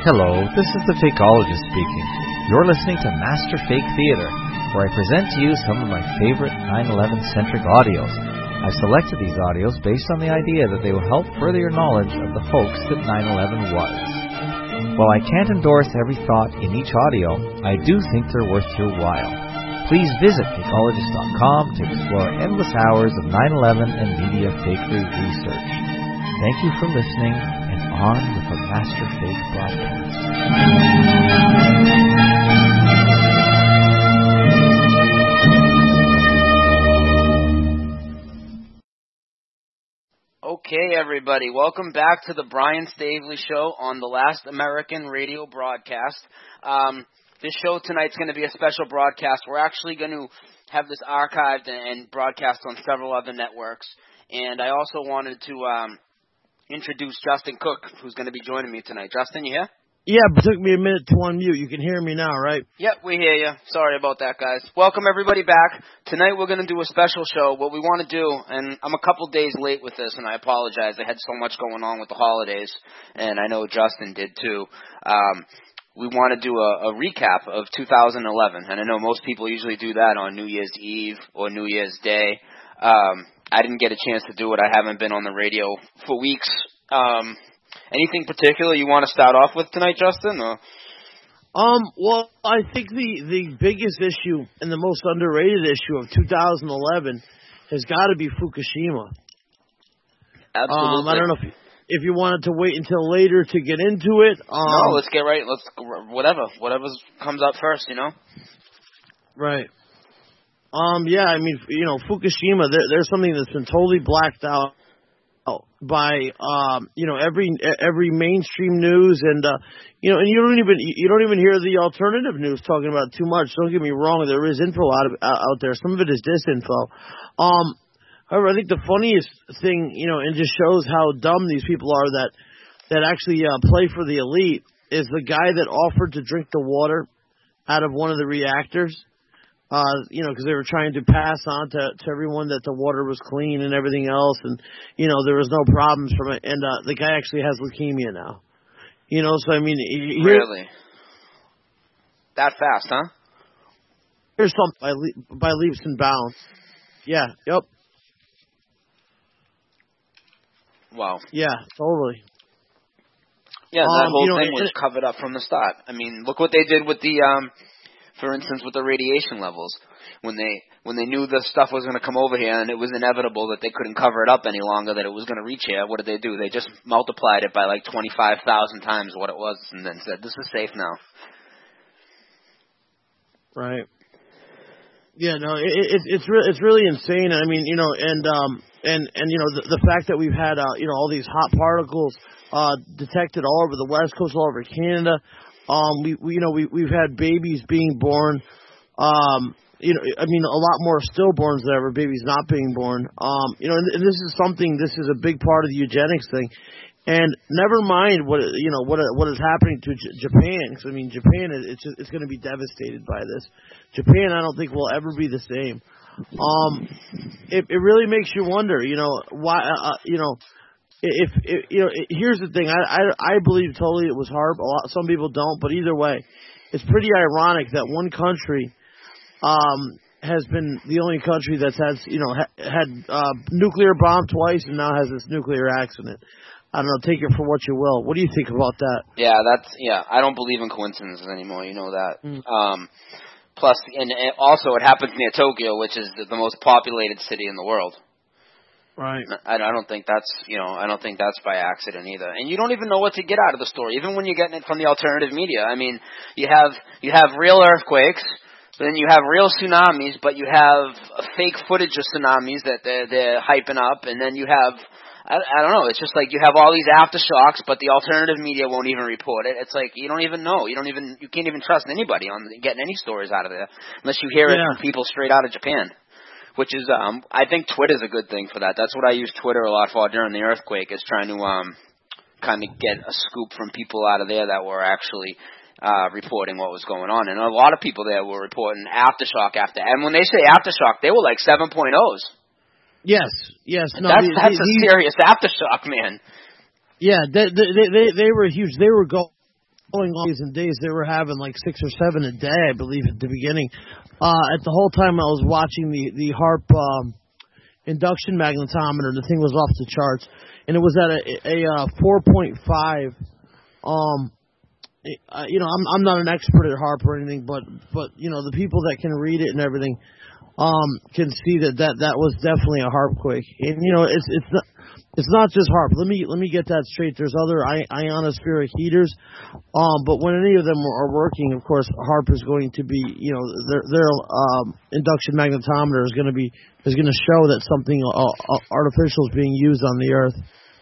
Hello, this is the Fakeologist speaking. You're listening to Master Fake Theater, where I present to you some of my favorite 9/11-centric audios. I've selected these audios based on the idea that they will help further your knowledge of the hoax that 9/11 was. While I can't endorse every thought in each audio, I do think they're worth your while. Please visit Fakeologist.com to explore endless hours of 9/11 and media fakery research. Thank you for listening, and on with the Master Fake broadcast. Okay, everybody, welcome back to the Brian Stavely Show on the Last American Radio broadcast. This show tonight's going to be a special broadcast. We're actually going to have this archived and broadcast on several other networks. And I also wanted to introduce Justin Cook, who's going to be joining me tonight. Justin, you here? Yeah, but it took me a minute to unmute. You can hear me now, right? Yep, we hear you. Sorry about that, guys. Welcome, everybody, back. Tonight we're going to do a special show. What we want to do, and I'm a couple days late with this, and I apologize. I had so much going on with the holidays, and I know Justin did too. We want to do a recap of 2011, and I know most people usually do that on New Year's Eve or New Year's Day. I didn't get a chance to do it. I haven't been on the radio for weeks. Anything particular you want to start off with tonight, Justin? Or? Well, I think the biggest issue and the most underrated issue of 2011 has got to be Fukushima. Absolutely. I don't know if you wanted to wait until later to get into it. No, let's get right. Whatever comes up first, you know. Right. Yeah, I mean, you know, Fukushima. There's something that's been totally blacked out by every mainstream news, and you don't even hear the alternative news talking about it too much. Don't get me wrong, there is info out there. Some of it is disinfo. However, I think the funniest thing, and just shows how dumb these people are that actually play for the elite, is the guy that offered to drink the water out of one of the reactors. Because they were trying to pass on to everyone that the water was clean and everything else, and there was no problems from it. And the guy actually has leukemia now. So I mean, really, that fast, huh? Here's something by leaps and bounds. Yeah. Yep. Wow. Yeah. Totally. Yeah, that whole thing was covered up from the start. I mean, look what they did with the for instance, with the radiation levels, when they knew the stuff was going to come over here and it was inevitable that they couldn't cover it up any longer, that it was going to reach here, what did they do? They just multiplied it by like 25,000 times what it was, and then said, "This is safe now." Right. Yeah. No. It's really insane. I mean, the fact that we've had all these hot particles detected all over the West Coast, all over Canada. We've had babies being born. A lot more stillborns than ever. Babies not being born. And this is a big part of the eugenics thing. And never mind what is happening to Japan. Because I mean, Japan it's going to be devastated by this. Japan, I don't think will ever be the same. It really makes you wonder. Why. Here's the thing. I believe totally it was HAARP. Some people don't, but either way, it's pretty ironic that one country has been the only country that's had nuclear bomb twice and now has this nuclear accident. I don't know. Take it for what you will. What do you think about that? Yeah, I don't believe in coincidences anymore. You know that. Plus, and also it happens near Tokyo, which is the most populated city in the world. Right. I don't think that's by accident either. And you don't even know what to get out of the story, even when you're getting it from the alternative media. I mean, you have real earthquakes, then you have real tsunamis, but you have fake footage of tsunamis that they're hyping up, and then you have I don't know. It's just like you have all these aftershocks, but the alternative media won't even report it. It's like you don't even know. You can't even trust anybody on getting any stories out of there unless you hear it from people straight out of Japan. Which is, I think Twitter's a good thing for that. That's what I use Twitter a lot for during the earthquake, is trying to kind of get a scoop from people out of there that were actually reporting what was going on. And a lot of people there were reporting aftershock after. And when they say aftershock, they were like 7.0s. Yes. No, that's a serious aftershock, man. Yeah, they were huge. They were going on days and days, they were having like 6 or 7 a day, I believe, at the beginning. At the whole time I was watching the HAARP induction magnetometer, the thing was off the charts, and it was at a 4.5. I'm not an expert at HAARP or anything, but the people that can read it and everything can see that was definitely a HAARP quake. And it's not just HAARP. Let me get that straight. There's other ionospheric heaters, but when any of them are working, of course, HAARP is going to be, their induction magnetometer is going to show that something artificial is being used on the Earth.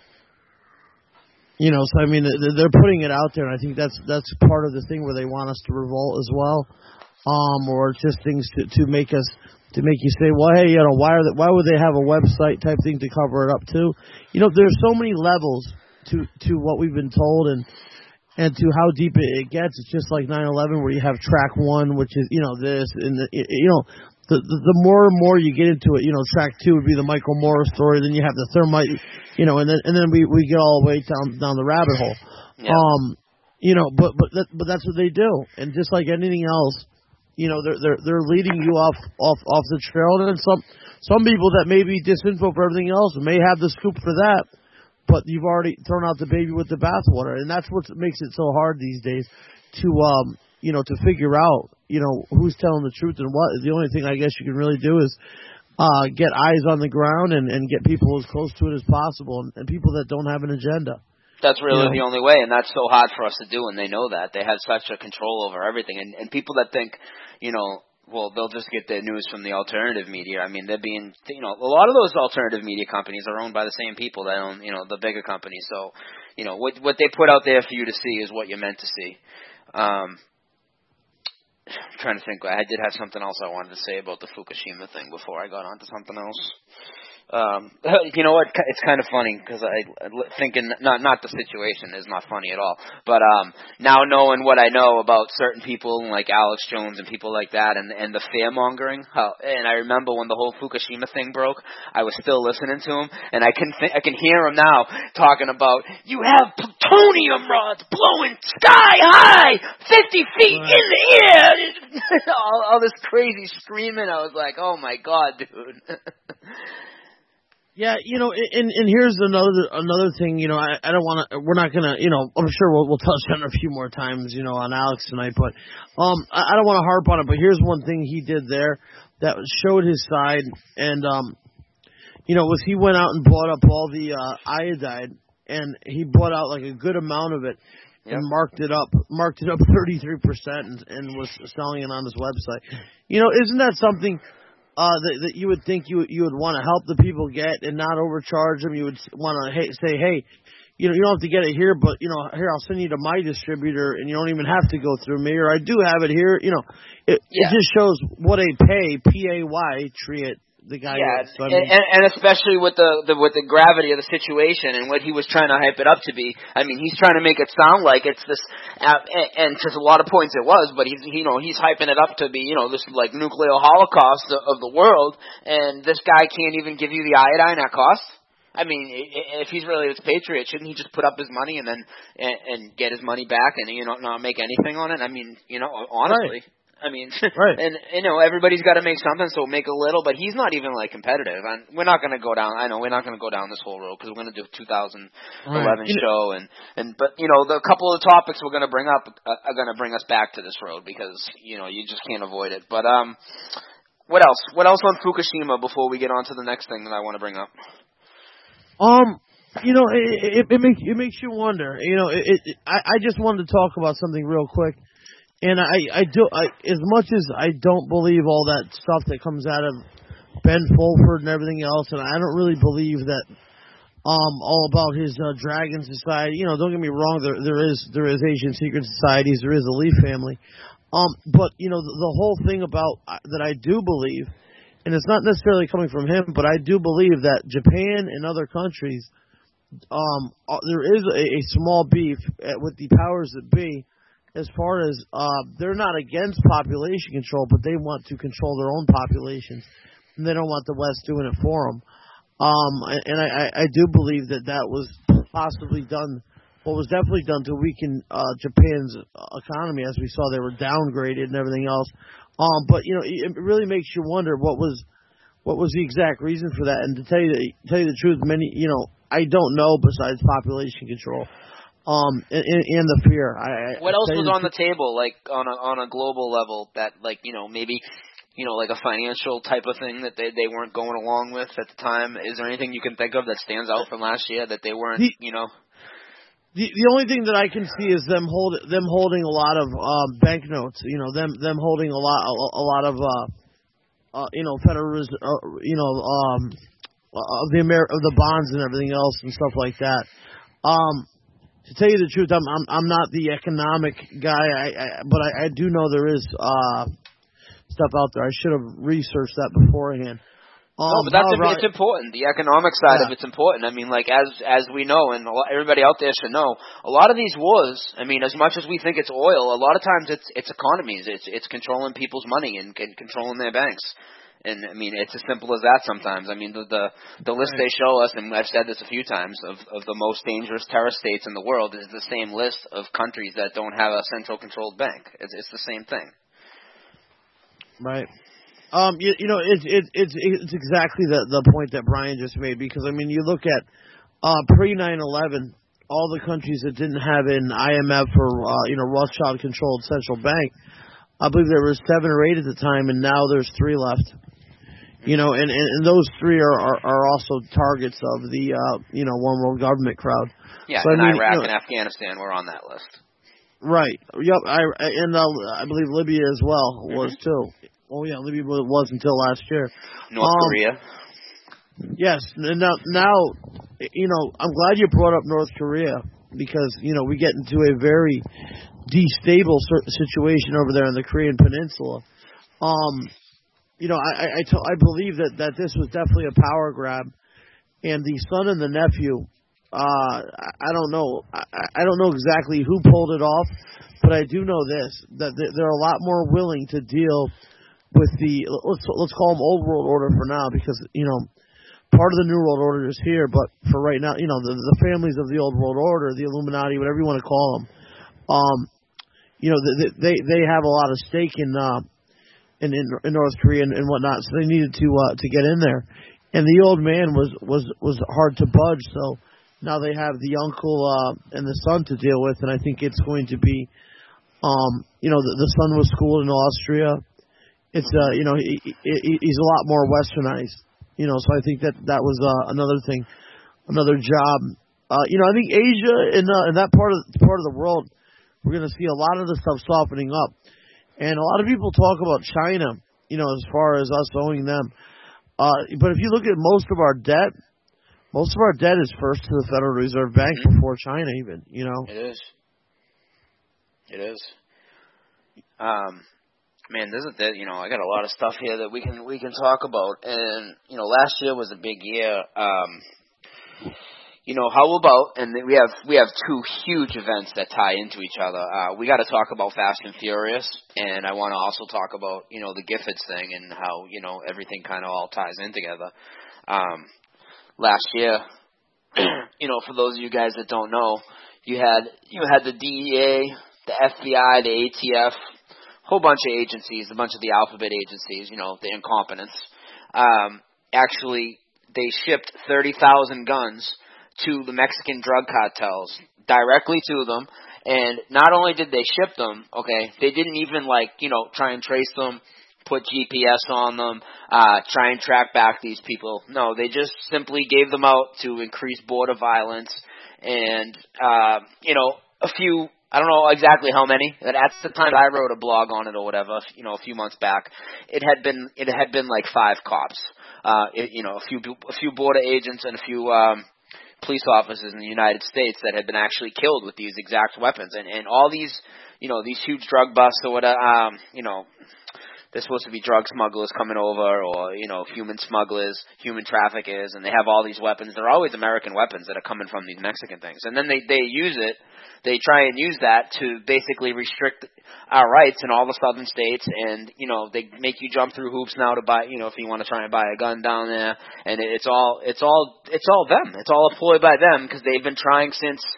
So I mean, they're putting it out there, and I think that's part of the thing where they want us to revolt as well, or just things to make you say, well, hey, why would they have a website type thing to cover it up too? There's so many levels to what we've been told, and to how deep it gets. It's just like 9/11, where you have track 1, which is this, and the more and more you get into it, track 2 would be the Michael Moore story. Then you have the thermite, and then we get all the way down the rabbit hole. Yeah. But that's what they do, and just like anything else, they're leading you off the trail. And then some people that may be disinfo for everything else may have the scoop for that, but you've already thrown out the baby with the bathwater, and that's what makes it so hard these days to figure out, who's telling the truth and what. The only thing I guess you can really do is get eyes on the ground and get people as close to it as possible, and people that don't have an agenda. That's really the only way, and that's so hard for us to do, and they know that. They have such a control over everything, and people that think, well, they'll just get their news from the alternative media. I mean, they're being, a lot of those alternative media companies are owned by the same people that own, the bigger companies. So, what they put out there for you to see is what you're meant to see. I'm trying to think. I did have something else I wanted to say about the Fukushima thing before I got on to something else. You know what? It's kind of funny because I thinking not the situation is not funny at all, but now knowing what I know about certain people like Alex Jones and people like that, and the fear mongering. And I remember when the whole Fukushima thing broke, I was still listening to him, and I can hear him now talking about, you have plutonium rods blowing sky high, 50 feet in the air, all this crazy screaming. I was like, oh my God, dude. Yeah, and here's another thing, I don't want to, we're not going to, I'm sure we'll touch on it a few more times, on Alex tonight, but I don't want to harp on it, but here's one thing he did there that showed his side, and, was he went out and bought up all the iodide, and he bought out like a good amount of it, and marked it up 33% and was selling it on his website. Isn't that something that you would think you would want to help the people get and not overcharge them? You would want to say, hey, you don't have to get it here, but here, I'll send you to my distributor, and you don't even have to go through me, or I do have it here. It just shows what a P-A-Y treat the guy is. So, and especially with the gravity of the situation and what he was trying to hype it up to be. I mean, he's trying to make it sound like it's this, and to a lot of points it was, but he's hyping it up to be, this like nuclear holocaust of the world, and this guy can't even give you the iodine at cost. I mean, if he's really his patriot, shouldn't he just put up his money and then and get his money back and not make anything on it? I mean, honestly. Right. I mean, right. And everybody's got to make something, so make a little. But he's not even like competitive, and we're not going to go down. I know we're not going to go down this whole road because we're going to do a 2011 show, but the couple of the topics we're going to bring up are going to bring us back to this road because you just can't avoid it. But what else? What else on Fukushima before we get on to the next thing that I want to bring up? It makes you wonder. I just wanted to talk about something real quick. And I as much as I don't believe all that stuff that comes out of Ben Fulford and everything else, and I don't really believe that all about his Dragon Society. Don't get me wrong, there is Asian secret societies, there is the Lee family, but the whole thing about that I do believe, and it's not necessarily coming from him, but I do believe that Japan and other countries, there is a small beef with the powers that be. As far as they're not against population control, but they want to control their own populations, and they don't want the West doing it for them. And I do believe that was possibly done what was definitely done to weaken Japan's economy, as we saw they were downgraded and everything else. But it really makes you wonder what was the exact reason for that. And to tell you the truth, I don't know besides population control. And the fear. What else was on the table, like on a global level, that maybe like a financial type of thing that they weren't going along with at the time? Is there anything you can think of that stands out from last year that they weren't? The only thing that I can see is them holding a lot of banknotes. Them holding a lot of Federal Reserve, of the bonds and everything else and stuff like that. To tell you the truth, I'm not the economic guy, but I do know there is stuff out there. I should have researched that beforehand. No, but it's important. The economic side of it's important. I mean, like as we know, and everybody out there should know, a lot of these wars. I mean, as much as we think it's oil, a lot of times it's economies. It's controlling people's money and controlling their banks. And I mean, it's as simple as that sometimes. I mean, the list they show us, and I've said this a few times, of the most dangerous terror states in the world is the same list of countries that don't have a central controlled bank. It's the same thing. Right. It's exactly the point that Brian just made, because I mean, you look at pre 9/11, all the countries that didn't have an IMF or Rothschild controlled central bank, I believe there were 7 or 8 at the time, and now there's 3 left. And those 3 are also targets of the one world government crowd. Yeah, so, Iraq and Afghanistan were on that list. Right. Yep. I believe Libya as well was too. Oh yeah, Libya was until last year. North Korea. Yes. And now, I'm glad you brought up North Korea, because we get into a very destable situation over there in the Korean Peninsula. I believe that this was definitely a power grab, and the son and the nephew. I don't know. I don't know exactly who pulled it off, but I do know this: that they're a lot more willing to deal with the let's call them old world order for now, because part of the new world order is here, but for right now, the families of the old world order, the Illuminati, whatever you want to call them, they have a lot of stake in North Korea and whatnot, so they needed to get in there, and the old man was hard to budge, so now they have the uncle and the son to deal with, and I think it's going to be, the son was schooled in Austria. It's he's a lot more westernized, so I think that was another thing, another job. I think Asia and that part of the world, we're going to see a lot of the stuff softening up, and a lot of people talk about China, as far as us owing them. But if you look at most of our debt is first to the Federal Reserve Bank before China even. It is. Man, I got a lot of stuff here that we can talk about, and last year was a big year. How about, and we have 2 huge events that tie into each other. We got to talk about Fast and Furious, and I want to also talk about the Giffords thing and how everything kind of all ties in together. Last year, for those of you guys that don't know, you had the DEA, the FBI, the ATF. Whole bunch of agencies, a bunch of the alphabet agencies, the incompetents. Actually, they shipped 30,000 guns to the Mexican drug cartels, directly to them. And not only did they ship them, they didn't even try and trace them, put GPS on them, try and track back these people. No, they just simply gave them out to increase border violence and, a few. I don't know exactly how many. At the time I wrote a blog on it or whatever, a few months back, it had been like 5 cops, a few border agents and a few police officers in the United States that had been actually killed with these exact weapons, and all these, these huge drug busts or whatever, they're supposed to be drug smugglers coming over, or human smugglers, human traffickers, and they have all these weapons. They're always American weapons that are coming from these Mexican things, and then they use it. They try and use that to basically restrict our rights in all the southern states, and they make you jump through hoops now to buy, if you want to try and buy a gun down there, and it's all them. It's all a ploy by them, because they've been trying since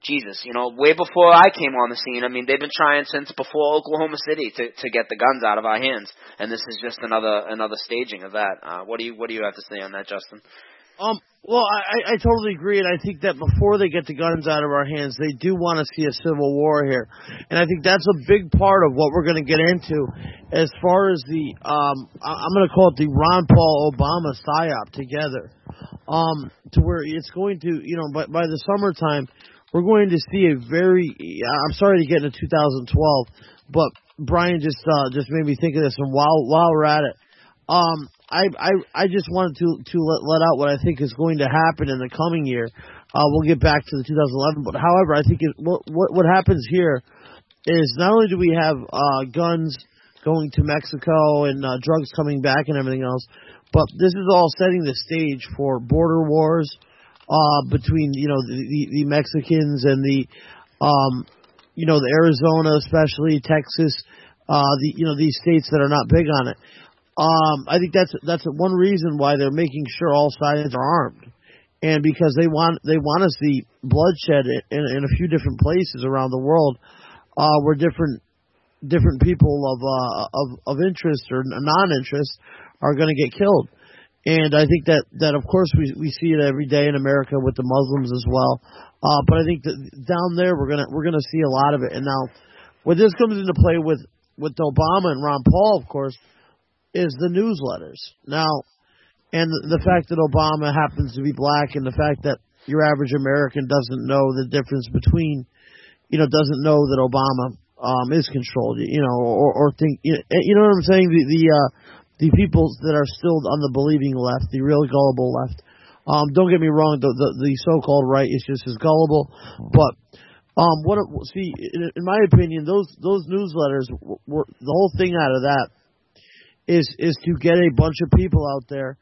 Jesus, way before I came on the scene. I mean, they've been trying since before Oklahoma City to get the guns out of our hands, and this is just another staging of that. What do you have to say on that, Justin? Well, I totally agree, and I think that before they get the guns out of our hands, they do want to see a civil war here, and I think that's a big part of what we're going to get into as far as the I'm going to call it the Ron Paul Obama psyop together, to where it's going to by the summertime we're going to see a very I'm sorry to get into 2012, but Brian just made me think of this, and while we're at it. I just wanted to let out what I think is going to happen in the coming year. We'll get back to the 2011, but however, I think what happens here is not only do we have guns going to Mexico and drugs coming back and everything else, but this is all setting the stage for border wars between the Mexicans and the Arizona, especially Texas, these states that are not big on it. I think that's one reason why they're making sure all sides are armed, and because they want to see bloodshed in a few different places around the world, where different people of interest or non-interest are going to get killed, and I think that of course we see it every day in America with the Muslims as well, but I think that down there we're gonna see a lot of it, and now where this comes into play with Obama and Ron Paul, of course, is the newsletters. Now, and the fact that Obama happens to be black, and the fact that your average American doesn't know the difference between, doesn't know that Obama is controlled, or think, you know what I'm saying? The people that are still on the believing left, the real gullible left. Don't get me wrong, the so-called right is just as gullible, but in my opinion, those newsletters were the whole thing out of that. Is to get a bunch of people out there,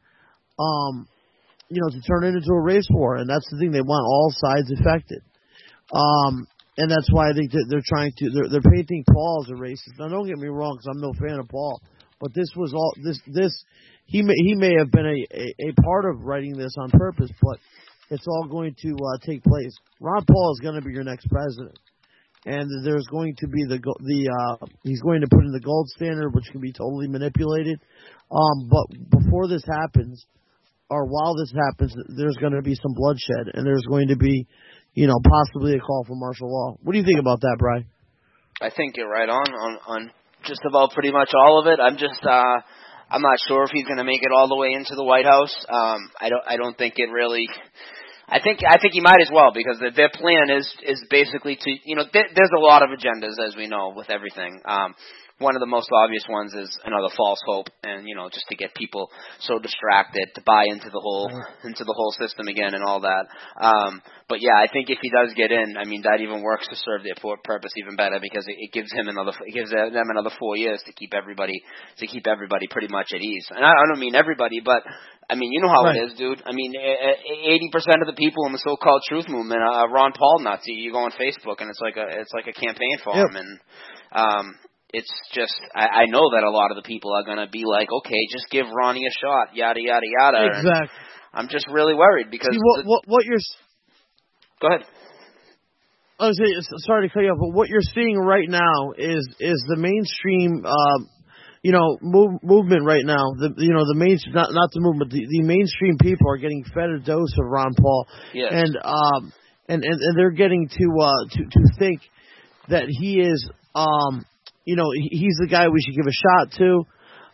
to turn it into a race war, and that's the thing. They want all sides affected, and that's why I think that they're trying to. They're painting Paul as a racist. Now, don't get me wrong, because I'm no fan of Paul, but this was all this. He may have been a part of writing this on purpose, but it's all going to take place. Ron Paul is going to be your next president. And there's going to be he's going to put in the gold standard, which can be totally manipulated. But before this happens, or while this happens, there's going to be some bloodshed, and there's going to be, possibly a call for martial law. What do you think about that, Brian? I think you're right on just about pretty much all of it. I'm not sure if he's going to make it all the way into the White House. I don't think it really. I think he might as well, because their plan is basically to, there's a lot of agendas, as we know, with everything. One of the most obvious ones is another false hope, and just to get people so distracted to buy into the whole system again and all that. But yeah, I think if he does get in, I mean, that even works to serve their purpose even better, because it gives them another 4 years to keep everybody pretty much at ease. And I don't mean everybody, but I mean, you know how it is, dude. I mean, 80% of the people in the so-called truth movement are Ron Paul nuts. You go on Facebook and it's like a campaign for him, and it's just, I know that a lot of the people are going to be like, okay, just give Ronnie a shot, yada, yada, yada. Exactly. I'm just really worried because... See, what you're... Go ahead. I was sorry to cut you off, but what you're seeing right now is the mainstream, movement right now. The mainstream, not the movement, the mainstream people are getting fed a dose of Ron Paul. Yes. And they're getting to think that he is... he's the guy we should give a shot to.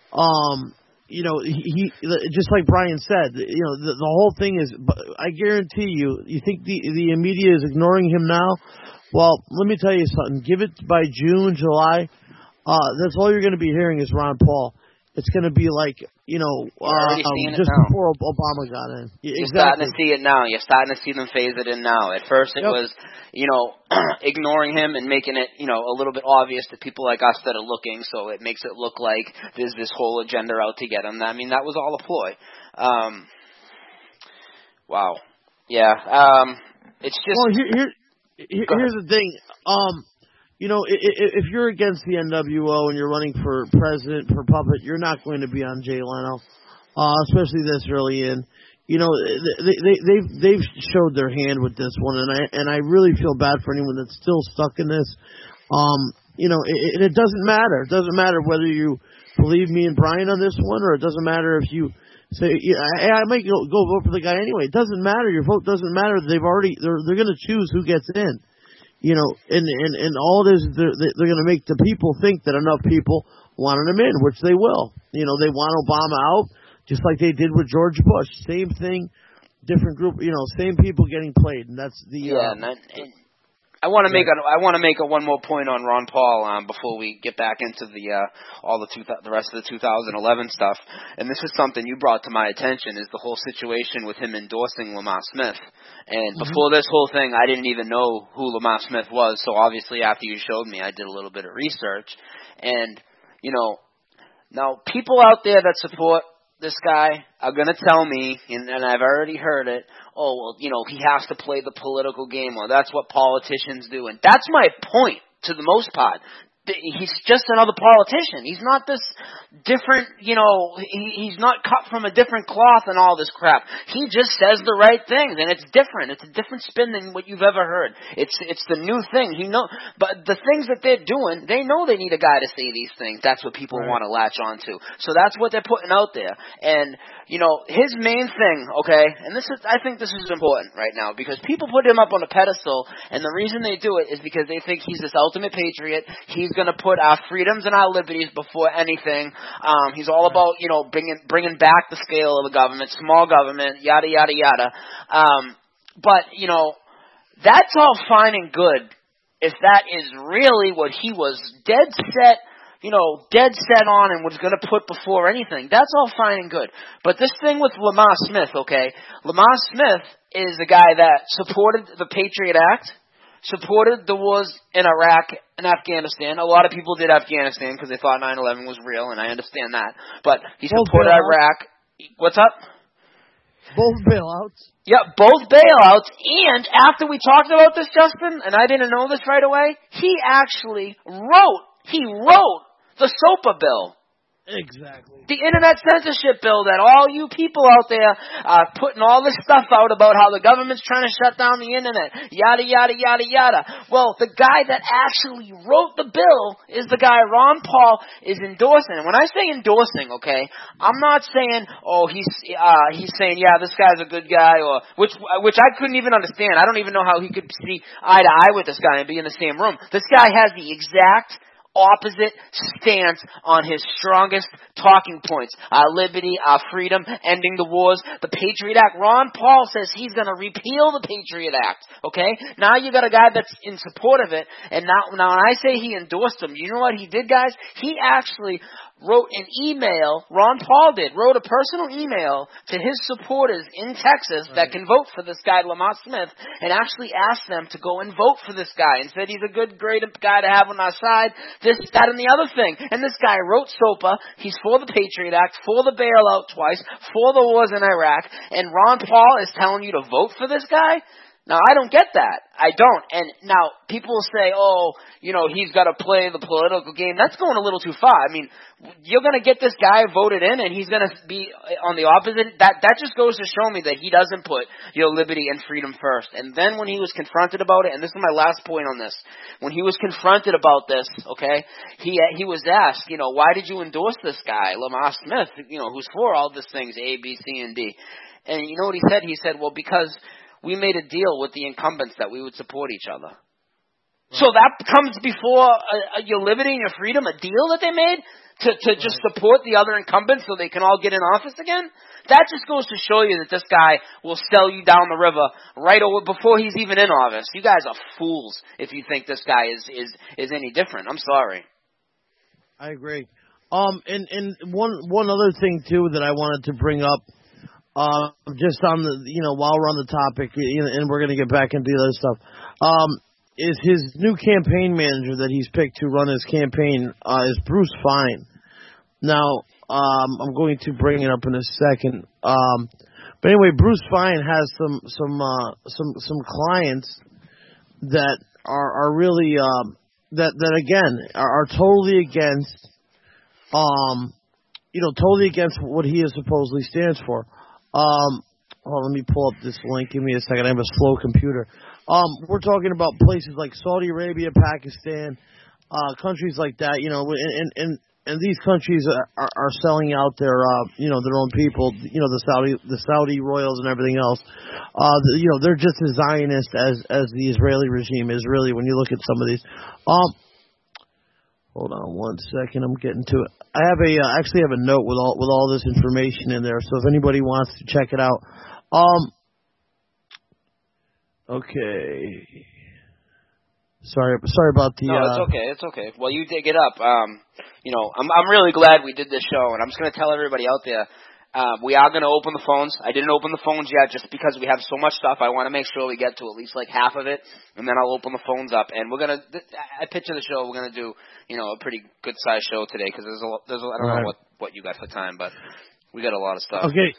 He just like Brian said, the whole thing is, I guarantee you think the media is ignoring him now? Well, let me tell you something. Give it by June, July. That's all you're going to be hearing is Ron Paul. It's going to be like, just before Obama got in. You're starting to see it now. You're starting to see them phase it in now. At first it was, ignoring him and making it, a little bit obvious to people like us that are looking, so it makes it look like there's this whole agenda out to get him. I mean, that was all a ploy. Wow. Yeah. It's just... Well, here's the thing. If you're against the NWO and you're running for president, for puppet, you're not going to be on Jay Leno, especially this early in. they've showed their hand with this one, and I really feel bad for anyone that's still stuck in this. It doesn't matter. It doesn't matter whether you believe me and Brian on this one, or it doesn't matter if you say, hey, I might go vote for the guy anyway. It doesn't matter. Your vote doesn't matter. They're going to choose who gets in. And all it is, they're going to make the people think that enough people wanted him in, which they will. They want Obama out. Just like they did with George Bush. Same thing, different group, same people getting played. And that's the... I want to make one more point on Ron Paul before we get back into the rest of the 2011 stuff. And this is something you brought to my attention, is the whole situation with him endorsing Lamar Smith. And before this whole thing, I didn't even know who Lamar Smith was. So obviously after you showed me, I did a little bit of research. And, now people out there that support this guy are going to tell me, and I've already heard it, he has to play the political game, or that's what politicians do. And that's my point, to the most part. He's just another politician. He's not this different, he's not cut from a different cloth and all this crap. He just says the right things, and it's different. It's a different spin than what you've ever heard. It's the new thing. But the things that they're doing, they know they need a guy to say these things. That's what people want to latch on to. So that's what they're putting out there. And, his main thing, okay, and I think this is important right now, because people put him up on a pedestal, and the reason they do it is because they think he's this ultimate patriot. He's going to put our freedoms and our liberties before anything. He's all about, bringing back the scale of the government, small government, yada, yada, yada. But, that's all fine and good if that is really what he was dead set on and was going to put before anything. That's all fine and good. But this thing with Lamar Smith, okay, Lamar Smith is a guy that supported the Patriot Act, supported the wars in Iraq and Afghanistan. A lot of people did Afghanistan because they thought 9/11 was real, and I understand that. But he supported Iraq. What's up? Both bailouts. Yeah, both bailouts. And after we talked about this, Justin, and I didn't know this right away, he actually wrote the SOPA bill. Exactly. The internet censorship bill that all you people out there are putting all this stuff out about how the government's trying to shut down the internet, yada, yada, yada, yada. Well, the guy that actually wrote the bill is the guy Ron Paul is endorsing. And when I say endorsing, okay, I'm not saying, he's saying, yeah, this guy's a good guy, or which I couldn't even understand. I don't even know how he could see eye to eye with this guy and be in the same room. This guy has the exact opposite stance on his strongest talking points. Our liberty, our freedom, ending the wars, the Patriot Act. Ron Paul says he's going to repeal the Patriot Act. Okay? Now you got a guy that's in support of it, and now when I say he endorsed him, you know what he did, guys? He actually wrote an email, Ron Paul wrote a personal email to his supporters in Texas that can vote for this guy, Lamar Smith, and actually asked them to go and vote for this guy, and said he's a good, great guy to have on our side, this, that, and the other thing. And this guy wrote SOPA, he's for the Patriot Act, for the bailout twice, for the wars in Iraq, and Ron Paul is telling you to vote for this guy? Now, I don't get that. I don't. And now, people will say, he's got to play the political game. That's going a little too far. I mean, you're going to get this guy voted in, and he's going to be on the opposite. That just goes to show me that he doesn't put your liberty and freedom first. And then when he was confronted about it, and this is my last point on this, when he was confronted about this, okay, he was asked, why did you endorse this guy, Lamar Smith, who's for all these things, A, B, C, and D. And you know what he said? He said, well, because we made a deal with the incumbents that we would support each other. Right. So that comes before your liberty and your freedom, a deal that they made to just support the other incumbents so they can all get in office again? That just goes to show you that this guy will sell you down the river right over before he's even in office. You guys are fools if you think this guy is any different. I'm sorry. I agree. And one other thing too that I wanted to bring up. Just on the, while we're on the topic, and we're going to get back into the other stuff, is his new campaign manager that he's picked to run his campaign is Bruce Fein. Now, I'm going to bring it up in a second. But anyway, Bruce Fein has some clients that are really that again are totally against totally against what he supposedly stands for. let me pull up this link. Give me a second. I have a slow computer. We're talking about places like Saudi Arabia, Pakistan, countries like that. You know, and these countries are selling out their their own people. You know, the Saudi royals and everything else. They're just as Zionist as the Israeli regime is. Really, when you look at some of these. Hold on one second. I'm getting to it. I have actually have a note with all this information in there. So if anybody wants to check it out. Okay. Sorry about the. No, it's okay. Well, you dig it up. I'm really glad we did this show, and I'm just going to tell everybody out there. We are going to open the phones. I didn't open the phones yet just because we have so much stuff. I want to make sure we get to at least like half of it, and then I'll open the phones up. And we're going to – I picture the show. We're going to do, a pretty good-sized show today because I don't know what you got for time, but we got a lot of stuff. Okay.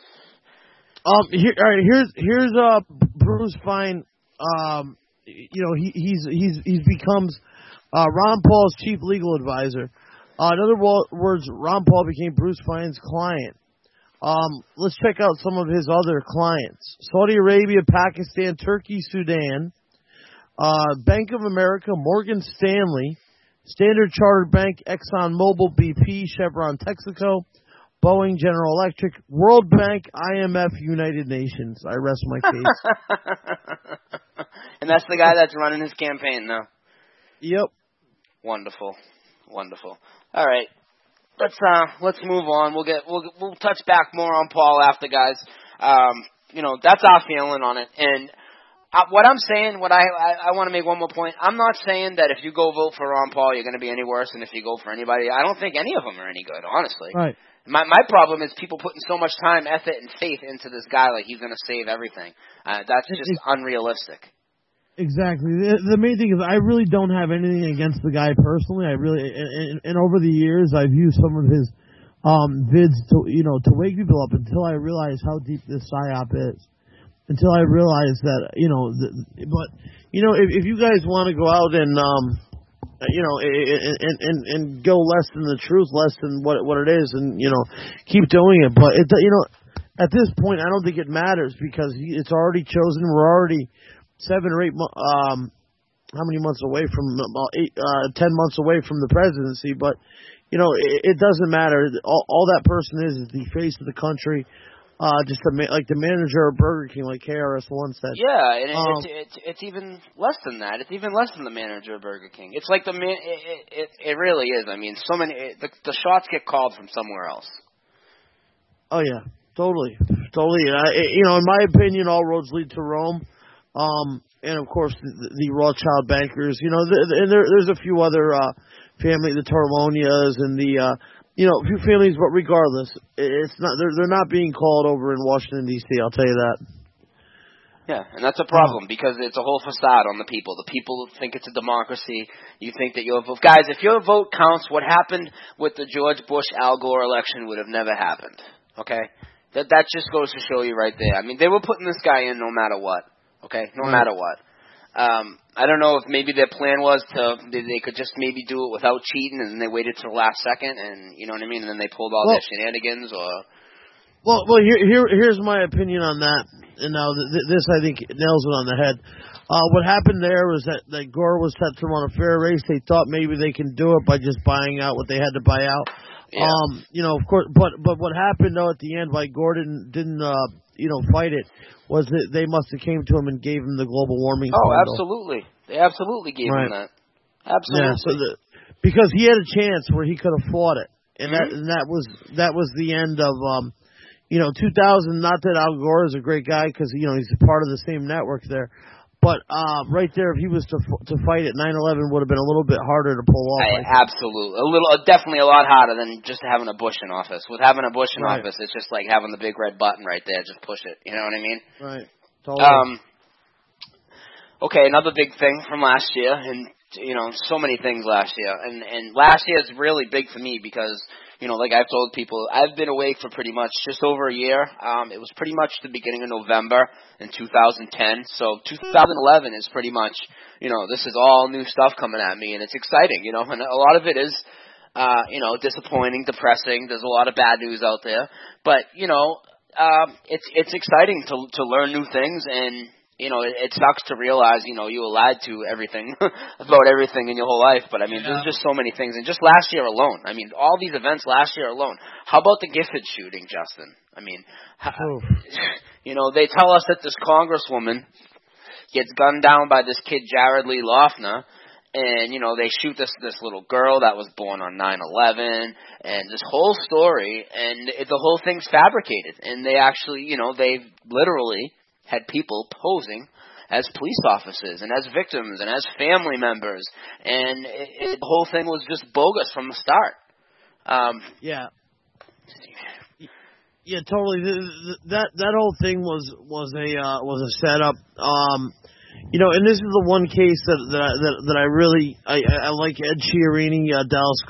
Here's Bruce Fein. He becomes Ron Paul's chief legal advisor. In other words, Ron Paul became Bruce Fein's client. Let's check out some of his other clients. Saudi Arabia, Pakistan, Turkey, Sudan, Bank of America, Morgan Stanley, Standard Chartered Bank, Exxon Mobil, BP, Chevron, Texaco, Boeing, General Electric, World Bank, IMF, United Nations. I rest my case. And that's the guy that's running his campaign now. Yep. Wonderful. All right. Let's move on. We'll touch back more on Paul after, guys. That's our feeling on it. And what I'm saying, I want to make one more point. I'm not saying that if you go vote for Ron Paul, you're going to be any worse than if you go for anybody. I don't think any of them are any good, honestly. Right. My problem is people putting so much time, effort, and faith into this guy like he's going to save everything. That's just unrealistic. Exactly. The main thing is I really don't have anything against the guy personally. I really, and over the years I've used some of his vids to wake people up until I realized how deep this psyop is. Until I realized that if you guys want to go out and and go less than the truth, less than what it is, and keep doing it. But at this point I don't think it matters because it's already chosen. We're already 7 or 8 how many months away from about 10 months away from the presidency, but it doesn't matter. All that person is the face of the country, just like the manager of Burger King, like KRS-One said. Yeah, and it's even less than that. It's even less than the manager of Burger King. It's like it really is. I mean, so many the shots get called from somewhere else. Oh yeah, totally. In my opinion, all roads lead to Rome. And of course the Rothschild bankers, and there's a few other family, the Torlonias and the a few families, but regardless, it's not they're not being called over in Washington D.C. I'll tell you that. Yeah, and that's a problem because it's a whole facade on the people. The people think it's a democracy. You think that your vote, guys, if your vote counts, what happened with the George Bush Al Gore election would have never happened. Okay, that just goes to show you right there. I mean, they were putting this guy in no matter what. Okay, no matter what. I don't know if maybe their plan was they could just maybe do it without cheating, and then they waited till the last second, and you know what I mean, and then they pulled all their shenanigans, or. Well, here's my opinion on that, and now this I think nails it on the head. What happened there was that Gore was set to run a fair race. They thought maybe they can do it by just buying out what they had to buy out. Yeah. Of course, but what happened though at the end, why Gore didn't fight it, was that they must have came to him and gave him the global warming. Oh, scandal. Absolutely. They absolutely gave him that. Absolutely. Yeah, because he had a chance where he could have fought it, and that was the end of 2000. Not that Al Gore is a great guy because he's a part of the same network there. But right there, if he was to fight at 9/11, would have been a little bit harder to pull off. Absolutely, definitely a lot harder than just having a Bush in office. With having a Bush in office, it's just like having the big red button right there. Just push it. You know what I mean? Right. Totally. Okay, another big thing from last year, and so many things last year, and last year is really big for me because. Like I've told people, I've been awake for pretty much just over a year. It was pretty much the beginning of November in 2010. So 2011 is pretty much, this is all new stuff coming at me, and it's exciting, and a lot of it is, disappointing, depressing. There's a lot of bad news out there. But, it's exciting to learn new things, and it sucks to realize you were lied to everything about everything in your whole life. But I mean, there's just so many things, and just last year alone, I mean, all these events last year alone. How about the Gifford shooting, Justin? I mean, they tell us that this congresswoman gets gunned down by this kid Jared Lee Loughner. And, they shoot this little girl that was born on 9/11, and this whole story, and the whole thing's fabricated. And they actually, they've literally had people posing as police officers, and as victims, and as family members. And the whole thing was just bogus from the start. Yeah, totally. That whole thing was a setup. And this is the one case that I really like. Ed Chiarini, Dallas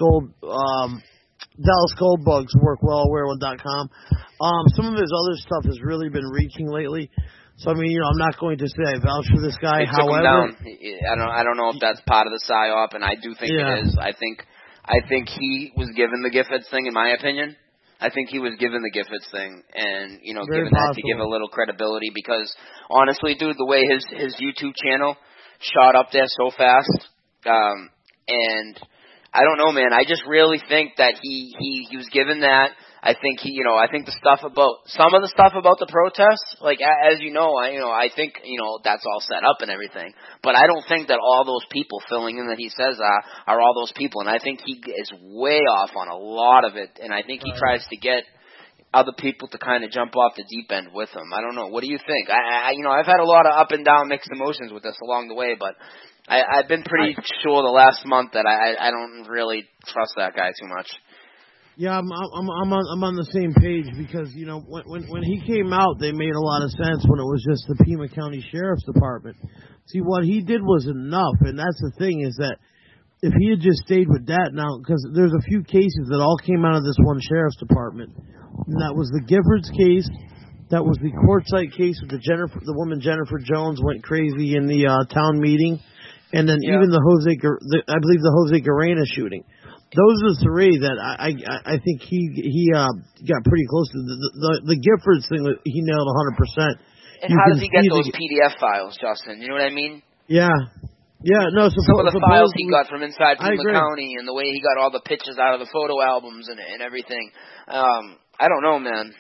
Goldbugs work well where1.com. Some of his other stuff has really been reaching lately. So I mean, I'm not going to say I vouch for this guy. However, took him down. I don't know if that's part of the psyop, and I do think it is. I think he was given the Giffords thing, in my opinion. I think he was given the Giffords thing, and given that to give a little credibility, because honestly, dude, the way his YouTube channel shot up there so fast, and I don't know, man. I just really think that he was given that. I think I think some of the stuff about the protests, like as I think that's all set up and everything. But I don't think that all those people filling in that he says are all those people, and I think he is way off on a lot of it. And I think he tries to get other people to kind of jump off the deep end with him. I don't know. What do you think? I've had a lot of up and down mixed emotions with this along the way, but I've been pretty sure the last month that I don't really trust that guy too much. Yeah, I'm on the same page, because when he came out, they made a lot of sense when it was just the Pima County Sheriff's Department. See, what he did was enough, and that's the thing, is that if he had just stayed with that now, because there's a few cases that all came out of this one Sheriff's Department, and that was the Giffords case, that was the Quartzsite case with the woman Jennifer Jones went crazy in the town meeting, and then even I believe the Jose Garena shooting. Those are the three that I think he got pretty close to. The Giffords thing, he nailed 100%. And how does he get those PDF files, Justin? You know what I mean? Yeah. No. Some of the files he got from inside Pima County, and the way he got all the pictures out of the photo albums and everything. I don't know, man.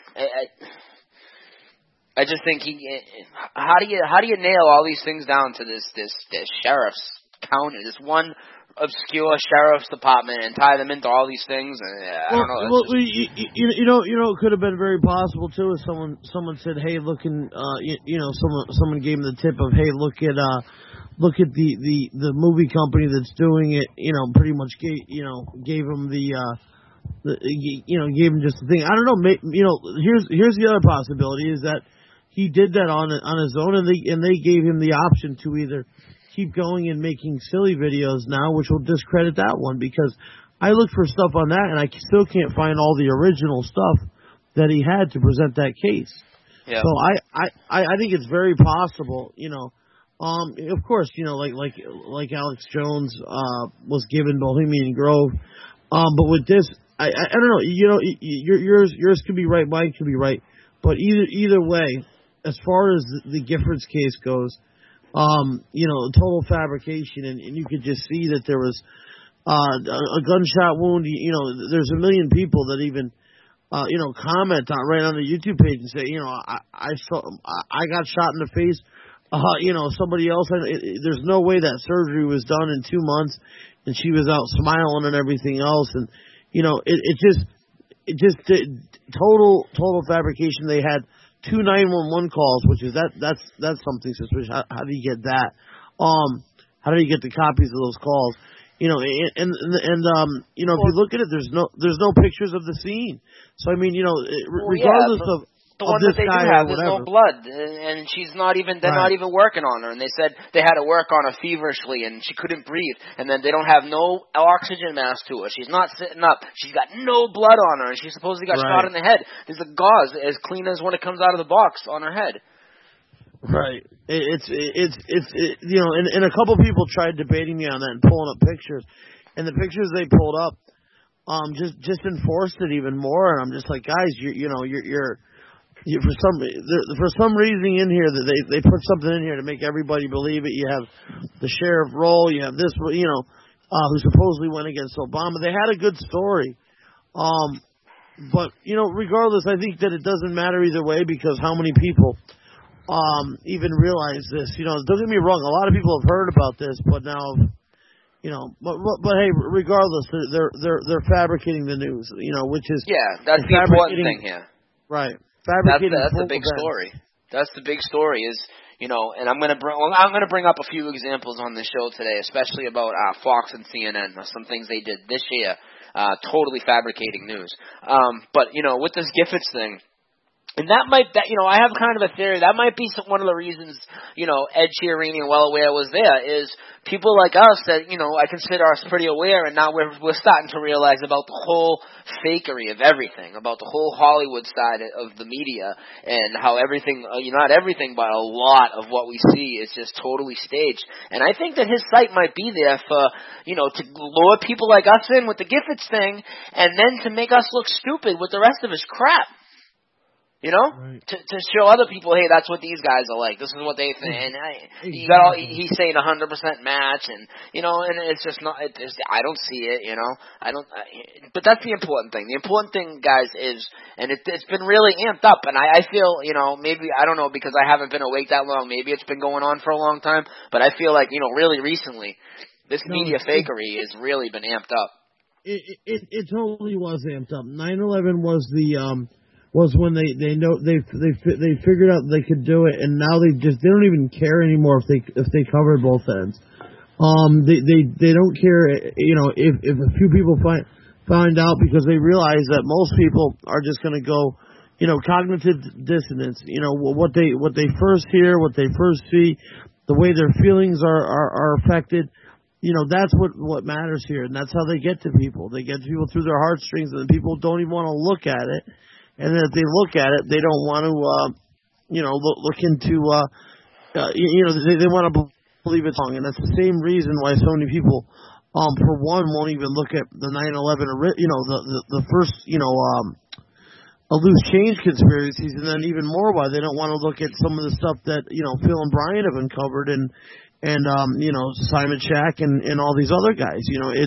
I just think how do you nail all these things down to this sheriff's county, this one obscure sheriff's department, and tie them into all these things? And I don't know. Well, it could have been very possible too if someone said, "Hey, someone gave him the tip of, hey, look at the movie company that's doing it." Pretty much gave him gave him just the thing. I don't know. Here's the other possibility, is that he did that on his own, and they gave him the option to either keep going and making silly videos now, which will discredit that one, because I looked for stuff on that and I still can't find all the original stuff that he had to present that case. Yeah. So I think it's very possible, of course, like Alex Jones was given Bohemian Grove, but with this, I don't know, yours could be right, mine could be right, but either way, as far as the Giffords case goes, total fabrication, and you could just see that there was a gunshot wound. There's a million people that even comment right on the YouTube page and say, I got shot in the face. Somebody else. There's no way that surgery was done in 2 months, and she was out smiling and everything else. And it just total fabrication. They had 2 911 calls, which is that's something suspicious. How do you get that? How do you get the copies of those calls? And if you look at it, there's no pictures of the scene. So I mean, regardless of the one that they do have, there's no blood, and she's not even. They're not even working on her, and they said they had to work on her feverishly, and she couldn't breathe, and then they don't have no oxygen mask to her. She's not sitting up. She's got no blood on her, and she supposedly got shot in the head. There's a gauze as clean as when it comes out of the box on her head. Right. It's and a couple people tried debating me on that and pulling up pictures, and the pictures they pulled up, just enforced it even more. And I'm just like, guys, you're for some reason in here that they put something in here to make everybody believe it. You have the Sheriff Roll, you have this, who supposedly went against Obama. They had a good story. But, regardless, I think that it doesn't matter either way because how many people even realize this. Don't get me wrong, a lot of people have heard about this, but now, but hey, regardless, they're fabricating the news, which is... Yeah, that's the important thing here. Right. That's the big story. That's the big story is, and I'm going to bring up a few examples on the show today, especially about Fox and CNN, some things they did this year. Totally fabricating news. But, with this Giffords thing, and I have kind of a theory, that might be one of the reasons, Ed Chiarini and Well Aware was there, is people like us that, I consider us pretty aware, and now we're starting to realize about the whole fakery of everything, about the whole Hollywood side of the media, and how everything, not everything, but a lot of what we see is just totally staged. And I think that his site might be there for, to lure people like us in with the Giffords thing, and then to make us look stupid with the rest of his crap. Right. To show other people, hey, that's what these guys are like. This is what they think. And you got he's saying 100% match, and and it's just not. I don't see it. I don't. But that's the important thing. The important thing, guys, is, and it's been really amped up. And I feel, maybe I don't know because I haven't been awake that long. Maybe it's been going on for a long time. But I feel like really recently, this media fakery has really been amped up. It totally was amped up. 9/11 was when they figured out they could do it, and now they don't even care anymore if they cover both ends. They don't care, if a few people find out, because they realize that most people are just going to go, cognitive dissonance. What they first hear, what they first see, the way their feelings are affected. That's what matters here, and that's how they get to people. They get to people through their heartstrings, and people don't even want to look at it. And then if they look at it, they don't want to, look into, they want to believe it's wrong. And that's the same reason why so many people, for one, won't even look at the 9/11, the first, a loose change conspiracies, and then even more why they don't want to look at some of the stuff that, Phil and Brian have uncovered and Simon Shack and all these other guys.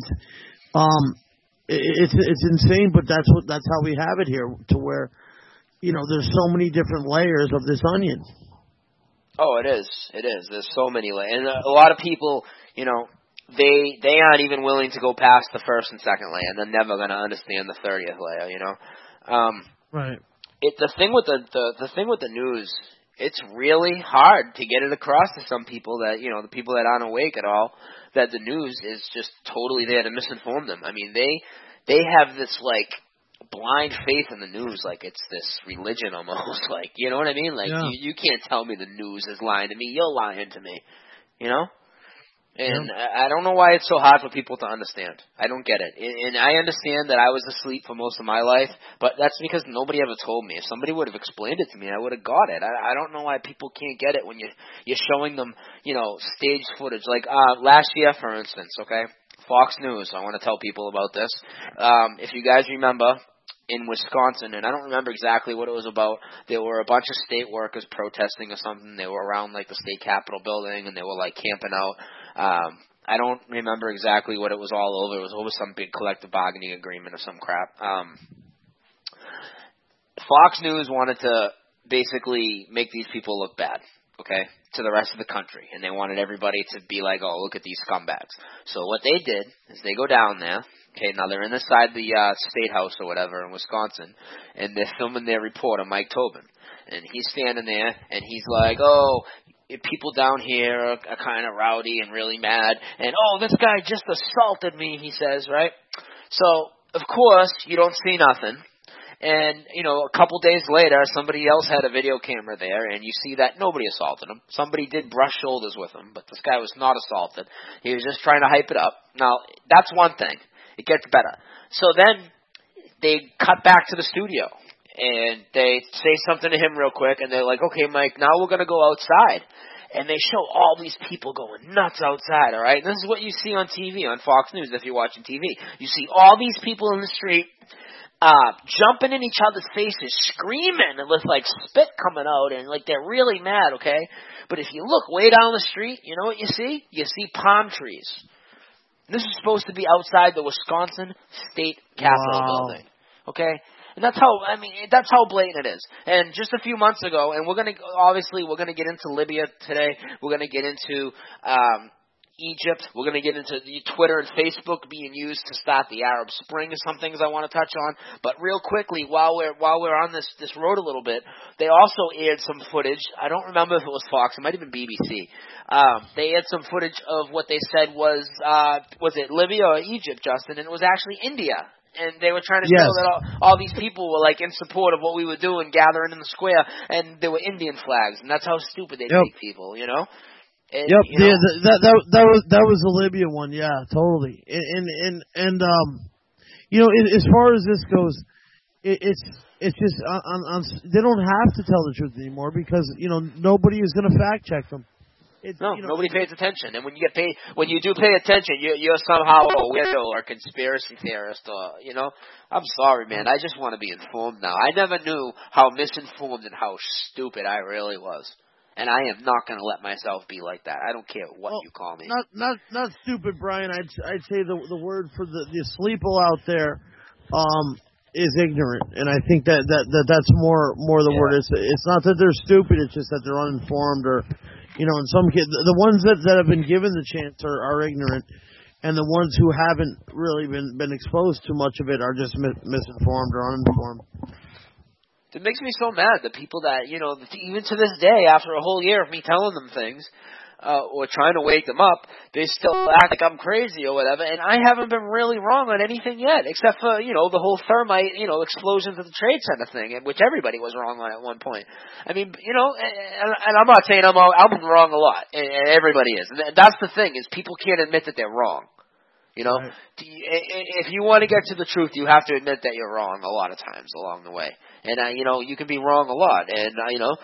It's insane, but that's how we have it here, to where, there's so many different layers of this onion. Oh, it is. There's so many layers. And a lot of people, they aren't even willing to go past the first and second layer, and they're never going to understand the 30th layer, Right. The thing with the news, it's really hard to get it across to some people that, the people that aren't awake at all, that the news is just totally there to misinform them. I mean, they have this, blind faith in the news, like it's this religion almost, you know what I mean? You can't tell me the news is lying to me, you're lying to me, And I don't know why it's so hard for people to understand. I don't get it. And I understand that I was asleep for most of my life, but that's because nobody ever told me. If somebody would have explained it to me, I would have got it. I don't know why people can't get it when you're showing them, staged footage. Like last year, for instance, okay? Fox News, I want to tell people about this. If you guys remember, in Wisconsin, and I don't remember exactly what it was about. There were a bunch of state workers protesting or something. They were around the state capitol building, and they were camping out. I don't remember exactly what it was all over. It was over some big collective bargaining agreement or some crap. Fox News wanted to basically make these people look bad, okay, to the rest of the country, and they wanted everybody to be like, oh, look at these scumbags. So what they did is they go down there. Okay, now they're inside the State House or whatever in Wisconsin, and they're filming their reporter, Mike Tobin. And he's standing there, and he's like, oh, people down here are kind of rowdy and really mad. And, oh, this guy just assaulted me, he says, right? So, of course, you don't see nothing. And, a couple days later, somebody else had a video camera there, and you see that nobody assaulted him. Somebody did brush shoulders with him, but this guy was not assaulted. He was just trying to hype it up. Now, that's one thing. It gets better. So then they cut back to the studio, and they say something to him real quick, and they're like, okay, Mike, now we're going to go outside. And they show all these people going nuts outside, all right? And this is what you see on TV, on Fox News, if you're watching TV. You see all these people in the street, jumping in each other's faces, screaming, and with like spit coming out, and like they're really mad, okay? But if you look way down the street, you know what you see? You see palm trees. This is supposed to be outside the Wisconsin State Capitol building, okay? And that's how blatant it is. And just a few months ago, and we're gonna get into Libya today. We're gonna get into Egypt. We're going to get into Twitter and Facebook being used to start the Arab Spring. Is some things I want to touch on. But real quickly, while we're on this road a little bit, they also aired some footage. I don't remember if it was Fox. It might have been BBC. They aired some footage of what they said was it Libya or Egypt, Justin? And it was actually India. And they were trying to show that all these people were like in support of what we were doing, gathering in the square, and there were Indian flags, and that's how stupid they make people, you know. And, yep, you know, that was the Libya one, yeah, totally. And you know, as far as this goes, it's just they don't have to tell the truth anymore because you know nobody is going to fact check them. Nobody pays attention, and when you do pay attention, you're somehow a weirdo or conspiracy theorist, or you know. I'm sorry, man. I just want to be informed now. I never knew how misinformed and how stupid I really was. And I am not going to let myself be like that. I don't care what you call me. Not stupid, Brian. I'd say the word for the sleeple out there is ignorant, and I think that's more the word. It's not that they're stupid. It's just that they're uninformed, or you know, in some kids, the ones that have been given the chance are ignorant, and the ones who haven't really been exposed to much of it are just misinformed or uninformed. It makes me so mad, the people that, you know, even to this day, after a whole year of me telling them things, or trying to wake them up, they still act like I'm crazy or whatever, and I haven't been really wrong on anything yet, except for, you know, the whole thermite, you know, explosions at the Trade Center thing, which everybody was wrong on at one point. I mean, you know, and I'm not saying I'm wrong a lot, and everybody is. And that's the thing, is people can't admit that they're wrong. You know, right. If you want to get to the truth, you have to admit that you're wrong a lot of times along the way. And, you know, you can be wrong a lot. And, you know,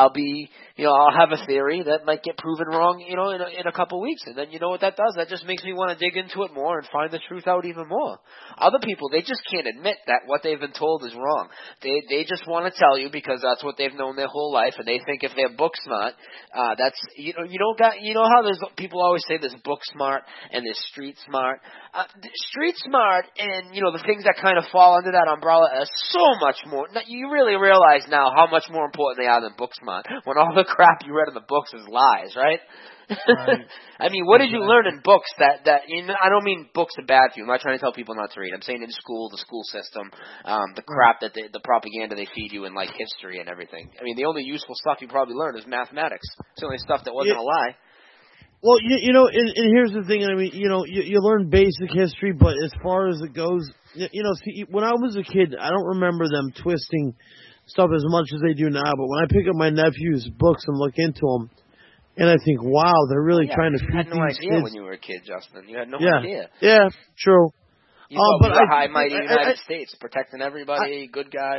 I'll have a theory that might get proven wrong, you know, in a couple weeks. And then you know what that does? That just makes me want to dig into it more and find the truth out even more. Other people, they just can't admit that what they've been told is wrong. They just want to tell you because that's what they've known their whole life. And they think if they're book smart, that's, you know how there's people always say there's book smart and there's street smart. Street smart and, you know, the things that kind of fall under that umbrella are so much more. You really realize now how much more important they are than book smart when all the crap you read in the books is lies, right? Right. I mean, what did you learn in books that you know, I don't mean books are bad for you. I'm not trying to tell people not to read. I'm saying in school, the school system, the crap that the propaganda they feed you in like history and everything. I mean, the only useful stuff you probably learned is mathematics. It's the only stuff that wasn't a lie. Well, you know, and here's the thing. I mean, you know, you learn basic history, but as far as it goes, you know, see, when I was a kid, I don't remember them twisting stuff as much as they do now. But when I pick up my nephew's books and look into them, and I think, wow, they're really trying to feed these kids. You had no idea when you were a kid, Justin. You had no idea. Yeah, true. You thought we were high mighty United States, protecting everybody, good guy.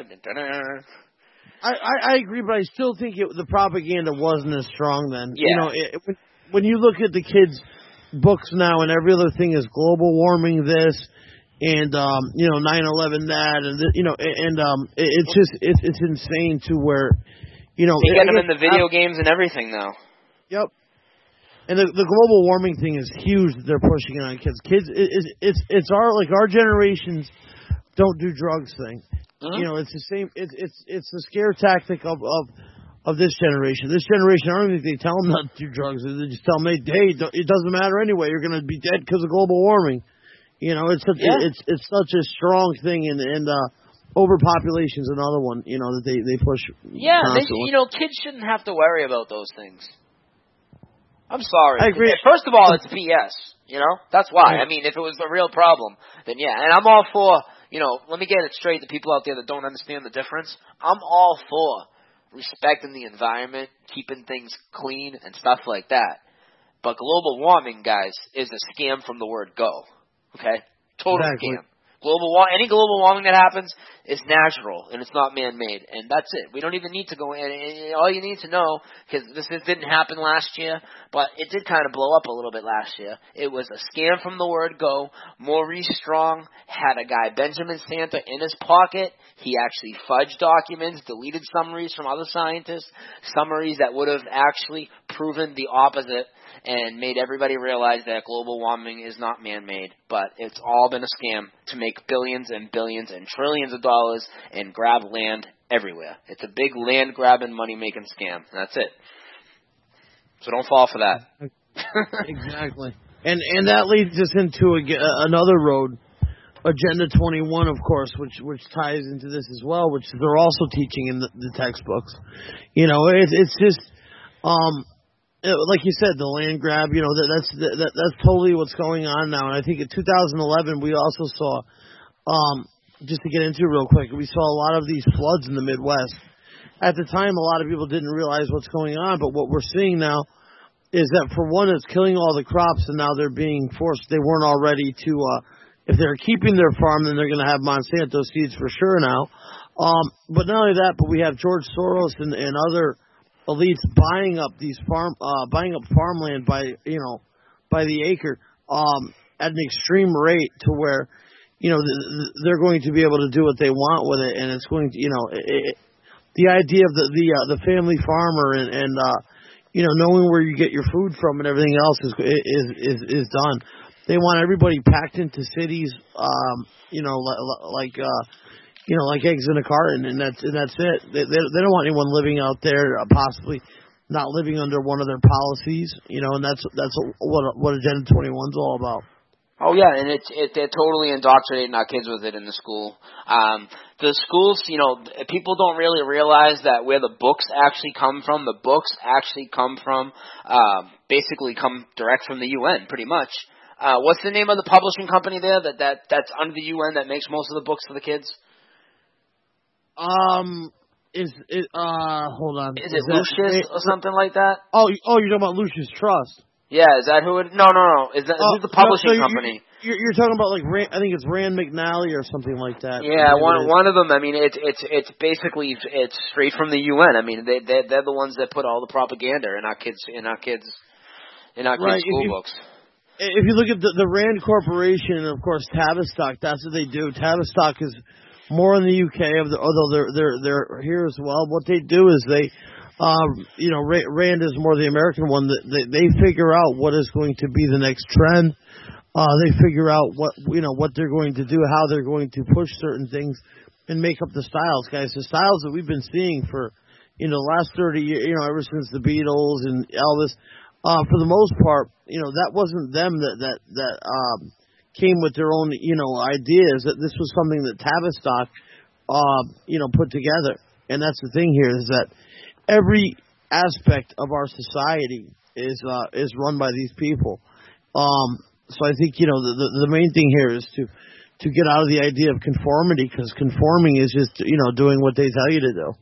I agree, but I still think the propaganda wasn't as strong then. Yeah. You know, when you look at the kids' books now, and every other thing is global warming, this, and you know, 9/11 that, and you know, and it's just it's insane to where, you know, they get them in the video games and everything now. Yep. And the global warming thing is huge that they're pushing it on kids. Kids, it's our generations don't do drugs thing. Mm-hmm. You know, it's the same. It's the scare tactic of this generation. This generation, I don't think they tell them not to do drugs. They just tell them, hey, it doesn't matter anyway. You're going to be dead because of global warming. You know, it's such a strong thing, and overpopulation is another one. You know, that they push. Yeah, you know, kids shouldn't have to worry about those things. I'm sorry. I agree. First of all, it's BS. You know, that's why. I mean, if it was a real problem, then yeah. And I'm all for, you know, let me get it straight to people out there that don't understand the difference. I'm all for respecting the environment, keeping things clean and stuff like that. But global warming, guys, is a scam from the word go. Okay? Total scam. Any global warming that happens is natural, and it's not man-made, and that's it. We don't even need to go in. And all you need to know, because this didn't happen last year, but it did kind of blow up a little bit last year. It was a scam from the word go. Maurice Strong had a guy, Benjamin Santa, in his pocket. He actually fudged documents, deleted summaries from other scientists, summaries that would have actually proven the opposite, and made everybody realize that global warming is not man-made, but it's all been a scam to make billions and billions and trillions of dollars and grab land everywhere. It's a big land-grabbing, money-making scam. That's it. So don't fall for that. Exactly. And that leads us into another road, Agenda 21, of course, which ties into this as well, which they're also teaching in the textbooks. You know, it's just... like you said, the land grab, you know, that's totally what's going on now. And I think in 2011, we also saw, just to get into it real quick, we saw a lot of these floods in the Midwest. At the time, a lot of people didn't realize what's going on, but what we're seeing now is that, for one, it's killing all the crops, and now they're being forced. They weren't already to, if they're keeping their farm, then they're going to have Monsanto seeds for sure now. But not only that, but we have George Soros and other elites buying up farmland by the acre at an extreme rate, to where, you know, they're going to be able to do what they want with it, and it's going to, you know, the idea of the family farmer and you know, knowing where you get your food from and everything else is done. They want everybody packed into cities, you know, like eggs in a carton, and that's it. They don't want anyone living out there, possibly not living under one of their policies, you know, and that's what Agenda 21 is all about. Oh yeah, and they're totally indoctrinating our kids with it in the school. The schools, you know, people don't really realize that where the books actually come from. The books actually come from, basically come direct from the UN, pretty much. What's the name of the publishing company there that's under the UN that makes most of the books for the kids? Hold on. Is it Lucius or something like that? Oh, you're talking about Lucius Trust. Yeah, is that who it? No. Who's the publishing company? You're talking about, like, I think it's Rand McNally or something like that. Yeah, one of them. I mean, it's basically it's straight from the UN. I mean, they're the ones that put all the propaganda in our kids' school books. If you look at the Rand Corporation and, of course, Tavistock, that's what they do. Tavistock is more in the UK, although they're here as well. What they do is they, you know, Rand is more the American one. They figure out what is going to be the next trend. They figure out what they're going to do, how they're going to push certain things, and make up the styles, guys. The styles that we've been seeing for, you know, the last 30 years, you know, ever since the Beatles and Elvis. For the most part, you know, that wasn't them that came with their own, you know, ideas. That this was something that Tavistock, you know, put together. And that's the thing here, is that every aspect of our society is run by these people. So I think, you know, the main thing here is to get out of the idea of conformity, because conforming is just, you know, doing what they tell you to do.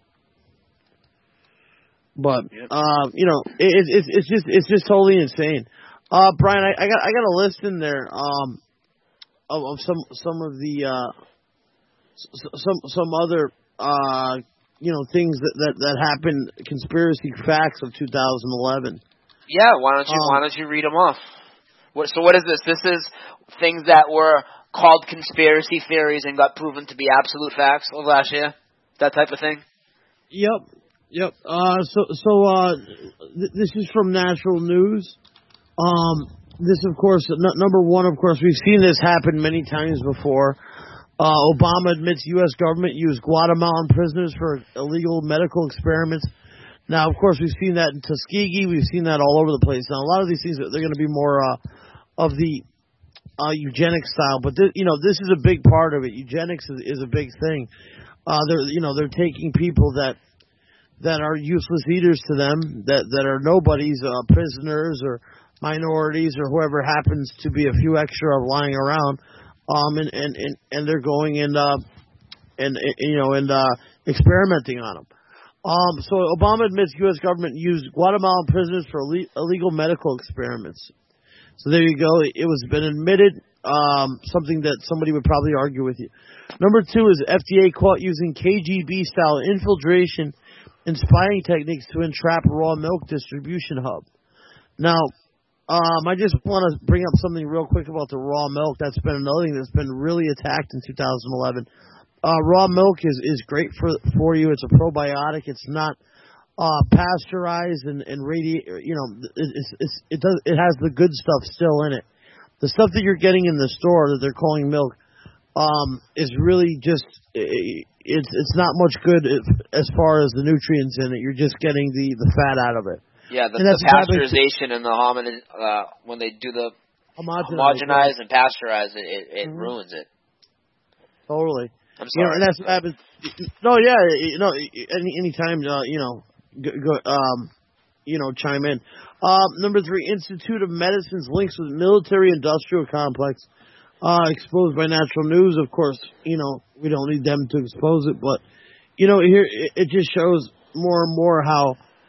But you know, it's just totally insane. Brian, I got a list in there of some of the some other you know, things that happened, conspiracy facts of 2011. Yeah, why don't you read them off? So what is this? This is things that were called conspiracy theories and got proven to be absolute facts of last year? That type of thing? Yep. This is from Natural News. This, of course, number one, of course, we've seen this happen many times before. Obama admits U.S. government used Guatemalan prisoners for illegal medical experiments. Now, of course, we've seen that in Tuskegee. We've seen that all over the place. Now, a lot of these things, they're going to be more of the eugenics style. But, you know, this is a big part of it. Eugenics is a big thing. They're taking people that are useless eaters to them, that are nobodies, prisoners or minorities or whoever happens to be a few extra lying around, and they're going and experimenting on them. So Obama admits U.S. government used Guatemalan prisoners for illegal medical experiments. So there you go. It was been admitted, something that somebody would probably argue with you. Number 2 is FDA caught using KGB-style infiltration and spying techniques to entrap raw milk distribution hub. Now, I just want to bring up something real quick about the raw milk. That's been another thing that's been really attacked in 2011. Raw milk is great for you. It's a probiotic. It's not pasteurized and it has the good stuff still in it. The stuff that you're getting in the store that they're calling milk is really just it's not much good as far as the nutrients in it. You're just getting the fat out of it. Yeah, the pasteurization and the when they do the homogenize and pasteurize it ruins it. Totally. I'm sorry. And that's what happens. No, yeah, anytime, chime in. Number 3, Institute of Medicine's links with military-industrial complex exposed by Natural News. Of course, we don't need them to expose it, but here it just shows more and more how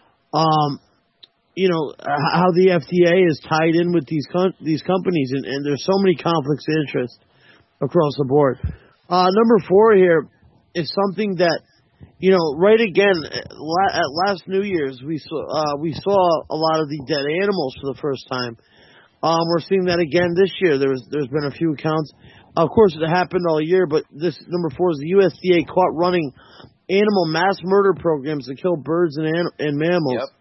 how the FDA is tied in with these companies, and there's so many conflicts of interest across the board. Number 4 here is something that, right again, at last New Year's, we saw a lot of the dead animals for the first time. We're seeing that again this year. There's been a few accounts. Of course, it happened all year, but this number 4 is the USDA caught running animal mass murder programs to kill birds and mammals. Yep.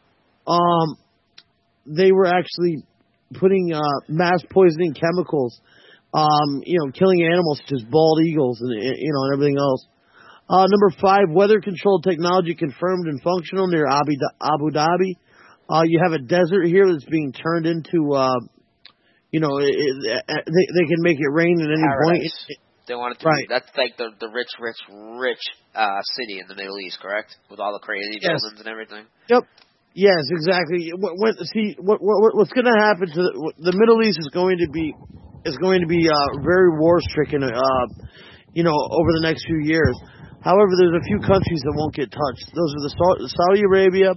They were actually putting mass poisoning chemicals, killing animals such as bald eagles and and everything else. Number 5, weather control technology confirmed and functional near Abu Dhabi. You have a desert here that's being turned into, they can make it rain at any point. They want it to be, that's like the rich city in the Middle East, correct? With all the crazy buildings and everything. Yep. Yes, exactly. What's going to happen to the Middle East is going to be very war stricken, over the next few years. However, there's a few countries that won't get touched. Those are the Saudi Arabia,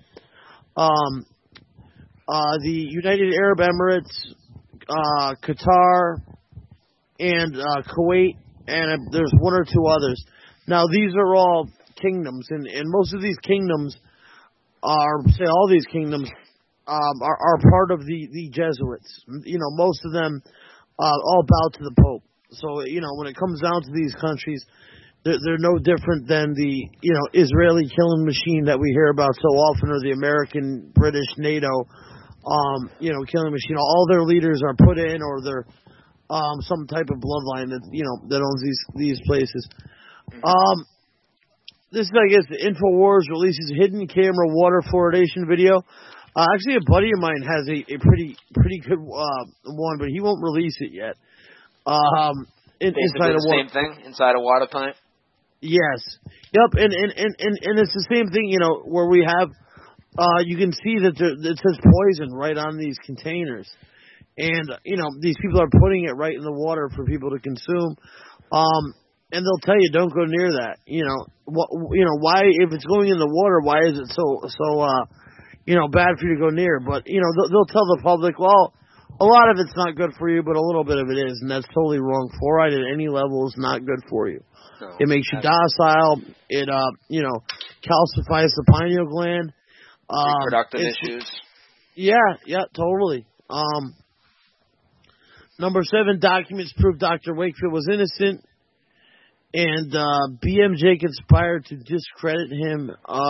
the United Arab Emirates, Qatar, and Kuwait, and there's 1 or 2 others. Now, these are all kingdoms, and most of these kingdoms all these kingdoms are part of the Jesuits. Most of them all bow to the Pope. So, when it comes down to these countries, they're no different than the, Israeli killing machine that we hear about so often, or the American, British, NATO, killing machine. All their leaders are put in, or they're some type of bloodline that, that owns these places. This is, I guess, the InfoWars releases hidden camera water fluoridation video. Actually, a buddy of mine has a pretty good one, but he won't release it yet. Inside the same thing inside a water plant. Yes. Yep. And it's the same thing. Where we have, you can see that it says poison right on these containers, and these people are putting it right in the water for people to consume. And they'll tell you, don't go near that. Why, if it's going in the water, why is it so bad for you to go near? But, they'll tell the public, well, a lot of it's not good for you, but a little bit of it is, and that's totally wrong. Fluoride at any level is not good for you. No, it makes you docile. It, calcifies the pineal gland. Reproductive issues. Yeah, totally. Number 7, documents prove Dr. Wakefield was innocent. And BMJ conspired to discredit him.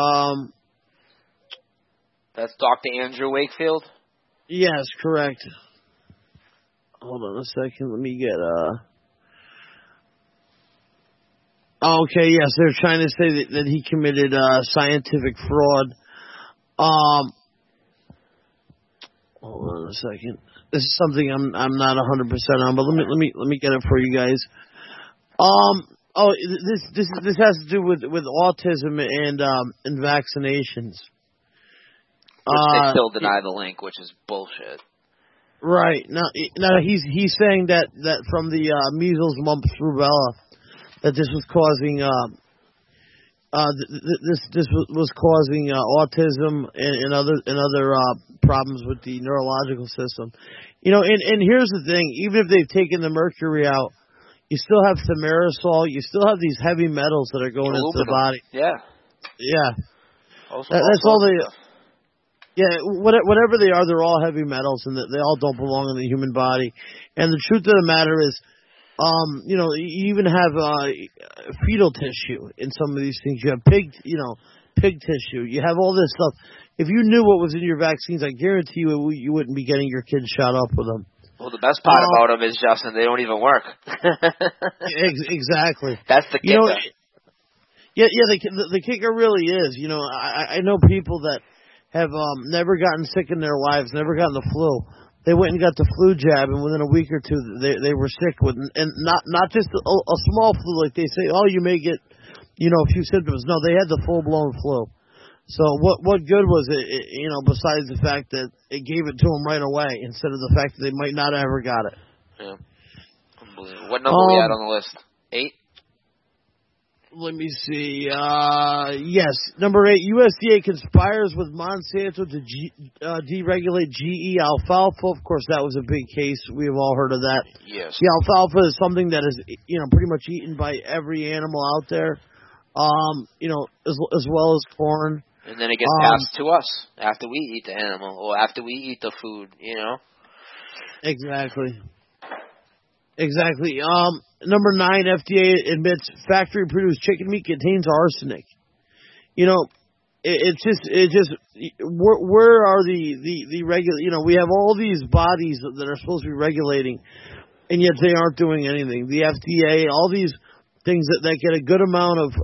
That's Dr. Andrew Wakefield? Yes, correct. Hold on a second. Let me get... Okay, yes, they're trying to say that he committed scientific fraud. Hold on a second. This is something I'm not 100% on, but let me get it for you guys. This has to do with autism and vaccinations. They still deny the link, which is bullshit. Right. Now he's saying that from the measles, mumps, rubella, that this was causing this was causing autism and other problems with the neurological system. And here's the thing: even if they've taken the mercury out, you still have thimerosal. You still have these heavy metals that are going into the body. Yeah. That's all they. Yeah, whatever they are, they're all heavy metals, and they all don't belong in the human body. And the truth of the matter is, you even have fetal tissue in some of these things. You have pig tissue. You have all this stuff. If you knew what was in your vaccines, I guarantee you wouldn't be getting your kids shot up with them. Well, the best part about them is, Justin, they don't even work. Exactly. That's the kicker. The kicker really is. I know people that have never gotten sick in their lives, never gotten the flu. They went and got the flu jab, and within a week or two, they were sick with, and not just a small flu like they say. Oh, you may get, a few symptoms. No, they had the full blown flu. So what good was it? Besides the fact that it gave it to them right away, instead of the fact that they might not have ever got it. Yeah, unbelievable. What number we had on the list? 8. Let me see. Yes, number 8. USDA conspires with Monsanto to deregulate GE alfalfa. Of course, that was a big case. We have all heard of that. Yes. The alfalfa is something that is, pretty much eaten by every animal out there. As well as corn. And then it gets passed to us after we eat the animal or after we eat the food. Exactly. Number 9, FDA admits factory-produced chicken meat contains arsenic. It's just where are the regular? We have all these bodies that are supposed to be regulating, and yet they aren't doing anything. The FDA, all these things that get a good amount of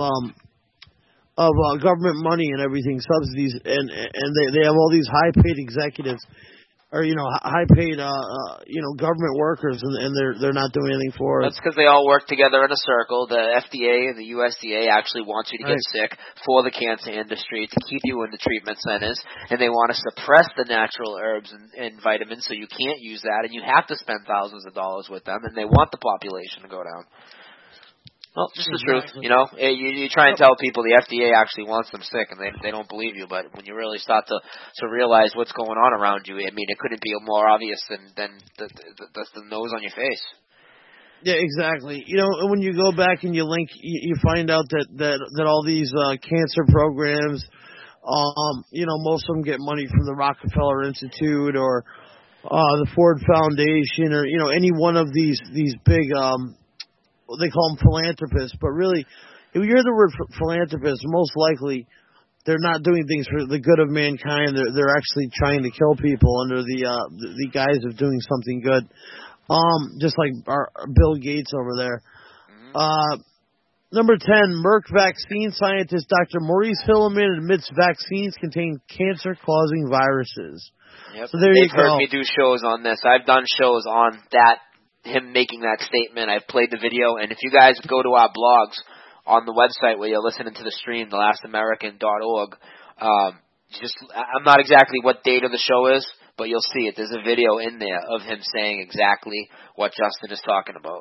government money and everything, subsidies, and they have all these high-paid executives. Or high-paid government workers, and they're not doing anything for us. That's because they all work together in a circle. The FDA and the USDA actually want you to get sick for the cancer industry to keep you in the treatment centers, and they want to suppress the natural herbs and vitamins so you can't use that, and you have to spend thousands of dollars with them, and they want the population to go down. Well, just the truth, You try and tell people the FDA actually wants them sick, and they don't believe you. But when you really start to realize what's going on around you, it couldn't be more obvious than the nose on your face. Yeah, exactly. When you go back and you link, you find out that all these cancer programs, most of them get money from the Rockefeller Institute or the Ford Foundation or any one of these big. They call them philanthropists, but really, if you hear the word philanthropist, most likely they're not doing things for the good of mankind. They're actually trying to kill people under the guise of doing something good. Just like our Bill Gates over there. Number 10, Merck vaccine scientist Dr. Maurice Hilleman admits vaccines contain cancer-causing viruses. Yep. So there you go. They've heard me do shows on this. I've done shows on that. Him making that statement. I've played the video, and if you guys go to our blogs on the website where you're listening to the stream, thelastamerican.org, I'm not exactly what date of the show is, but you'll see it. There's a video in there of him saying exactly what Justin is talking about.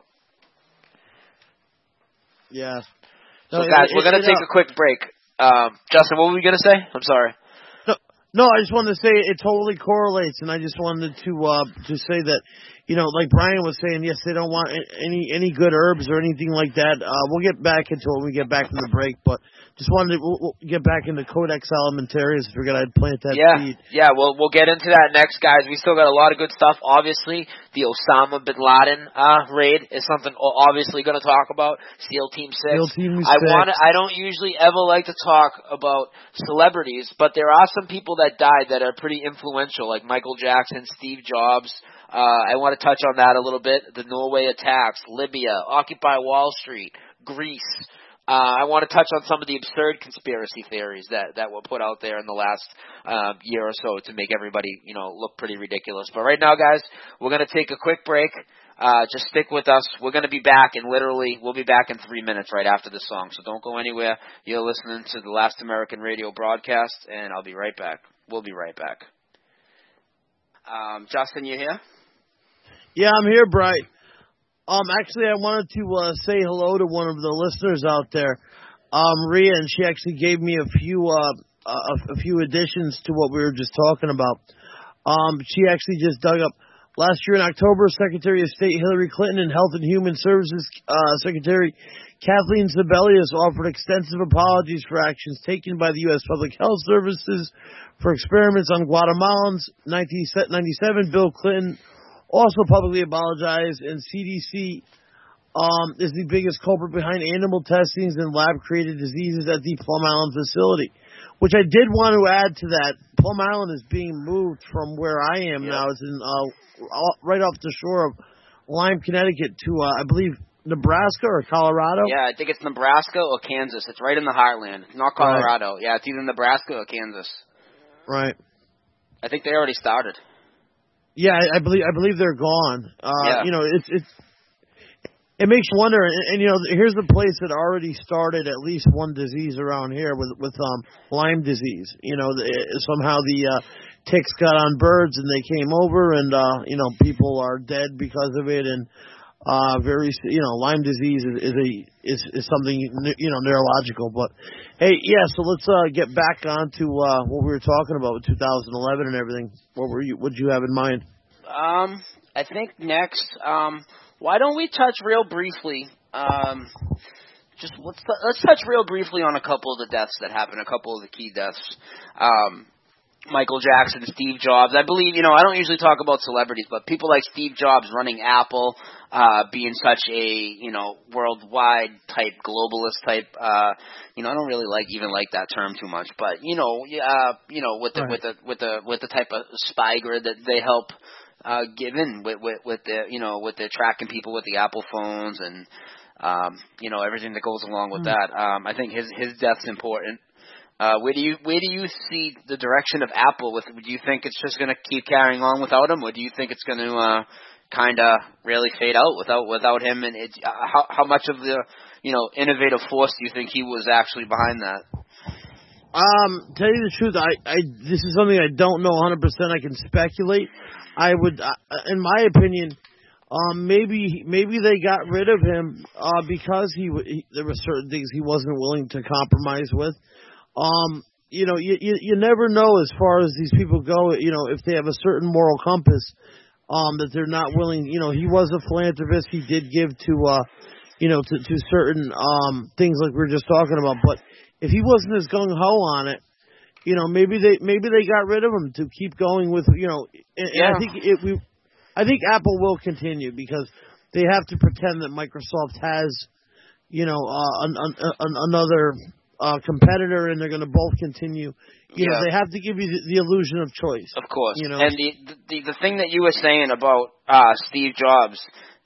Yeah. So guys, we're going to take a quick break. Justin, what were we going to say? I'm sorry. No, I just wanted to say it totally correlates, and I just wanted to say that, like Brian was saying, yes, they don't want any good herbs or anything like that. We'll get back into it when we get back from the break, but just wanted to we'll get back into Codex Alimentarius. Figured I'd plant that seed. Yeah, we'll get into that next, guys. We still got a lot of good stuff. Obviously, the Osama bin Laden raid is something obviously going to talk about. SEAL Team 6. SEAL Team 6. I don't usually ever like to talk about celebrities, but there are some people that died that are pretty influential, like Michael Jackson, Steve Jobs. I want to touch on that a little bit. The Norway attacks, Libya, Occupy Wall Street, Greece. I want to touch on some of the absurd conspiracy theories that were put out there in the last year or so to make everybody, look pretty ridiculous. But right now, guys, we're going to take a quick break. Just stick with us. We're going to be back, and literally, we'll be back in 3 minutes right after the song. So don't go anywhere. You're listening to the Last American Radio broadcast, and I'll be right back. We'll be right back. Justin, you here? Yeah, I'm here, Bright. Actually, I wanted to say hello to one of the listeners out there. Rhea, and she actually gave me a few additions to what we were just talking about. She actually just dug up last year in October, Secretary of State Hillary Clinton and Health and Human Services Secretary Kathleen Sebelius offered extensive apologies for actions taken by the U.S. Public Health Services for experiments on Guatemalans. 1997, Bill Clinton also publicly apologized, and CDC is the biggest culprit behind animal testings and lab-created diseases at the Plum Island facility. Which I did want to add to that. Plum Island is being moved from where I am now. It's in right off the shore of Lyme, Connecticut, to I believe Nebraska or Colorado. Yeah, I think it's Nebraska or Kansas. It's right in the heartland. It's not Colorado. Right. Yeah, it's either Nebraska or Kansas. Right. I think they already started. Yeah, I believe they're gone. Yeah. You know, it makes you wonder, and you know, here's a place that already started at least one disease around here with Lyme disease. You know, somehow the ticks got on birds and they came over, and you know, people are dead because of it, and Lyme disease is something, you know, neurological. But hey, yeah, so let's get back on to what we were talking about with 2011 and everything. What did you have in mind? I think next, why don't we touch real briefly? Let's touch real briefly on a couple of the deaths that happened, a couple of the key deaths. Michael Jackson, Steve Jobs. I believe, you know, I don't usually talk about celebrities, but people like Steve Jobs running Apple, being such a, you know, worldwide type, globalist type, you know, I don't really like that term too much, but, you know, with the type of spy grid that they help, given with the tracking people with the Apple phones and, you know, everything that goes along with that. I think his death's important. Where do you see the direction of Apple? Do you think it's just going to keep carrying on without him, or do you think it's going to kind of really fade out without him? And how much of the, you know, innovative force do you think he was actually behind that? Tell you the truth, this is something I don't know 100%. I can speculate. I would, in my opinion, maybe they got rid of him because there were certain things he wasn't willing to compromise with. You know, you never know as far as these people go, you know, if they have a certain moral compass, that they're not willing, you know, he was a philanthropist. He did give to, you know, to certain, things like we were just talking about. But if he wasn't as gung-ho on it, you know, maybe they got rid of him to keep going with, you know, and I think Apple will continue because they have to pretend that Microsoft has, you know, another competitor, and they're going to both continue. You know, they have to give you the illusion of choice. Of course. You know? And the thing that you were saying about Steve Jobs,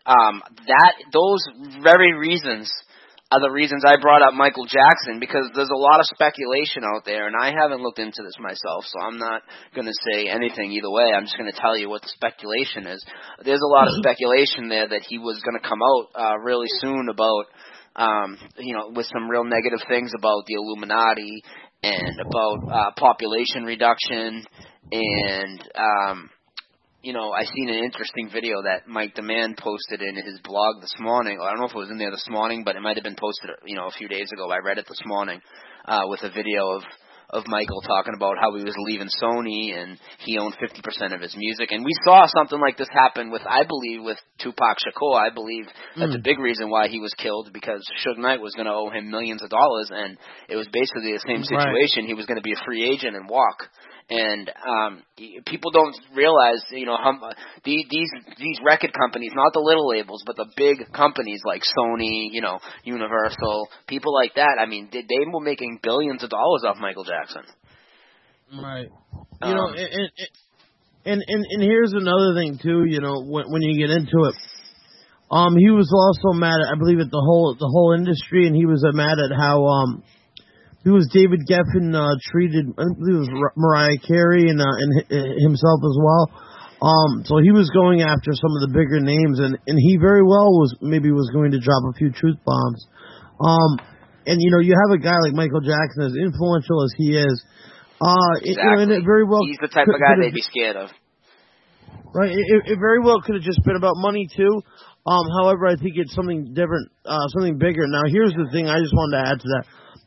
those very reasons are the reasons I brought up Michael Jackson, because there's a lot of speculation out there, and I haven't looked into this myself, so I'm not going to say anything either way. I'm just going to tell you what the speculation is. There's a lot of speculation there that he was going to come out really soon about, you know, with some real negative things about the Illuminati and about population reduction, and you know, I seen an interesting video that Mike DeMann posted in his blog this morning. I don't know if it was in there this morning, but it might have been posted, you know, a few days ago. I read it this morning with a video of Michael talking about how he was leaving Sony and he owned 50% of his music. And we saw something like this happen with, I believe, with Tupac Shakur. I believe that's a big reason why he was killed, because Suge Knight was going to owe him millions of dollars, and it was basically the same situation. Right. He was going to be a free agent and walk. And people don't realize, you know, how these record companies, not the little labels, but the big companies like Sony, you know, Universal, people like that. I mean, they were making billions of dollars off Michael Jackson. Right. You know, and here's another thing too. You know, when you get into it, he was also mad at, I believe, at the whole industry, and he was mad at how he was David Geffen treated. I believe it was Mariah Carey and himself as well. So he was going after some of the bigger names, and he very well was going to drop a few truth bombs. And you know, you have a guy like Michael Jackson, as influential as he is. Exactly. You know, and it very well he's the type of guy they'd be scared of. Right. It very well could have just been about money too. However, I think it's something different, something bigger. Now, here's the thing. I just wanted to add to that.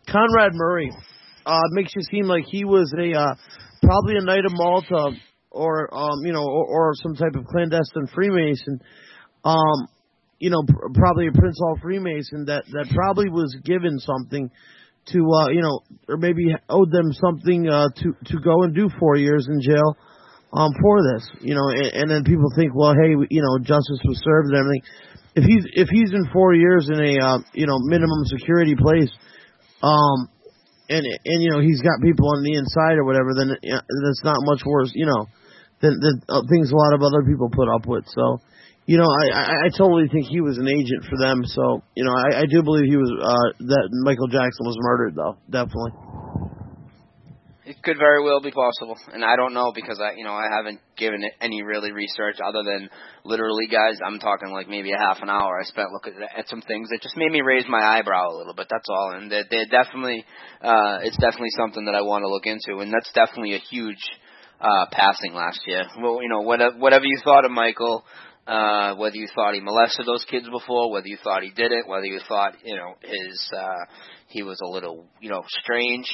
Conrad Murray makes you seem like he was a probably a Knight of Malta or or some type of clandestine Freemason. Probably a Prince Hall Freemason that probably was given something to or maybe owed them something to go and do 4 years in jail for this, and then people think, well, hey, justice was served and everything. If he's in 4 years in a minimum security place, and he's got people on the inside or whatever, then that's not much worse, than things a lot of other people put up with. So, I totally think he was an agent for them. So, I do believe he was that Michael Jackson was murdered, though, definitely. It could very well be possible, and I don't know because I haven't given it any really research other than literally, guys, I'm talking like maybe a half an hour I spent looking at some things that just made me raise my eyebrow a little bit. That's all, and they're definitely, it's definitely something that I want to look into, and that's definitely a huge passing last year. Well, whatever you thought of Michael, whether you thought he molested those kids before, whether you thought he did it, whether you thought he was a little strange.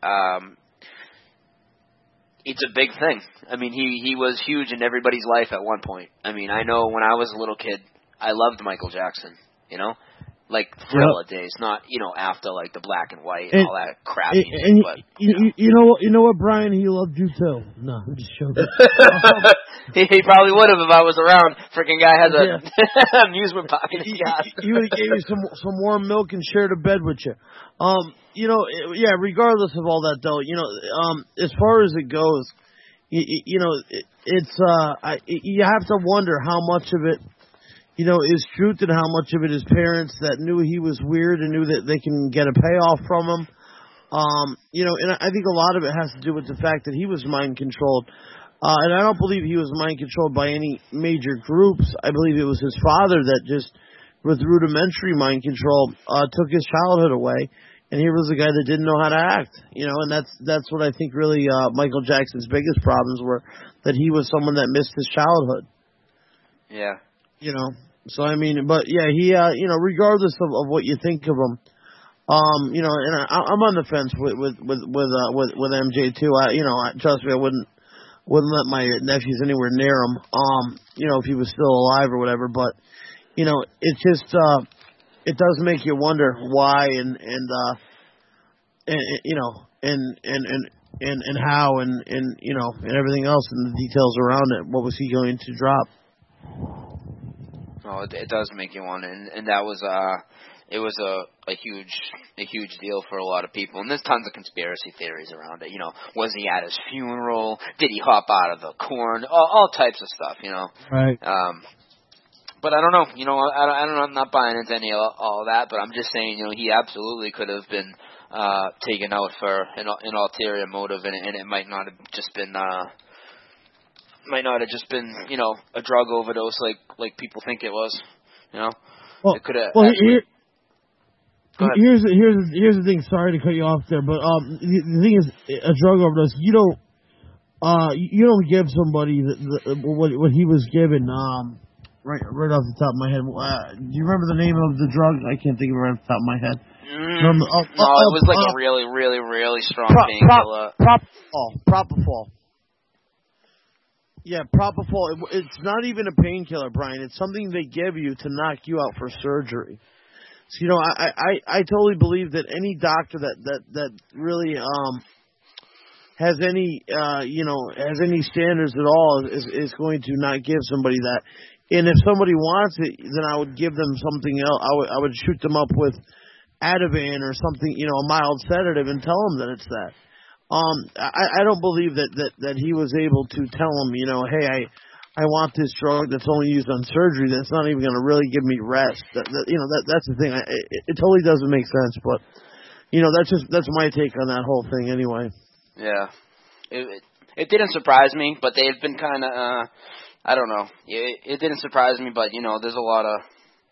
It's a big thing. I mean, he was huge in everybody's life at one point. I mean, I know when I was a little kid, I loved Michael Jackson, like Thriller days, not, after like the black and white and all that crap. You know what, Brian? He loved you too. No, I'm just joking. He probably would have if I was around. Freaking guy has a amusement park in his yard. He would have gave you some warm milk and shared a bed with you. Regardless of all that though, as far as it goes, it's you have to wonder how much of it, is truth and how much of it is parents that knew he was weird and knew that they can get a payoff from him. And I think a lot of it has to do with the fact that he was mind controlled. And I don't believe he was mind controlled by any major groups. I believe it was his father that just, with rudimentary mind control, took his childhood away. And he was a guy that didn't know how to act, and that's what I think really Michael Jackson's biggest problems were, that he was someone that missed his childhood. Yeah. So I mean, but yeah, he, regardless of what you think of him, and I'm on the fence with MJ too. Trust me, I wouldn't let my nephews anywhere near him, if he was still alive or whatever. But it's just, it does make you wonder why and how and everything else and the details around it. What was he going to drop? Oh, it does make you wonder, and that was it was a huge deal for a lot of people, and there's tons of conspiracy theories around it. Was he at his funeral? Did he hop out of the corn? All types of stuff. Right. But I don't know. I don't know. I'm not buying into any all that. But I'm just saying, he absolutely could have been taken out for an ulterior motive, and it might not have just been a drug overdose like people think it was. Well, it could have. Well, here's the thing. Sorry to cut you off there, but the thing is, a drug overdose. You don't give somebody what he was given. Right off the top of my head. Do you remember the name of the drug? I can't think of it right off the top of my head. It was like a really, really, really strong painkiller. Propofol. Yeah, Propofol. It's not even a painkiller, Brian. It's something they give you to knock you out for surgery. So, I totally believe that any doctor that really has any standards at all is going to not give somebody that. And if somebody wants it, then I would give them something else. I would shoot them up with Ativan or something, a mild sedative, and tell them that it's that. I don't believe that he was able to tell them, hey, I want this drug that's only used on surgery. That's not even going to really give me rest. That's the thing. It totally doesn't make sense. But that's my take on that whole thing, anyway. Yeah, it didn't surprise me, but they've been kind of. I don't know. It didn't surprise me, but, there's a lot of...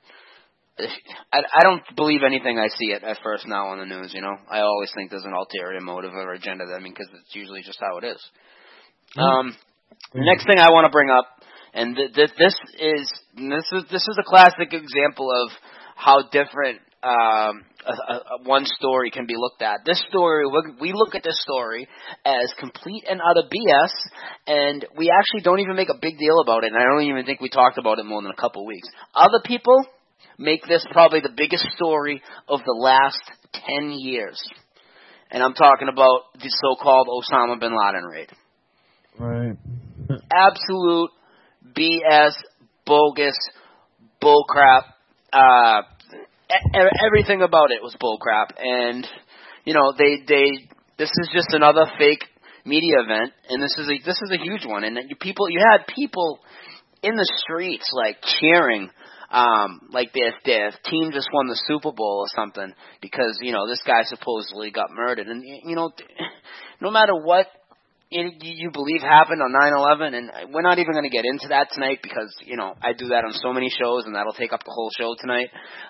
I don't believe anything I see at first now on the news, I always think there's an ulterior motive or agenda, because it's usually just how it is. The next thing I want to bring up, and this is a classic example of how different one story can be looked at. This story, we look at this story as complete and utter BS, and we actually don't even make a big deal about it, and I don't even think we talked about it more than a couple weeks. Other people make this probably the biggest story of the last 10 years. And I'm talking about the so-called Osama bin Laden raid. Right. Absolute BS, bogus, bullcrap. Everything about it was bullcrap. And, you know, this is just another fake media event, and this is a huge one. And you had people in the streets, like, cheering, like their team just won the Super Bowl or something because, you know, this guy supposedly got murdered. And, you know, no matter what you believe happened on 9/11, and we're not even going to get into that tonight because, you know, I do that on so many shows and that'll take up the whole show tonight.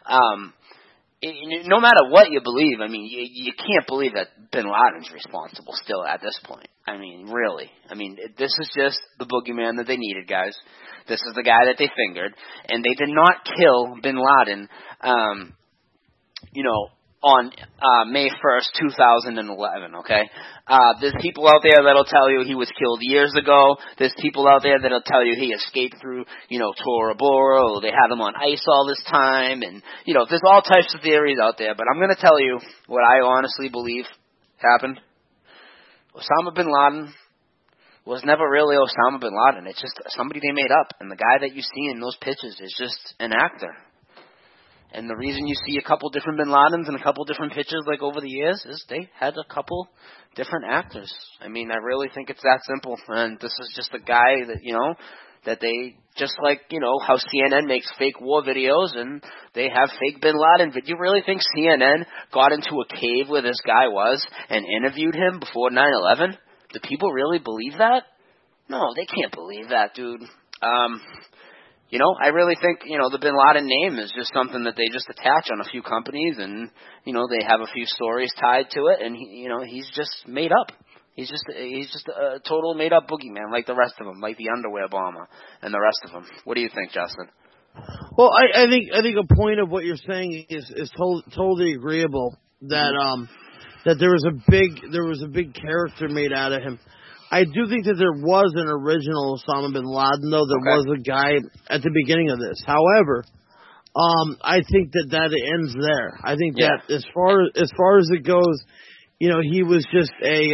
No matter what you believe, I mean, you can't believe that bin Laden's responsible still at this point. I mean, really. I mean, this is just the boogeyman that they needed, guys. This is the guy that they fingered, and they did not kill bin Laden, you know, on May 1st, 2011, okay? There's people out there that'll tell you he was killed years ago. There's people out there that'll tell you he escaped through, you know, Tora Bora, or they had him on ice all this time, and, you know, there's all types of theories out there, but I'm going to tell you what I honestly believe happened. Osama bin Laden was never really Osama bin Laden. It's just somebody they made up, and the guy that you see in those pictures is just an actor. And the reason you see a couple different bin Ladens and a couple different pictures like over the years is they had a couple different actors. I mean, I really think it's that simple. And this is just a guy that, you know, that they, just like, you know, how CNN makes fake war videos and they have fake bin Laden. But do you really think CNN got into a cave where this guy was and interviewed him before 9/11? Do people really believe that? No, they can't believe that, dude. You know, I really think, you know, the bin Laden name is just something that they just attach on a few companies, and, you know, they have a few stories tied to it, and, you know, he's just made up. He's just a total made up boogeyman like the rest of them, like the underwear bomber and the rest of them. What do you think, Justin? Well, I think a point of what you're saying is totally agreeable that that there was a big character made out of him. I do think that there was an original Osama bin Laden, though. There was a guy at the beginning of this. However, I think that it ends there. I think that as far as it goes, you know, he was just a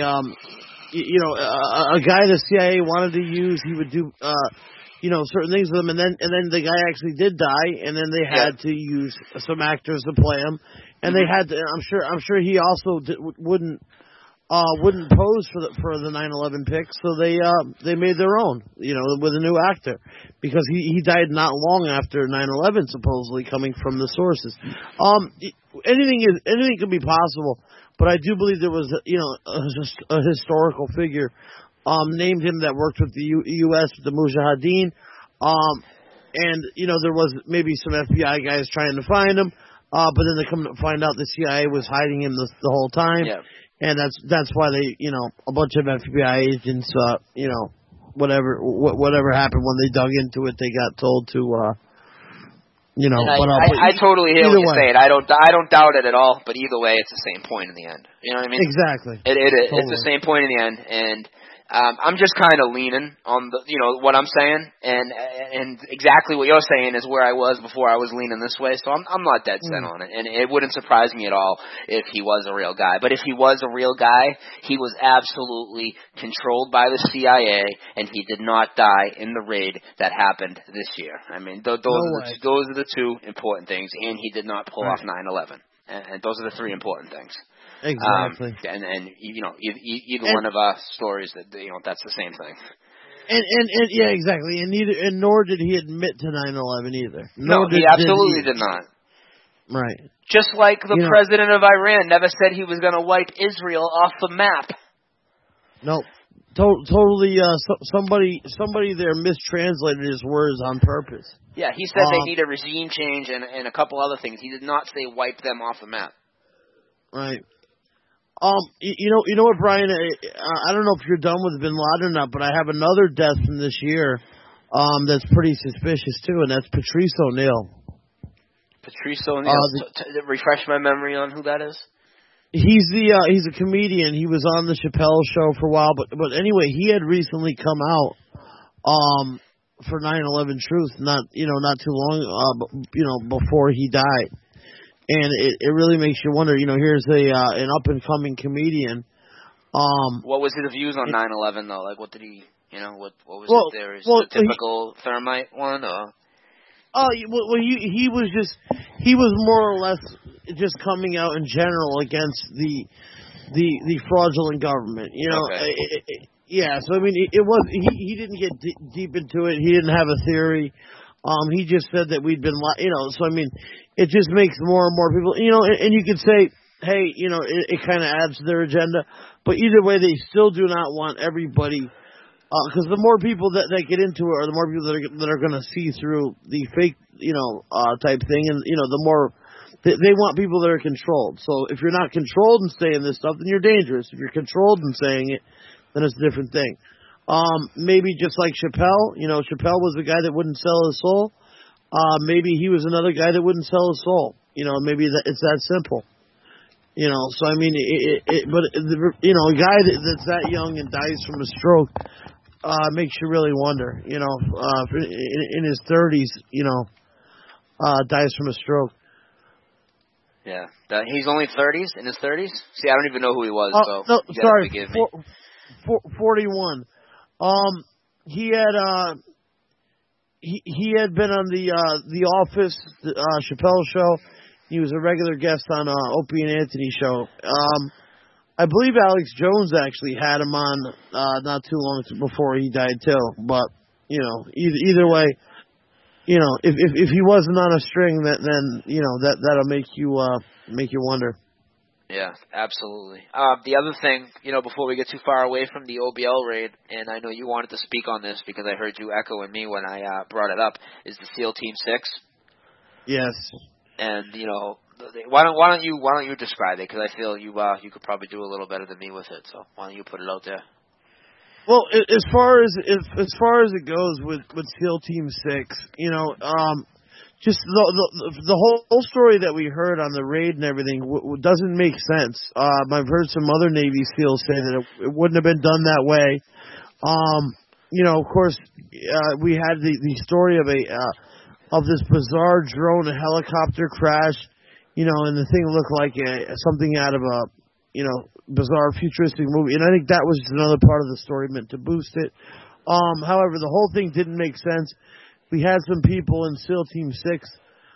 guy the CIA wanted to use. He would do, you know, certain things with him, and then the guy actually did die, and then they had to use some actors to play him, and they had to. I'm sure he also wouldn't pose for the 9/11 pick, so they made their own, you know, with a new actor, because he died not long after 9/11, supposedly, coming from the sources. Anything could be possible, but I do believe there was a historical figure named him that worked with the U.S. with the Mujahideen, and you know, there was maybe some FBI guys trying to find him, but then they come to find out the CIA was hiding him the whole time. Yeah. And that's why they, you know, a bunch of FBI agents, you know, whatever happened when they dug into it, they got told to, you know. I totally hear what you're saying. I don't doubt it at all. But either way, it's the same point in the end. You know what I mean? Exactly. It's the same point in the end, and I'm just kind of leaning on the, you know, what I'm saying, and exactly what you're saying is where I was before I was leaning this way. So I'm not dead set on it, and it wouldn't surprise me at all if he was a real guy. But if he was a real guy, he was absolutely controlled by the CIA, and he did not die in the raid that happened this year. I mean, those are the two important things, and he did not pull off 9/11, and those are the three important things. Exactly. And you know, either one of our stories that, you know, that's the same thing. And yeah, exactly. And nor did he admit to 9/11 either. No, he absolutely did not. Right. Just like the president of Iran never said he was going to wipe Israel off the map. No. Totally. Somebody there mistranslated his words on purpose. Yeah, he said they need a regime change and a couple other things. He did not say wipe them off the map. Right. You know what, Brian? I don't know if you're done with bin Laden or not, but I have another death from this year that's pretty suspicious too, and that's Patrice O'Neal. Patrice O'Neal. Refresh my memory on who that is. He's a comedian. He was on the Chappelle Show for a while, but anyway, he had recently come out for 9/11 Truth, not too long before he died, and it really makes you wonder. Here's an up and coming comedian. What was his views on 9/11 though? Like, what did he? What was it there? Is it the typical thermite one, or? He was more or less just coming out in general against the fraudulent government. Okay. Yeah. So I mean, it was he didn't get deep into it. He didn't have a theory. He just said that we'd been, So I mean, it just makes more and more people, and you could say, hey, it kind of adds to their agenda. But either way, they still do not want everybody. Because the more people that get into it, or the more people that are going to see through the fake, type thing, and the more they want people that are controlled. So if you're not controlled in saying this stuff, then you're dangerous. If you're controlled in saying it, then it's a different thing. Maybe just like Chappelle, Chappelle was the guy that wouldn't sell his soul. Maybe he was another guy that wouldn't sell his soul. Maybe it's that simple. So I mean, but a guy that's that young and dies from a stroke. Makes you really wonder, in his 30s, dies from a stroke. Yeah, he's only 30s, in his 30s? See, I don't even know who he was, so no, you sorry, forgive me. 41. He had been on the Office, Chappelle Show. He was a regular guest on Opie and Anthony show. I believe Alex Jones actually had him on not too long before he died too. But either way, if he wasn't on a string, then that'll make you wonder. Yeah, absolutely. The other thing, before we get too far away from the OBL raid, and I know you wanted to speak on this because I heard you echoing me when I brought it up, is the SEAL Team 6. Yes. And why don't you describe it? Because I feel you could probably do a little better than me with it. So why don't you put it out there? Well, as far as it goes with SEAL Team 6, just the whole story that we heard on the raid and everything doesn't make sense. I've heard some other Navy SEALs say that it wouldn't have been done that way. Of course, we had the story of this bizarre drone and helicopter crash, and the thing looked like something out of a, bizarre futuristic movie. And I think that was just another part of the story meant to boost it. However, the whole thing didn't make sense. We had some people in SEAL Team 6, it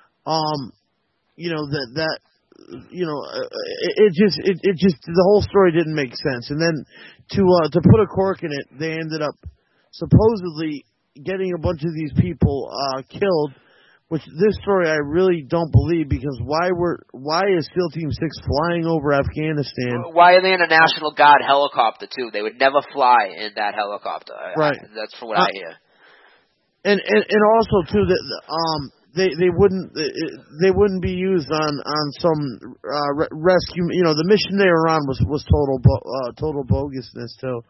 just the whole story didn't make sense. And then to put a cork in it, they ended up supposedly getting a bunch of these people killed, which this story I really don't believe, because why is SEAL Team 6 flying over Afghanistan? Why are they in a National Guard helicopter too? They would never fly in that helicopter. Right. That's from what I hear. And also too that they wouldn't be used on some rescue. The mission they were on was total bogusness too.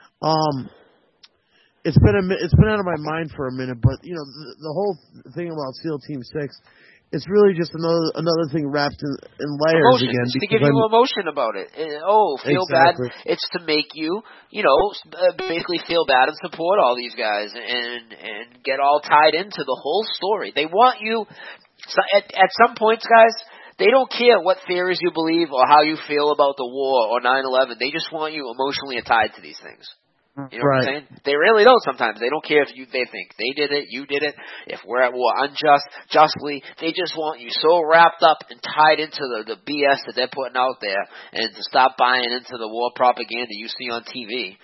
It's been out of my mind for a minute, but the whole thing about SEAL Team 6, it's really just another thing wrapped in layers emotion, again. To give you emotion about it. Feel exactly. bad. It's to make you, basically feel bad and support all these guys and get all tied into the whole story. They want you. So at some points, guys, they don't care what theories you believe or how you feel about the war or 9/11. They just want you emotionally tied to these things. You know what I'm saying? They really don't sometimes. They don't care if they think they did it, you did it, if we're at war justly. They just want you so wrapped up and tied into the BS that they're putting out there, and to stop buying into the war propaganda you see on TV.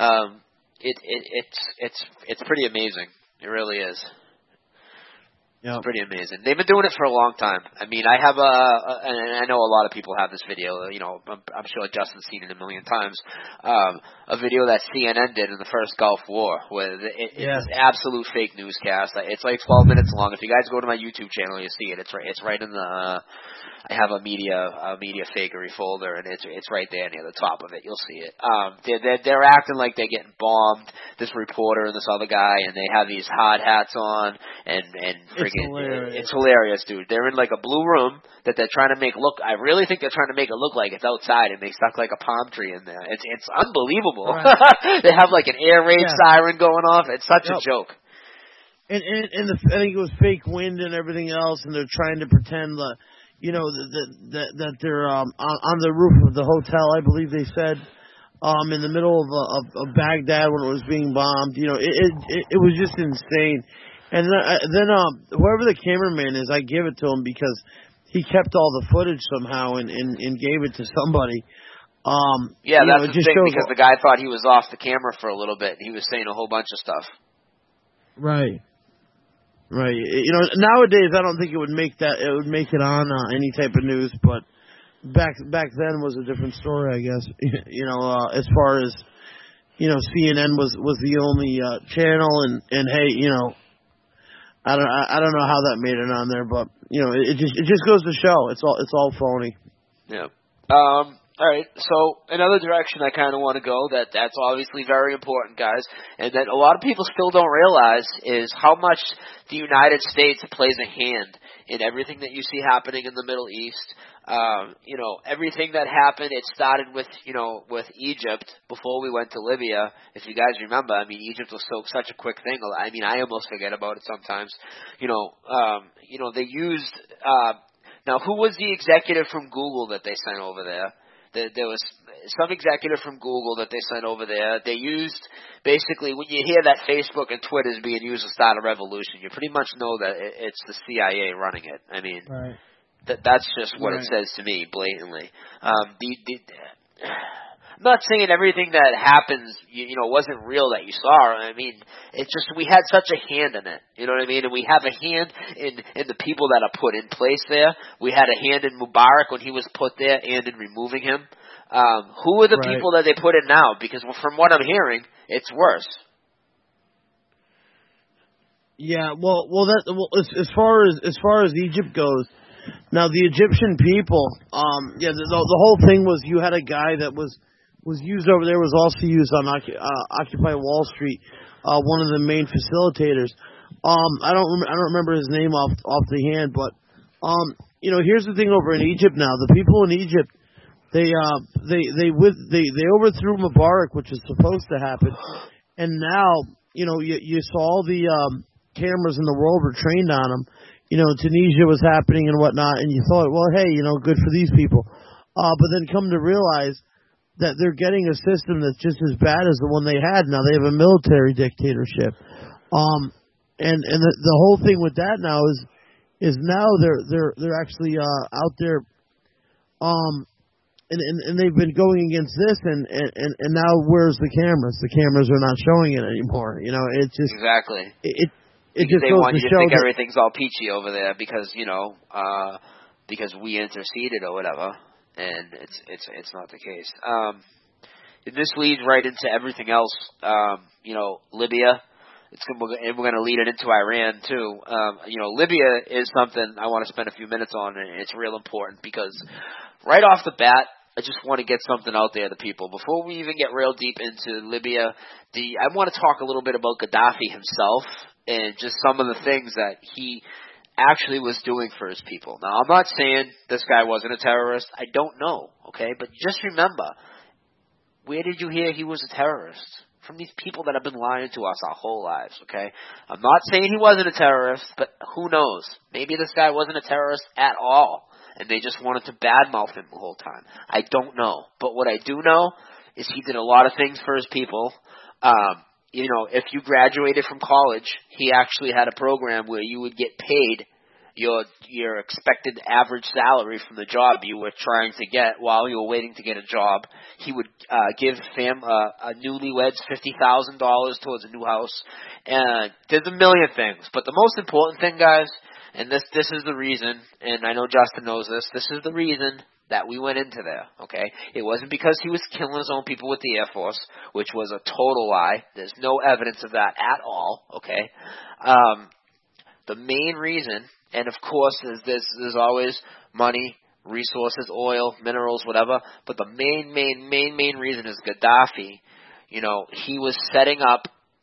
It's pretty amazing. It really is. Yep. It's pretty amazing. They've been doing it for a long time. I mean, I have and I know a lot of people have this video. I'm sure Justin's seen it a million times. A video that CNN did in the first Gulf War, where it's an absolute fake newscast. It's like 12 minutes long. If you guys go to my YouTube channel, you'll see it. It's right in the. I have a media fakery folder, and it's right there near the top of it. You'll see it. They're acting like they're getting bombed. This reporter and this other guy, and they have these hard hats on, and it's It's hilarious, dude. They're in like a blue room that they're trying to make look. I really think they're trying to make it look like it's outside, and they stuck like a palm tree in there. It's unbelievable. Right. They have like an air raid siren going off. It's such a joke. And I think it was fake wind and everything else, and they're trying to pretend that they're on the roof of the hotel. I believe they said. In the middle of Baghdad when it was being bombed, it was just insane. And then whoever the cameraman is, I give it to him because he kept all the footage somehow and gave it to somebody. That's the thing because the guy thought he was off the camera for a little bit. And he was saying a whole bunch of stuff. Right. Nowadays I don't think it would make it on any type of news, but. Back then was a different story, I guess. As far as CNN was the only channel, and hey, I don't know how that made it on there, but it just goes to show it's all phony. Yeah. All right. So another direction I kind of want to go that's obviously very important, guys, and that a lot of people still don't realize is how much the United States plays a hand in everything that you see happening in the Middle East. Everything that happened, it started with Egypt before we went to Libya. If you guys remember, Egypt was such a quick thing. I almost forget about it sometimes. They used, now who was the executive from Google that they sent over there? There was some executive from Google that they sent over there. They used, basically, when you hear that Facebook and Twitter is being used to start a revolution, you pretty much know that it's the CIA running it. Right. That's just what it says to me, blatantly. I'm not saying everything that happens, wasn't real that you saw. It's just we had such a hand in it. You know what I mean? And we have a hand in the people that are put in place there. We had a hand in Mubarak when he was put there and in removing him. Who are the people that they put in now? Because from what I'm hearing, it's worse. Yeah, as far as Egypt goes, now the Egyptian people, the whole thing was you had a guy that was used over there, was also used on Occupy Wall Street, one of the main facilitators. I don't remember his name off the hand, but here's the thing over in Egypt now. The people in Egypt, they overthrew Mubarak, which is supposed to happen, and now you saw all the cameras in the world were trained on him. Tunisia was happening and whatnot, and you thought, well, hey, good for these people. But then come to realize that they're getting a system that's just as bad as the one they had. Now they have a military dictatorship. And the whole thing with that now is now they're actually out there, and they've been going against this, and now where's the cameras? The cameras are not showing it anymore. It's just exactly It just they goes want to you to show think that everything's all peachy over there because because we interceded or whatever, and it's not the case. This leads right into everything else. Libya. We're going to lead it into Iran too. Libya is something I want to spend a few minutes on, and it's real important because right off the bat, I just want to get something out there to people. Before we even get real deep into Libya, I want to talk a little bit about Gaddafi himself and just some of the things that he actually was doing for his people. Now, I'm not saying this guy wasn't a terrorist. I don't know, okay? But just remember, where did you hear he was a terrorist? From these people that have been lying to us our whole lives, okay? I'm not saying he wasn't a terrorist, but who knows? Maybe this guy wasn't a terrorist at all, and they just wanted to badmouth him the whole time. I don't know. But what I do know is he did a lot of things for his people. If you graduated from college, he actually had a program where you would get paid your expected average salary from the job you were trying to get while you were waiting to get a job. He would give newlyweds $50,000 towards a new house, and there's a million things. But the most important thing, guys, and this is the reason, and I know Justin knows this is the reason that we went into there, okay? It wasn't because he was killing his own people with the Air Force, which was a total lie. There's no evidence of that at all, okay? The main reason, and of course there's always money, resources, oil, minerals, whatever, but the main reason is Gaddafi. He was setting up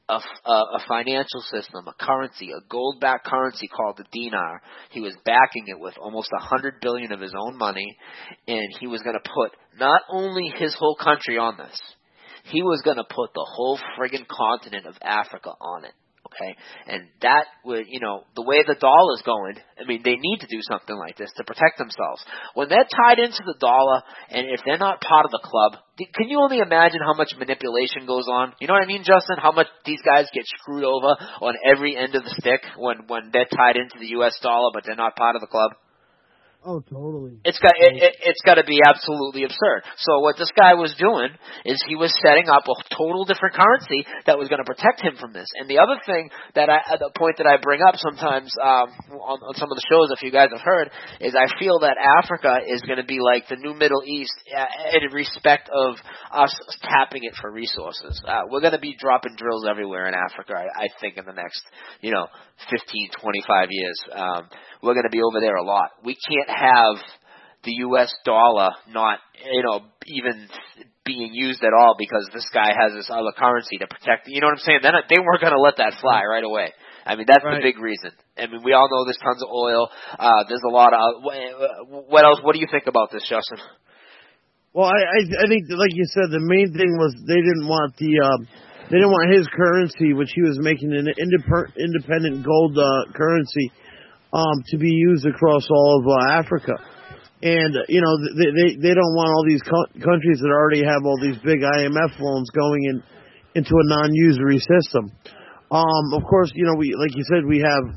a financial system, a currency, a gold-backed currency called the dinar. He was backing it with almost $100 billion of his own money, and he was going to put not only his whole country on this, he was going to put the whole friggin' continent of Africa on it. Okay, and that would, the way the dollar's going, I mean, they need to do something like this to protect themselves. When they're tied into the dollar, and if they're not part of the club, can you only imagine how much manipulation goes on? You know what I mean, Justin? How much these guys get screwed over on every end of the stick when they're tied into the U.S. dollar, but they're not part of the club? Oh, totally. It's got to be absolutely absurd. So what this guy was doing is he was setting up a total different currency that was going to protect him from this. And the other thing the point that I bring up sometimes on some of the shows, if you guys have heard, is I feel that Africa is going to be like the new Middle East in respect of us tapping it for resources. We're going to be dropping drills everywhere in Africa, I think, in the next 15, 25 years. We're going to be over there a lot. We can't have the U.S. dollar not, even being used at all because this guy has this other currency to protect. You know what I'm saying? They weren't going to let that fly right away. I mean, that's the big reason. I mean, we all know there's tons of oil. There's a lot of. What else? What do you think about this, Justin? Well, I think, like you said, the main thing was they didn't want his currency, which he was making an independent gold currency, to be used across all of Africa. And, they don't want all these countries that already have all these big IMF loans going into a non-usury system. Of course, like you said, we have,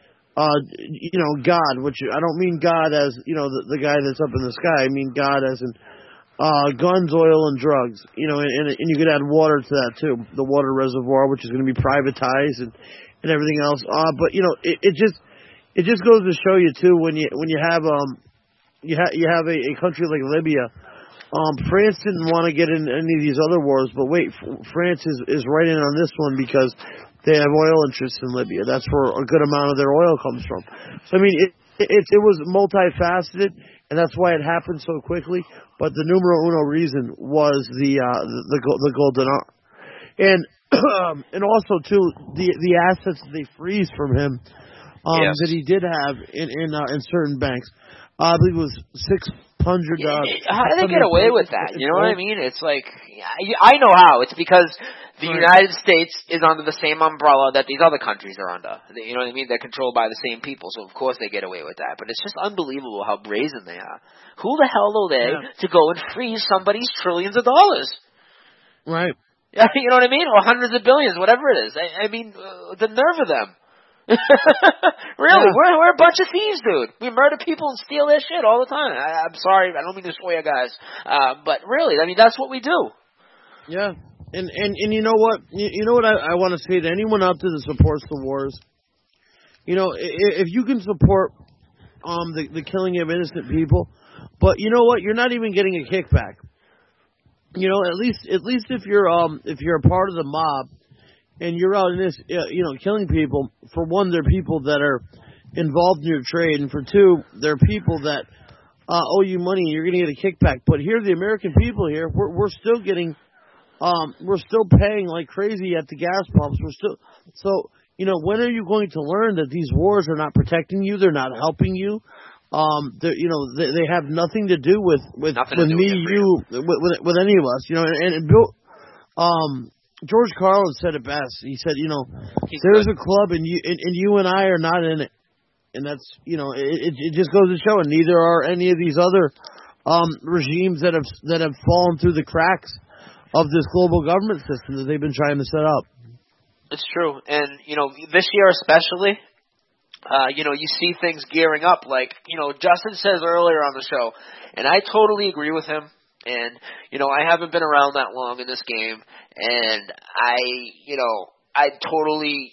God, which I don't mean God as, the guy that's up in the sky. I mean God as in guns, oil, and drugs. And you could add water to that too, the water reservoir, which is going to be privatized and everything else. But it just goes to show you too when you have a country like Libya. France didn't want to get in any of these other wars, but wait, France is right in on this one because they have oil interests in Libya. That's where a good amount of their oil comes from. So I mean, it was multifaceted, and that's why it happened so quickly. But the numero uno reason was the gold dinar, and also too the assets that they freeze from him. Yes. That he did have in certain banks. I believe it was 600. How do they get away with that? You know what I mean? It's like, I know how. It's because the United States is under the same umbrella that these other countries are under. You know what I mean? They're controlled by the same people, so of course they get away with that. But it's just unbelievable how brazen they are. Who the hell are they to go and freeze somebody's trillions of dollars? Right. You know what I mean? Or hundreds of billions, whatever it is. I mean, the nerve of them. Really, we're a bunch of thieves, dude. We murder people and steal their shit all the time. I'm sorry, I don't mean to swear, guys, but really, I mean, that's what we do. Yeah, and you know what? You know what I want to say to anyone out there that supports the wars. If you can support the killing of innocent people, but you know what? You're not even getting a kickback. At least if you're a part of the mob. And you're out in this, killing people. For one, they're people that are involved in your trade, and for two, they're people that owe you money, and you're going to get a kickback. But here, the American people here, we're still getting, we're still paying like crazy at the gas pumps. When are you going to learn that these wars are not protecting you? They're not helping you. They have nothing to do with me, you, with any of us. And Bill, George Carlin said it best. He said, there's a club and you and I are not in it. And that's, it just goes to show, and neither are any of these other regimes that have fallen through the cracks of this global government system that they've been trying to set up. It's true. And, this year especially, you see things gearing up. Like, Justin says earlier on the show, and I totally agree with him. And, I haven't been around that long in this game, and I totally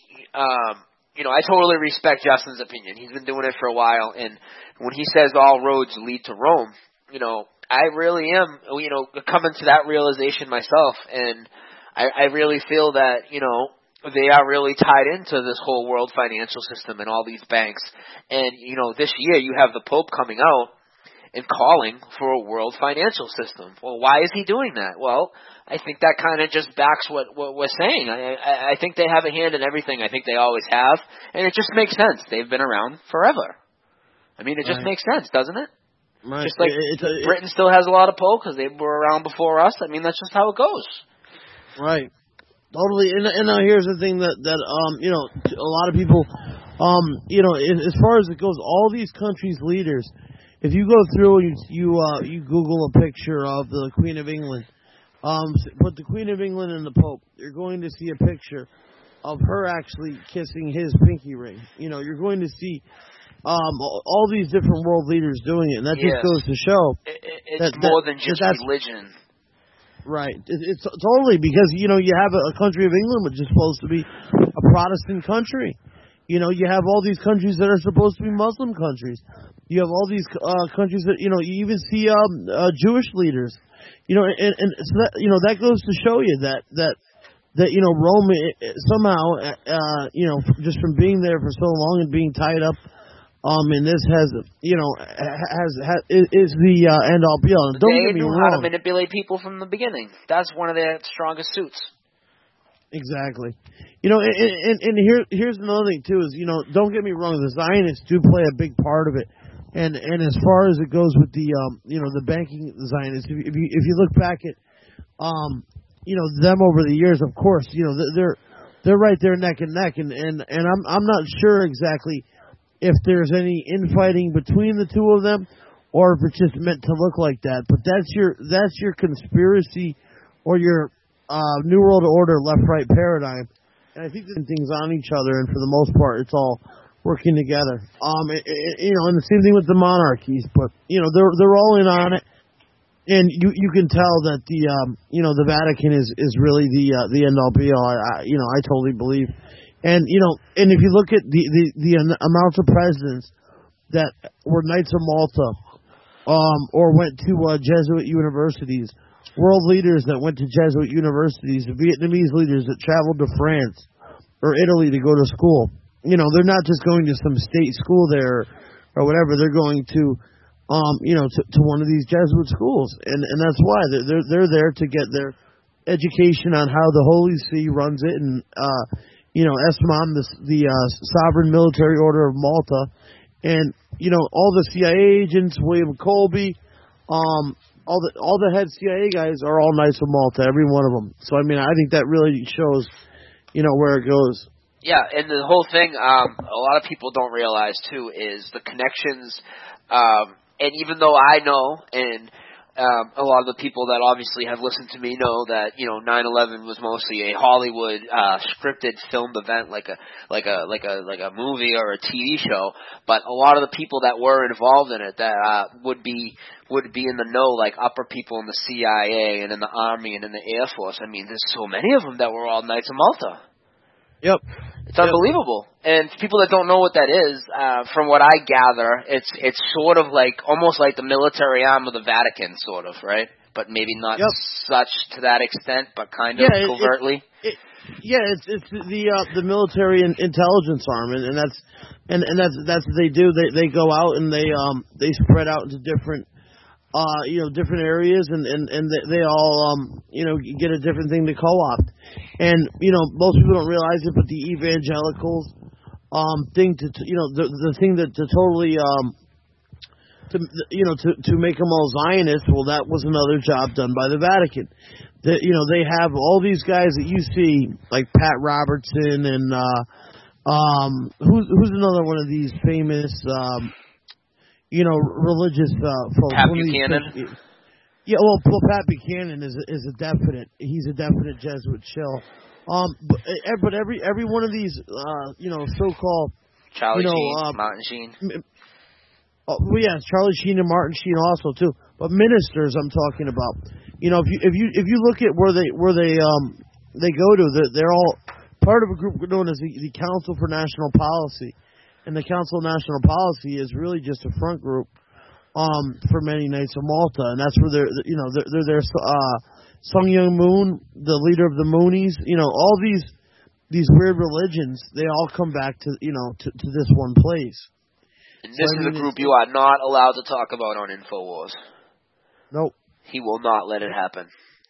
respect Justin's opinion. He's been doing it for a while, and when he says all roads lead to Rome, I really am, coming to that realization myself, and I really feel that, they are really tied into this whole world financial system and all these banks. And, this year you have the Pope coming out, and calling for a world financial system. Well, why is he doing that? Well, I think that kind of just backs what we're saying. I think they have a hand in everything. I think they always have, and it just makes sense. They've been around forever. I mean, it just makes sense, doesn't it? Right. Just like Britain still has a lot of pull because they were around before us. I mean, that's just how it goes. Right. Totally. And now here's the thing that you know, a lot of people, you know, as far as it goes, all these countries' leaders, if you go through and you Google a picture of the Queen of England, put the Queen of England and the Pope, you're going to see a picture of her actually kissing his pinky ring. You know, you're going to see all these different world leaders doing it, and that just goes to show it's more than just religion. Right. It's totally, because, you know, you have a country of England, which is supposed to be a Protestant country. You know, you have all these countries that are supposed to be Muslim countries. You have all these countries that, you know, you even see Jewish leaders. You know, and so that, you know, that goes to show you that you know, Rome somehow, you know, just from being there for so long and being tied up, and this has, you know, is the end all be all. Don't get me wrong. They knew how to manipulate people from the beginning. That's one of their strongest suits. Exactly. You know, and here's another thing too, is, you know, don't get me wrong, the Zionists do play a big part of it. And as far as it goes with the you know, the banking Zionists, if you look back at you know, them over the years, of course, you know, they're right there neck and neck, and I'm not sure exactly if there's any infighting between the two of them, or if it's just meant to look like that. But that's your conspiracy, or your New World Order left-right paradigm. And I think the things on each other, and for the most part, it's all working together. You know, and the same thing with the monarchies. But, you know, they're all in on it, and you can tell that the you know, the Vatican is really the end all be all. You know, I totally believe. And, you know, and if you look at the amounts of presidents that were Knights of Malta, or went to Jesuit universities, world leaders that went to Jesuit universities, Vietnamese leaders that traveled to France or Italy to go to school, you know, they're not just going to some state school there or whatever. They're going to, you know, to one of these Jesuit schools, and that's why they're there to get their education on how the Holy See runs it, and you know, ESMOM, the Sovereign Military Order of Malta, and, you know, all the CIA agents, William Colby, all the head CIA guys are all Knights of Malta, every one of them. So, I mean, I think that really shows, you know, where it goes. Yeah, and the whole thing, a lot of people don't realize, too, is the connections, and even though I know, and a lot of the people that obviously have listened to me know that, you know, 9/11 was mostly a Hollywood scripted filmed event, like a movie or a TV show. But a lot of the people that were involved in it that would be in the know, like upper people in the CIA and in the Army and in the Air Force. I mean, there's so many of them that were all Knights of Malta. Yep. It's unbelievable. And for people that don't know what that is, from what I gather, it's sort of like, almost like the military arm of the Vatican, sort of, right? But maybe not such to that extent, but kind of covertly. It's the military intelligence arm, and that's what they do. They go out and they spread out into different you know, different areas, and they all, you know, get a different thing to co-opt. And, you know, most people don't realize it, but the evangelicals, thing you know, the thing that to totally, you know, to make them all Zionists, well, that was another job done by the Vatican. You know, they have all these guys that you see, like Pat Robertson, and, who's another one of these famous, you know, religious folks. Pat Buchanan. Yeah, well, Pat Buchanan is a definite. He's a definite Jesuit shill. But every one of these, you know, so-called Charlie you know, Sheen, Martin Sheen. Well, yeah, Charlie Sheen and Martin Sheen also too. But ministers, I'm talking about. You know, if you look at where they go to, they're all part of a group known as the Council for National Policy. And the Council of National Policy is really just a front group for many Knights of Malta, and that's where they're there. Sun Myung Moon, the leader of the Moonies, you know, all these weird religions, they all come back to, you know, to this one place. And this is a group you are not allowed to talk about on InfoWars. Nope. He will not let it happen.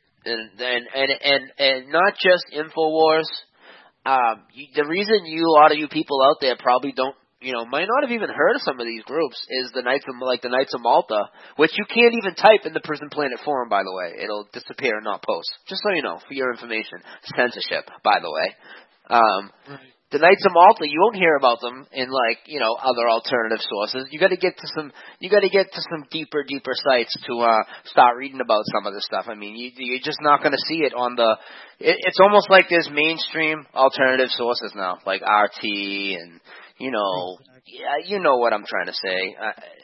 And not just InfoWars. The reason a lot of you people out there probably don't, might not have even heard of some of these groups is the Knights of Malta, which you can't even type in the Prison Planet forum, by the way. It'll disappear and not post. Just so you know, for your information. Censorship, by the way. Right. The Knights of Malta, you won't hear about them in other alternative sources. You got to get to some deeper sites to start reading about some of this stuff. I mean, you're just not going to see it on the. It's almost like there's mainstream alternative sources now, like RT and yeah, you know what I'm trying to say.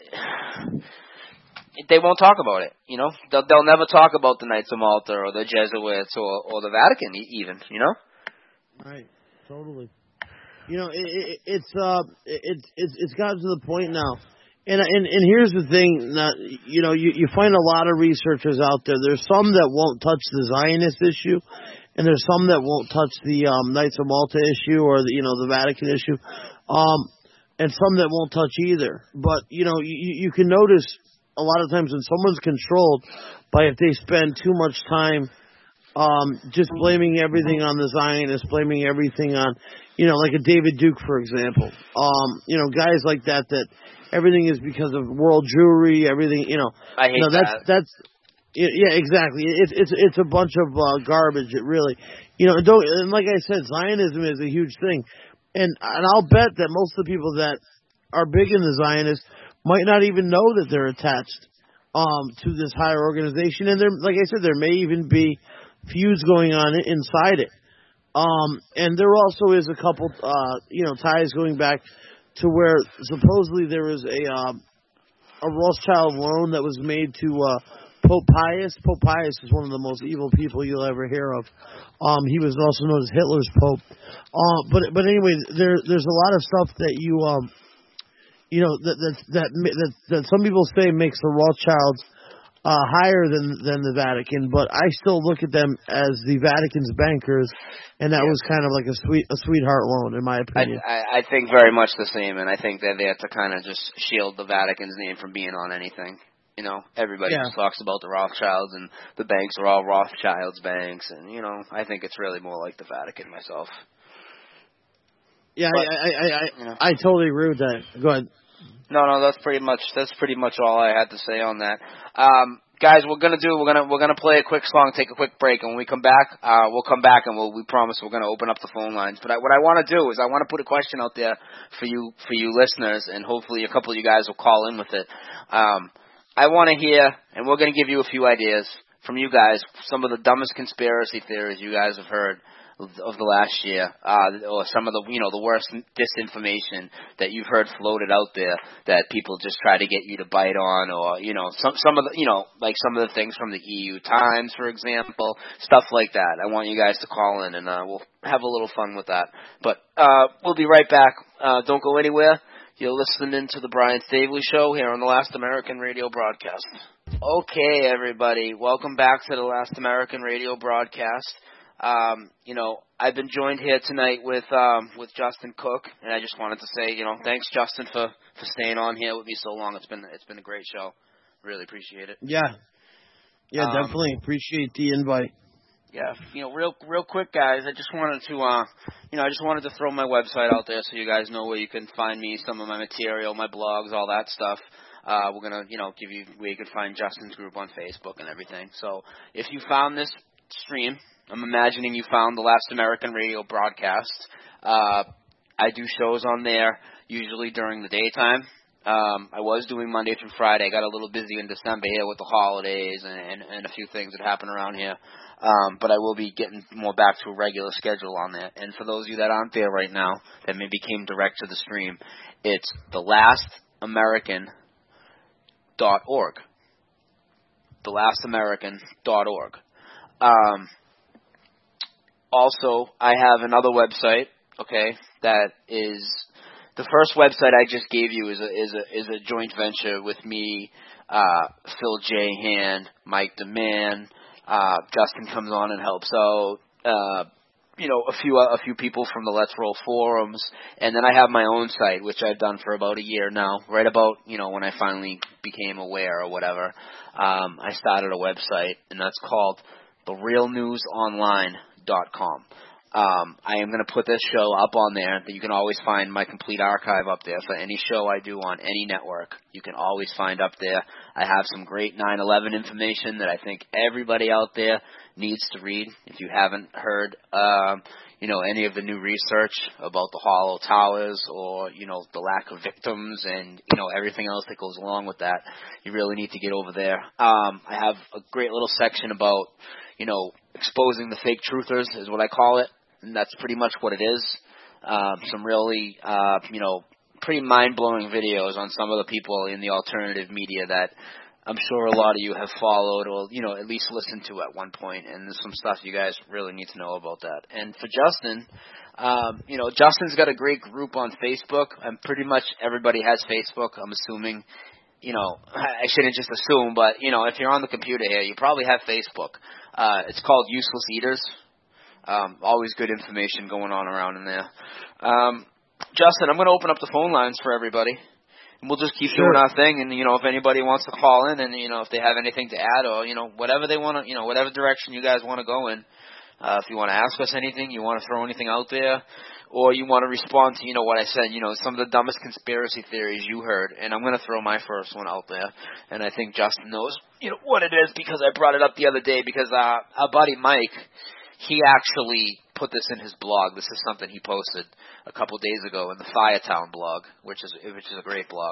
They won't talk about it. They'll never talk about the Knights of Malta or the Jesuits or the Vatican even. Right. Totally. It's gotten to the point now, and here's the thing. You find a lot of researchers out there. There's some that won't touch the Zionist issue, and there's some that won't touch the Knights of Malta issue or the Vatican issue, and some that won't touch either. But you can notice a lot of times when someone's controlled by if they spend too much time just blaming everything on the Zionists, blaming everything on, like a David Duke, for example. Guys like that everything is because of world Jewry, everything, I hate that. Yeah, exactly. It's a bunch of garbage. It really, and like I said, Zionism is a huge thing. And I'll bet that most of the people that are big in the Zionists might not even know that they're attached to this higher organization. And like I said, there may even be feuds going on inside it. And there also is a couple, ties going back to where supposedly there was a Rothschild loan that was made to Pope Pius. Pope Pius is one of the most evil people you'll ever hear of. He was also known as Hitler's Pope. But anyway, there's a lot of stuff that that some people say makes the Rothschilds higher than the Vatican, but I still look at them as the Vatican's bankers, and that was kind of like a sweetheart loan, in my opinion. I think very much the same, and I think that they have to kind of just shield the Vatican's name from being on anything. Everybody just talks about the Rothschilds, and the banks are all Rothschilds banks, and I think it's really more like the Vatican myself. Yeah, but, I totally agree with that. Go ahead. No, that's pretty much all I had to say on that. Guys, we're gonna play a quick song, take a quick break, and when we come back, we'll come back and we promise we're gonna open up the phone lines. But what I want to do is I want to put a question out there for you listeners, and hopefully a couple of you guys will call in with it. I want to hear, and we're gonna give you a few ideas from you guys, some of the dumbest conspiracy theories you guys have heard of the last year, or some of the the worst disinformation that you've heard floated out there that people just try to get you to bite on, or some of the like some of the things from the EU Times, for example, stuff like that. I want you guys to call in, and we'll have a little fun with that. But we'll be right back. Don't go anywhere. You're listening to the Brian Stavely Show here on the Last American Radio Broadcast. Okay, everybody, welcome back to the Last American Radio Broadcast. I've been joined here tonight with Justin Cook, and I just wanted to say, thanks, Justin, for staying on here with me so long. It's been a great show. Really appreciate it. Yeah, definitely appreciate the invite. Yeah, real quick, guys. I just wanted to throw my website out there so you guys know where you can find me, some of my material, my blogs, all that stuff. We're gonna, give you where you can find Justin's group on Facebook and everything. So if you found this stream, I'm imagining you found the Last American Radio Broadcast. I do shows on there, usually during the daytime. I was doing Monday through Friday. I got a little busy in December here with the holidays and a few things that happen around here. But I will be getting more back to a regular schedule on that. And for those of you that aren't there right now, that maybe came direct to the stream, it's thelасtamerican.org. thelасtamerican.org. Also, I have another website, okay, that is the first website I just gave you is a joint venture with me, Phil Jahan, Mike DeMann, Justin comes on and helps out, a few people from the Let's Roll forums, and then I have my own site, which I've done for about a year now. Right about when I finally became aware or whatever, I started a website, and that's called therealnewsonline.com. I am going to put this show up on there. That you can always find my complete archive up there for any show I do on any network. You can always find up there. I have some great 9/11 information that I think everybody out there needs to read. If you haven't heard, any of the new research about the Hollow Towers or, the lack of victims and, everything else that goes along with that, you really need to get over there. I have a great little section about, exposing the fake truthers is what I call it. And that's pretty much what it is. Some really, pretty mind-blowing videos on some of the people in the alternative media that I'm sure a lot of you have followed or, at least listened to at one point. And there's some stuff you guys really need to know about that. And for Justin, Justin's got a great group on Facebook. And pretty much everybody has Facebook, I'm assuming. I shouldn't just assume, but, if you're on the computer here, you probably have Facebook. It's called Useless Eaters. Always good information going on around in there. Justin, I'm going to open up the phone lines for everybody. And we'll just keep doing our thing. And, if anybody wants to call in and, if they have anything to add or, whatever they want to, whatever direction you guys want to go in. If you want to ask us anything, you want to throw anything out there, or you want to respond to, what I said, some of the dumbest conspiracy theories you heard. And I'm going to throw my first one out there. And I think Justin knows, what it is because I brought it up the other day because our buddy Mike, he actually put this in his blog. This is something he posted a couple days ago in the Firetown blog, which is a great blog.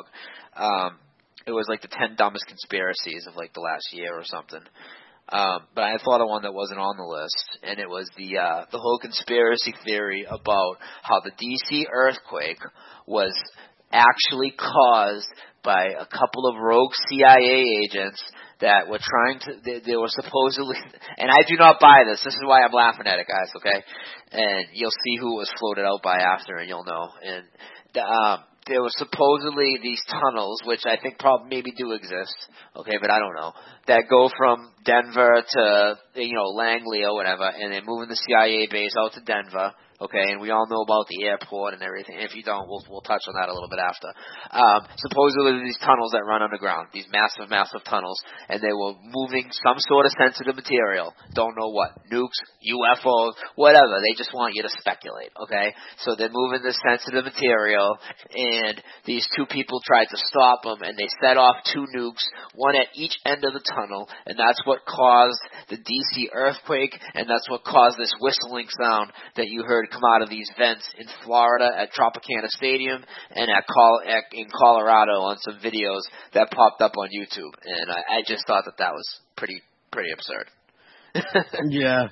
It was like the 10 dumbest conspiracies of like the last year or something. But I thought of one that wasn't on the list, and it was the whole conspiracy theory about how the DC earthquake was actually caused by a couple of rogue CIA agents that were trying to, they were supposedly, and I do not buy this. This is why I'm laughing at it, guys, okay? And you'll see who it was floated out by after, and you'll know. And there were supposedly these tunnels, which I think probably maybe do exist, okay, but I don't know, that go from Denver to, Langley or whatever, and they're moving the CIA base out to Denver. Okay, and we all know about the airport and everything. If you don't, we'll touch on that a little bit after. Supposedly these tunnels that run underground, these massive, massive tunnels, and they were moving some sort of sensitive material. Don't know what. Nukes, UFOs, whatever. They just want you to speculate, okay? So they're moving this sensitive material, and these two people tried to stop them, and they set off 2 nukes, one at each end of the tunnel, and that's what caused the DC earthquake, and that's what caused this whistling sound that you heard come out of these vents in Florida at Tropicana Stadium and in Colorado on some videos that popped up on YouTube. And I just thought that was pretty absurd. Yeah.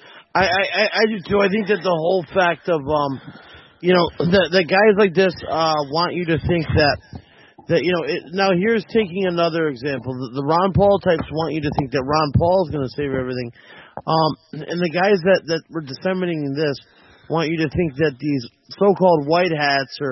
I do too. I think that the whole fact of, the guys like this want you to think that now here's taking another example. The Ron Paul types want you to think that Ron Paul is going to save everything. And the guys that were disseminating this want you to think that these so-called white hats or,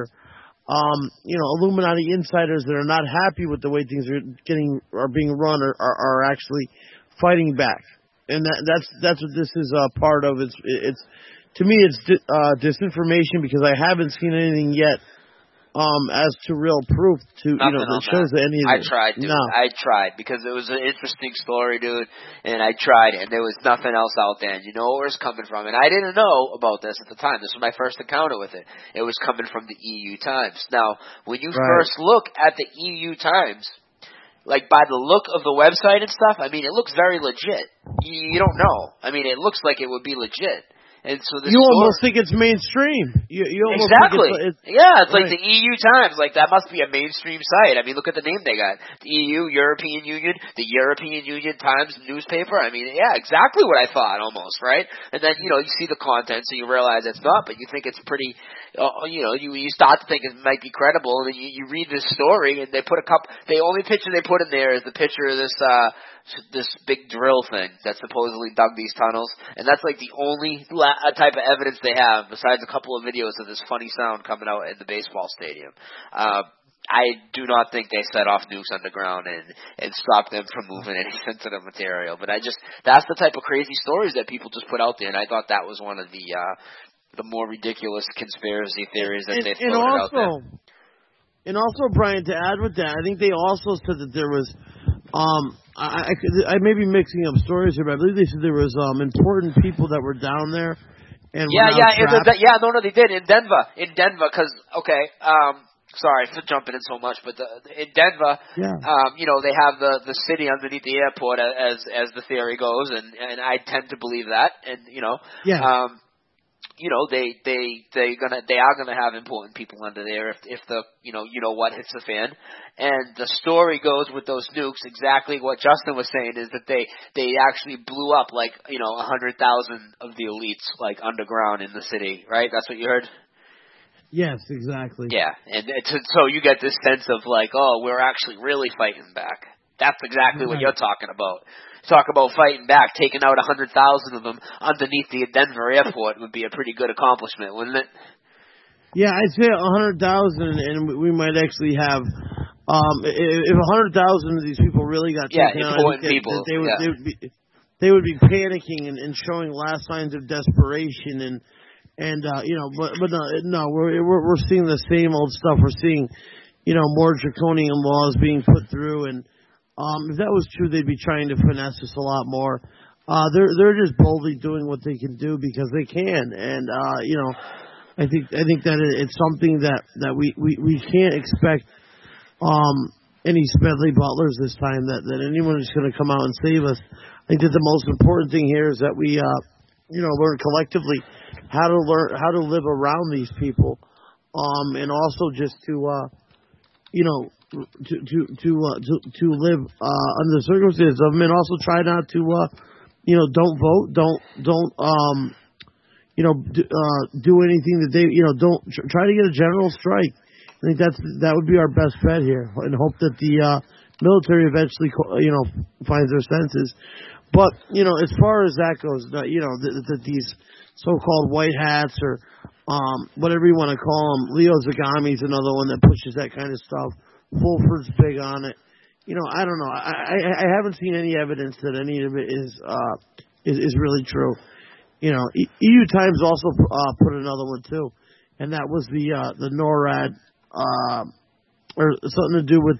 Illuminati insiders that are not happy with the way things are being run are actually fighting back. And that's what this is a part of. It's to me it's disinformation because I haven't seen anything yet. As to real proof that shows that any of I tried, dude. No. I tried because it was an interesting story, dude, and I tried, and there was nothing else out there. And you know where it's coming from, and I didn't know about this at the time. This was my first encounter with it. It was coming from the EU Times. Now, when you first look at the EU Times, like by the look of the website and stuff, I mean, it looks very legit. You don't know. I mean, it looks like it would be legit. And so you almost think it's mainstream. You almost exactly. Think it's like the EU Times. Like that must be a mainstream site. I mean, look at the name they got: the EU, European Union, the European Union Times newspaper. I mean, yeah, exactly what I thought, almost, right? And then you see the content, so you realize it's not, but you think it's pretty. You start to think it might be credible, and then you read this story, and they put the only picture they put in there is the picture of this big drill thing that supposedly dug these tunnels, and that's like the only type of evidence they have, besides a couple of videos of this funny sound coming out in the baseball stadium. I do not think they set off nukes underground and stopped them from moving any sensitive material. But that's the type of crazy stories that people just put out there, and I thought that was one of the more ridiculous conspiracy theories that they floated out there. And also, Brian, to add with that, I think they also said that there was, I may be mixing up stories here, but I believe they said there was important people that were down there. And no, they did in Denver, because sorry for jumping in so much, but in Denver, they have the city underneath the airport as the theory goes, and I tend to believe that, and they are gonna have important people under there if the what hits the fan. And the story goes with those nukes, exactly what Justin was saying, is that they actually blew up 100,000 of the elites underground in the city, right? That's what you heard? Yes, exactly. Yeah, and so you get this sense of we're actually really fighting back. That's exactly what you're talking about. Talk about fighting back, taking out 100,000 of them underneath the Denver airport would be a pretty good accomplishment, wouldn't it? Yeah, I'd say 100,000, and we might actually have, if 100,000 of these people really got taken out, they would be panicking and showing last signs of desperation but no, we're seeing the same old stuff. We're seeing, more draconian laws being put through, and if that was true, they'd be trying to finesse us a lot more. They're just boldly doing what they can do because they can, and I think that it's something that we can't expect any Smedley Butlers this time. That anyone is going to come out and save us. I think that the most important thing here is that we learn collectively how to live around these people, and also just to live under the circumstances of them, and also try not to don't vote, don't do anything that they don't try to get a general strike. I think that would be our best bet here, and hope that the military eventually finds their senses. But as far as that goes, that these so-called white hats or whatever you want to call them, Leo Zagami's another one that pushes that kind of stuff. Fulford's big on it. I don't know. I haven't seen any evidence that any of it is really true. EU Times also put another one too, and that was the NORAD or something to do with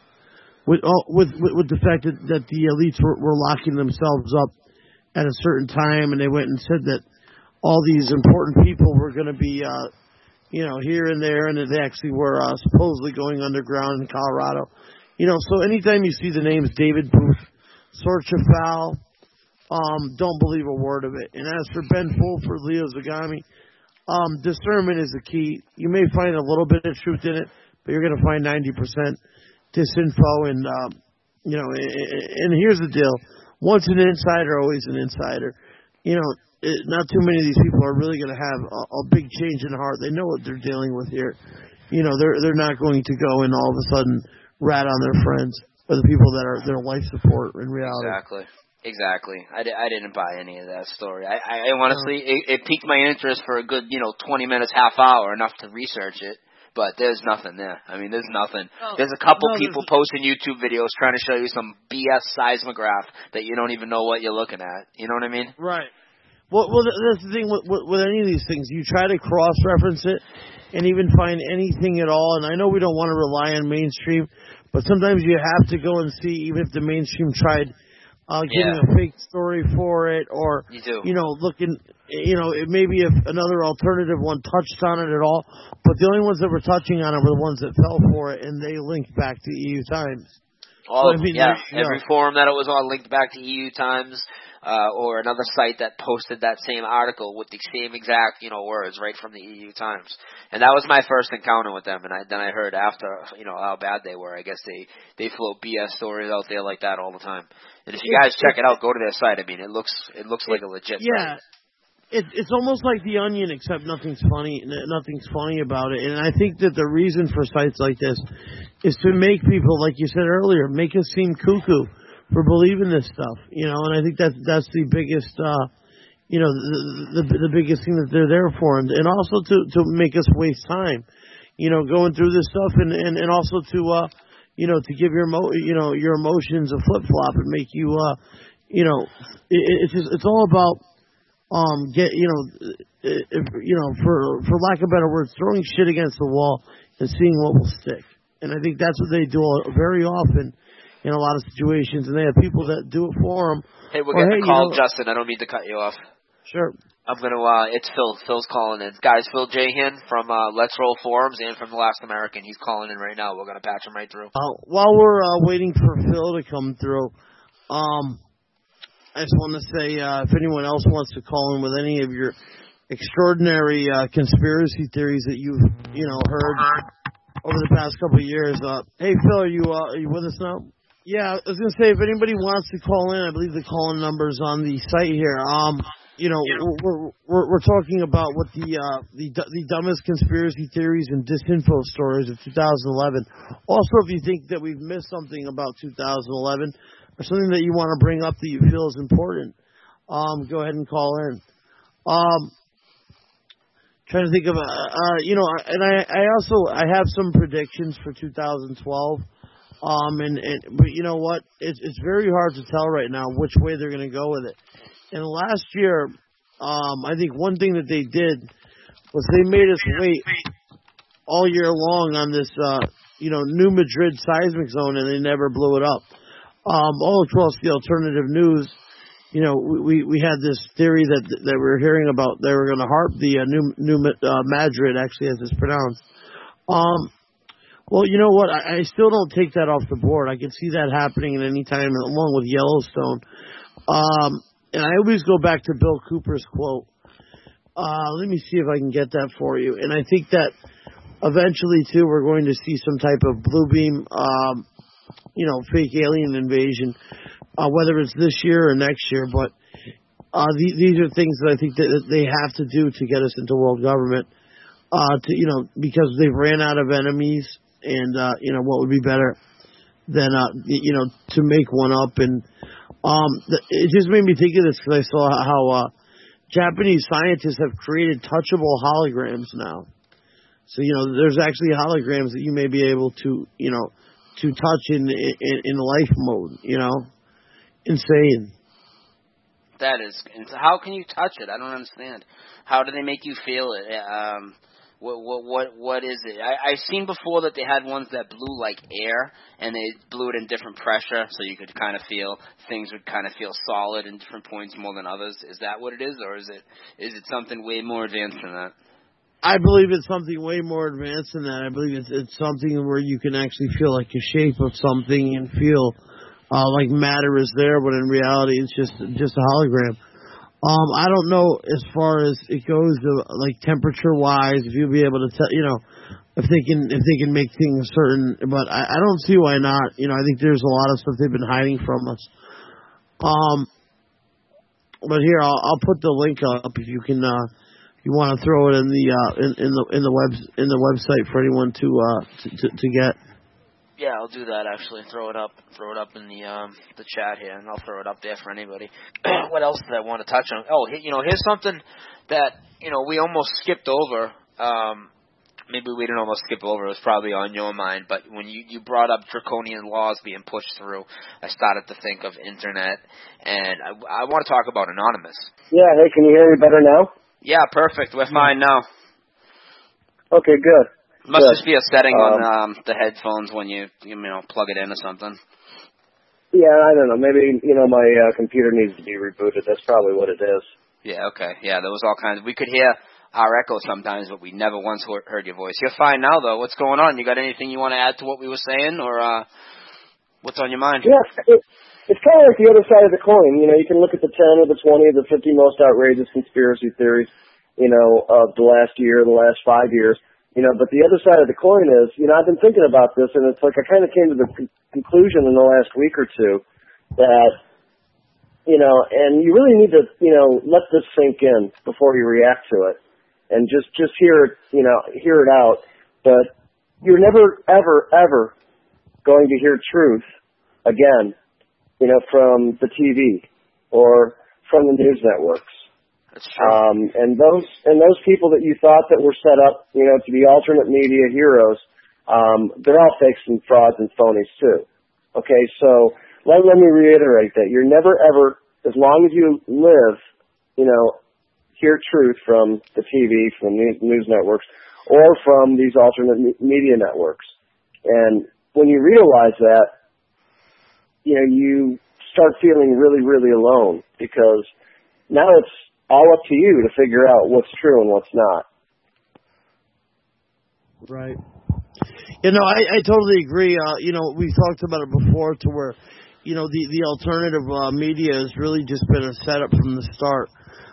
the fact that the elites were locking themselves up at a certain time, and they went and said that all these important people were going to be here and there, and they actually were supposedly going underground in Colorado. So anytime you see the names David Booth, Sorcha Fowl, don't believe a word of it. And as for Ben Fulford, Leo Zagami, discernment is the key. You may find a little bit of truth in it, but you're going to find 90% disinfo. And and here's the deal: once an insider, always an insider. Not too many of these people are really going to have a big change in heart. They know what they're dealing with here. They're not going to go and all of a sudden rat on their friends or the people that are their life support in reality. Exactly. I didn't buy any of that story. I honestly, it piqued my interest for a good, 20 minutes, half hour, enough to research it. But there's nothing there. I mean, there's nothing. There's a couple people posting YouTube videos trying to show you some BS seismograph that you don't even know what you're looking at. You know what I mean? Right. Well, that's the thing with any of these things. You try to cross-reference it and even find anything at all. And I know we don't want to rely on mainstream, but sometimes you have to go and see, even if the mainstream tried getting a fake story for it, or looking, maybe if another alternative one touched on it at all. But the only ones that were touching on it were the ones that fell for it, and they linked back to EU Times. Every forum that it was on linked back to EU Times, or another site that posted that same article with the same exact, words right from the EU Times. And that was my first encounter with them. And then I heard after, how bad they were. I guess they float BS stories out there like that all the time. And if you guys check it out, go to their site. I mean, it looks like a legit site. It's almost like The Onion, except nothing's funny about it. And I think that the reason for sites like this is to make people, like you said earlier, make us seem cuckoo for believing this stuff, and I think that's the biggest, the biggest thing that they're there for, and also to make us waste time. going through this stuff and also to to give your your emotions a flip flop and make you it's all about for lack of better words, throwing shit against the wall and seeing what will stick. And I think that's what they do very often in a lot of situations, and they have people that do it for them. Hey, we're getting a call, Justin. I don't mean to cut you off. Sure. I'm gonna. It's Phil. Phil's calling in. Guys, Phil Jahan from Let's Roll Forums and from The Last American. He's calling in right now. We're gonna patch him right through. While we're waiting for Phil to come through, I just want to say if anyone else wants to call in with any of your extraordinary conspiracy theories that you've heard over the past couple of years, hey Phil, are you with us now? Yeah, I was gonna say if anybody wants to call in, I believe the call-in number is on the site here. We're talking about what the dumbest conspiracy theories and disinfo stories of 2011. Also, if you think that we've missed something about 2011 or something that you want to bring up that you feel is important, go ahead and call in. Trying to think of and I have some predictions for 2012. But you know what? It's very hard to tell right now which way they're going to go with it. And last year, I think one thing that they did was they made us wait all year long on this, New Madrid seismic zone, and they never blew it up. All across the alternative news, we had this theory that we were hearing about they were going to harp the New Madrid, actually, as it's pronounced. Well, you know what? I still don't take that off the board. I can see that happening at any time, along with Yellowstone. And I always go back to Bill Cooper's quote. Let me see if I can get that for you. And I think that eventually, too, we're going to see some type of blue beam, fake alien invasion, whether it's this year or next year. But these are things that I think that they have to do to get us into world government, because they've ran out of enemies. And, what would be better than, to make one up. And it just made me think of this because I saw how Japanese scientists have created touchable holograms now. So, there's actually holograms that you may be able to, to touch in life mode, Insane. That is. How can you touch it? I don't understand. How do they make you feel it? What is it? I've seen before that they had ones that blew like air, and they blew it in different pressure, so you could kind of feel things would kind of feel solid in different points more than others. Is that what it is, or is it something way more advanced than that? I believe it's something way more advanced than that. I believe it's something where you can actually feel like a shape of something and feel like matter is there, but in reality it's just a hologram. I don't know as far as it goes to like temperature wise, if you'll be able to tell, if they can make things certain, but I don't see why not. I think there's a lot of stuff they've been hiding from us. But here I'll put the link up if you can, if you want to throw it in the website for anyone to get. Yeah, I'll do that actually. Throw it up in the chat here, and I'll throw it up there for anybody. What else did I want to touch on? Oh, here's something that we almost skipped over. Maybe we didn't almost skip over. It was probably on your mind, but when you brought up draconian laws being pushed through, I started to think of internet, and I want to talk about Anonymous. Yeah. Hey, can you hear me better now? Yeah, perfect. We're fine now. Okay, good. Must just be a setting on the headphones when you plug it in or something. Yeah, I don't know. Maybe my computer needs to be rebooted. That's probably what it is. Yeah. Okay. Yeah, there was all kinds. We could hear our echo sometimes, but we never once heard your voice. You're fine now, though. What's going on? You got anything you want to add to what we were saying, or what's on your mind? Yeah, it's kind of like the other side of the coin. You can look at the 10 or the 20 or the 50 most outrageous conspiracy theories, of the last year, the last 5 years. But the other side of the coin is, I've been thinking about this, and it's like I kind of came to the conclusion in the last week or two that, and you really need to, let this sink in before you react to it, and just hear it out. But you're never, ever, ever going to hear truth again, from the TV or from the news networks. That's true. And those people that you thought that were set up, to be alternate media heroes, they're all fakes and frauds and phonies too. Okay, so let me reiterate that you're never ever, as long as you live, hear truth from the TV, from the news networks, or from these alternate media networks. And when you realize that, you start feeling really, really alone, because now it's all up to you to figure out what's true and what's not. Right. I totally agree. We've talked about it before, to where, the alternative media has really just been a setup from the start.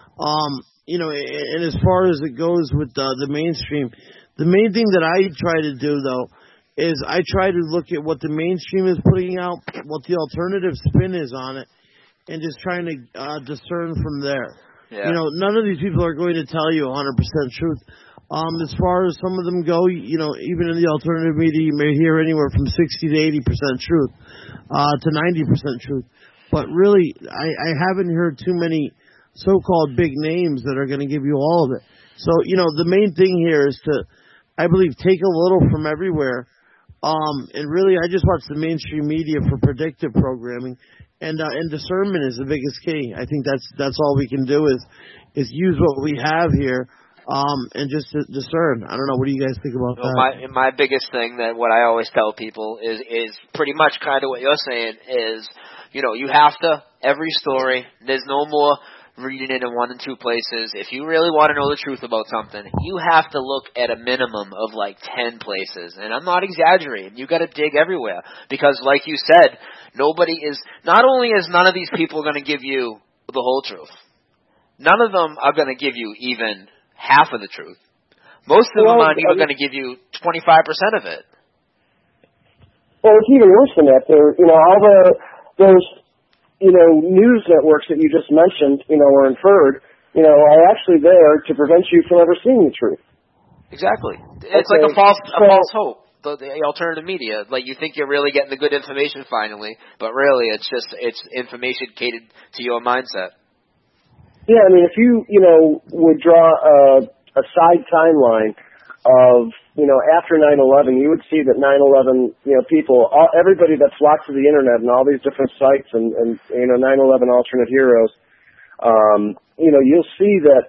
And as far as it goes with the mainstream, the main thing that I try to do, though, is I try to look at what the mainstream is putting out, what the alternative spin is on it, and just trying to discern from there. Yeah. None of these people are going to tell you 100% truth. As far as some of them go, even in the alternative media, you may hear anywhere from 60 to 80% truth, to 90% truth. But really, I haven't heard too many so-called big names that are going to give you all of it. So, the main thing here is to, I believe, take a little from everywhere. And really, I just watch the mainstream media for predictive programming, and discernment is the biggest key. I think that's all we can do is use what we have here, and just discern. I don't know. What do you guys think about that? My biggest thing, that what I always tell people is pretty much kind of what you're saying is, you have to, every story, there's no more reading it in 1 and 2 places. If you really want to know the truth about something, you have to look at a minimum of like 10 places. And I'm not exaggerating. You got to dig everywhere, because like you said, not only is none of these people going to give you the whole truth, none of them are going to give you even half of the truth. Most of them aren't even going to give you 25% of it. Well, it's even worse than that. Those news networks that you just mentioned, or inferred, are actually there to prevent you from ever seeing the truth. Exactly. It's like a false hope. The alternative media, like, you think you're really getting the good information finally, but really it's information catered to your mindset. Yeah, I mean, if you would draw a side timeline of after 9/11, you would see that 9/11, people, everybody that flocked to the internet and all these different sites and 9/11 alternate heroes, you'll see that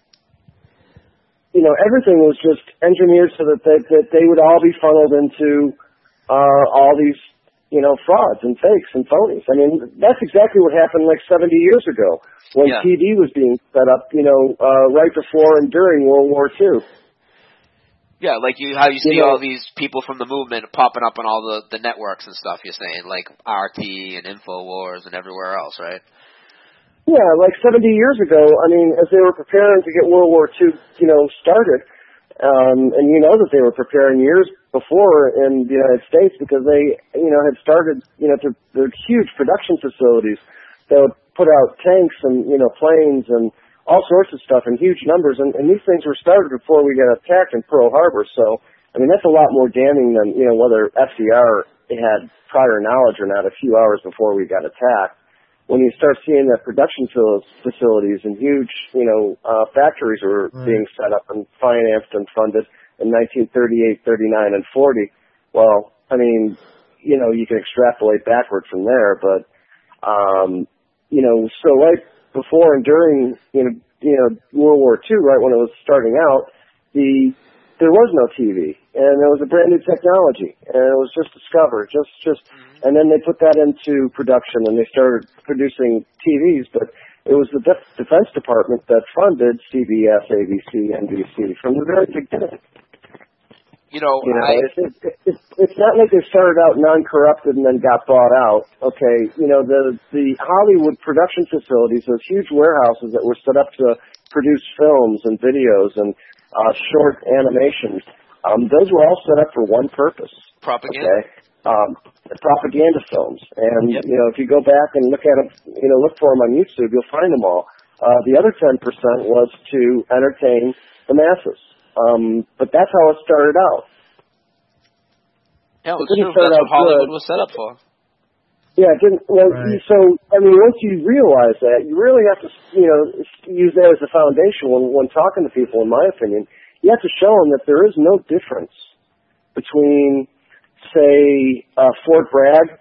everything was just engineered so that they would all be funneled into all these frauds and fakes and phonies. I mean, that's exactly what happened like 70 years ago when TV was being set up, right before and during World War II. Yeah, like how you see all these people from the movement popping up on all the networks and stuff, you're saying, like RT and InfoWars and everywhere else, right? Yeah, like 70 years ago, I mean, as they were preparing to get World War II, started, and that they were preparing years before in the United States, because they, had started, their huge production facilities that would put out tanks and, planes and all sorts of stuff in huge numbers, and these things were started before we got attacked in Pearl Harbor. So, I mean, that's a lot more damning than, whether FDR had prior knowledge or not a few hours before we got attacked. When you start seeing that production facilities and huge, factories were being set up and financed and funded in 1938, 39, and 40, well, I mean, you can extrapolate backward from there, but, so right before and during, World War II, right when it was starting out, there was no TV, and it was a brand new technology, and it was just discovered, and then they put that into production, and they started producing TVs, but it was the Defense Department that funded CBS, ABC, NBC from the very beginning. It's not like they started out non-corrupted and then got bought out. Okay, the Hollywood production facilities, those huge warehouses that were set up to produce films and videos and short animations, those were all set up for one purpose. Propaganda. Okay, propaganda films. And if you go back and look at them, look for them on YouTube, you'll find them all. The other 10% was to entertain the masses. But that's how it started out. Yeah, it was true. That's what Hollywood was set up for. Yeah, it didn't. Well, Right. so I mean, once you realize that, you really have to, use that as a foundation when talking to people. In my opinion, you have to show them that there is no difference between, say, Fort Bragg,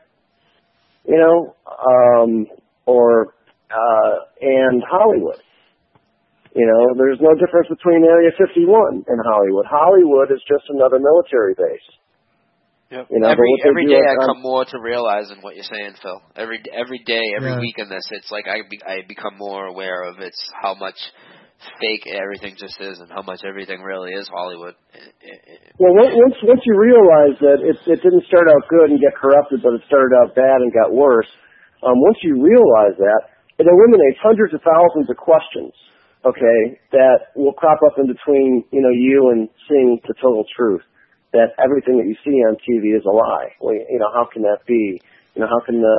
and Hollywood. There's no difference between Area 51 and Hollywood. Hollywood is just another military base. Yep. Every day I come more to realizing what you're saying, Phil. Every day, every Yeah. week in this, it's like I become more aware of how much fake everything just is, and how much everything really is Hollywood. Well, once you realize that it didn't start out good and get corrupted, but it started out bad and got worse. Once you realize that, it eliminates hundreds of thousands of questions. Okay, that will crop up in between you and seeing the total truth. That everything that you see on TV is a lie. Well, how can that be? How can the,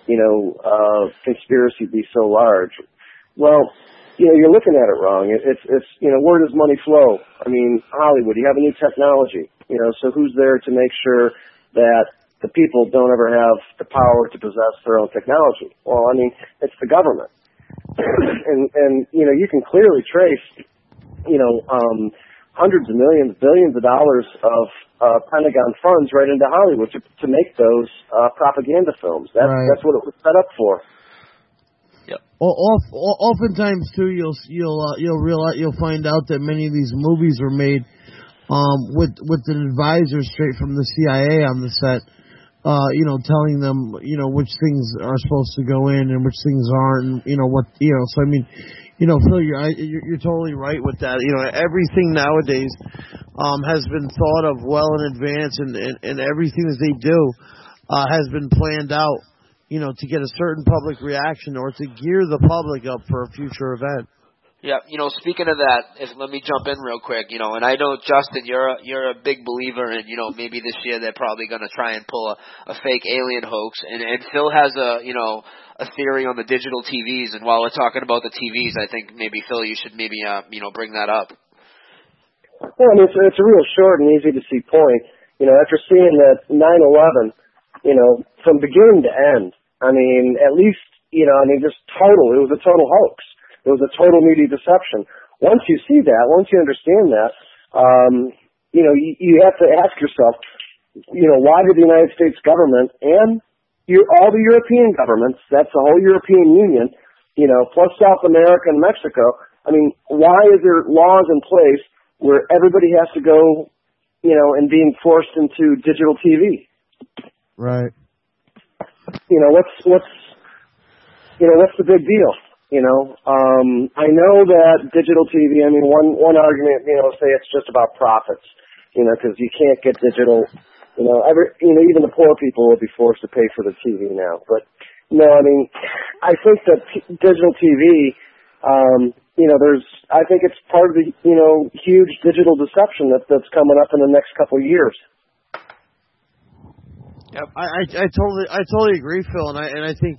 conspiracy be so large? Well, you're looking at it wrong. It's where does money flow? I mean, Hollywood, you have a new technology, so who's there to make sure that the people don't ever have the power to possess their own technology? Well, I mean, it's the government. and you can clearly trace, hundreds of millions, billions of dollars of Pentagon funds right into Hollywood to make those propaganda films. That's what it was set up for. Yep. Oftentimes too, you'll find out that many of these movies were made with an advisor straight from the CIA on the set. Telling them, which things are supposed to go in and which things aren't, and, so I mean, Phil, you're totally right with that. Everything nowadays, has been thought of well in advance, and everything that they do, has been planned out, to get a certain public reaction or to gear the public up for a future event. Yeah, speaking of that, let me jump in real quick, and I know, Justin, you're a big believer in, maybe this year they're probably going to try and pull a fake alien hoax, and Phil has a theory on the digital TVs, and while we're talking about the TVs, I think maybe, Phil, you should maybe, bring that up. Well, I mean, it's a real short and easy to see point. After seeing that 9/11, from beginning to end, I mean, at least, it was a total hoax. It was a total media deception. Once you see that, once you understand that, you have to ask yourself, why did the United States government and all the European governments, that's the whole European Union, plus South America and Mexico, I mean, why is there laws in place where everybody has to go, and being forced into digital TV? Right. What's the big deal? I know that digital TV, I mean, one argument, say it's just about profits, because you can't get digital, even the poor people will be forced to pay for the TV now. But, no, I mean, I think that digital TV, I think it's part of the, huge digital deception that's coming up in the next couple of years. Yep. I totally agree, Phil, and I think,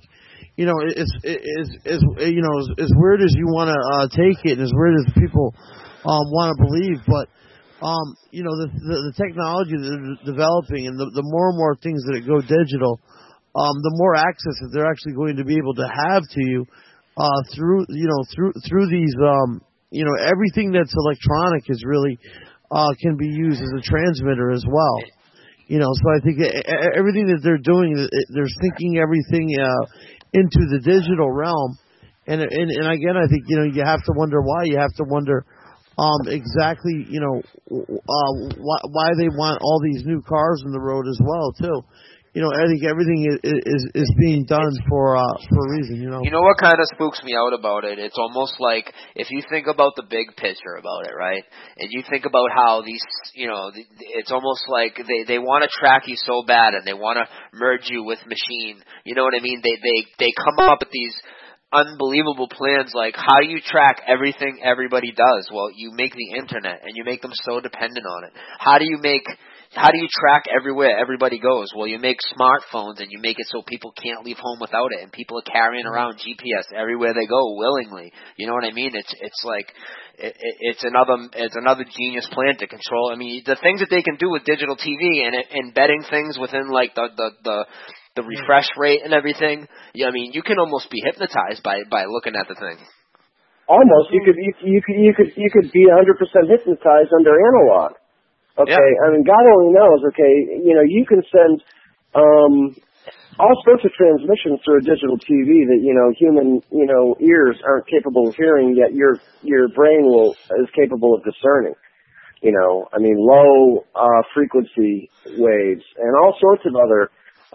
as weird as you want to take it, and as weird as people want to believe, but the technology that they're developing, and the more and more things that go digital, the more access that they're actually going to be able to have to you through these everything that's electronic is really can be used as a transmitter as well. So I think everything that they're doing, they're thinking everything into the digital realm, and again, I think you have to wonder why. You have to wonder exactly why they want all these new cars on the road as well too. I think everything is being done for a reason. You know what kind of spooks me out about it? It's almost like if you think about the big picture about it, right? And you think about how these, it's almost like they want to track you so bad, and they want to merge you with machine. You know what I mean? They come up with these unbelievable plans, like how do you track everything everybody does? Well, you make the internet, and you make them so dependent on it. How do you track everywhere everybody goes? Well, you make smartphones, and you make it so people can't leave home without it, and people are carrying around GPS everywhere they go willingly. You know what I mean? It's like it's another genius plan to control. I mean, the things that they can do with digital TV and embedding things within like the the refresh rate and everything. I mean, you can almost be hypnotized by looking at the thing. Almost, you could be 100% hypnotized under analog. Okay, I mean, God only knows. Okay, you can send all sorts of transmissions through a digital TV that human ears aren't capable of hearing, yet your brain is capable of discerning. I mean, low frequency waves and all sorts of other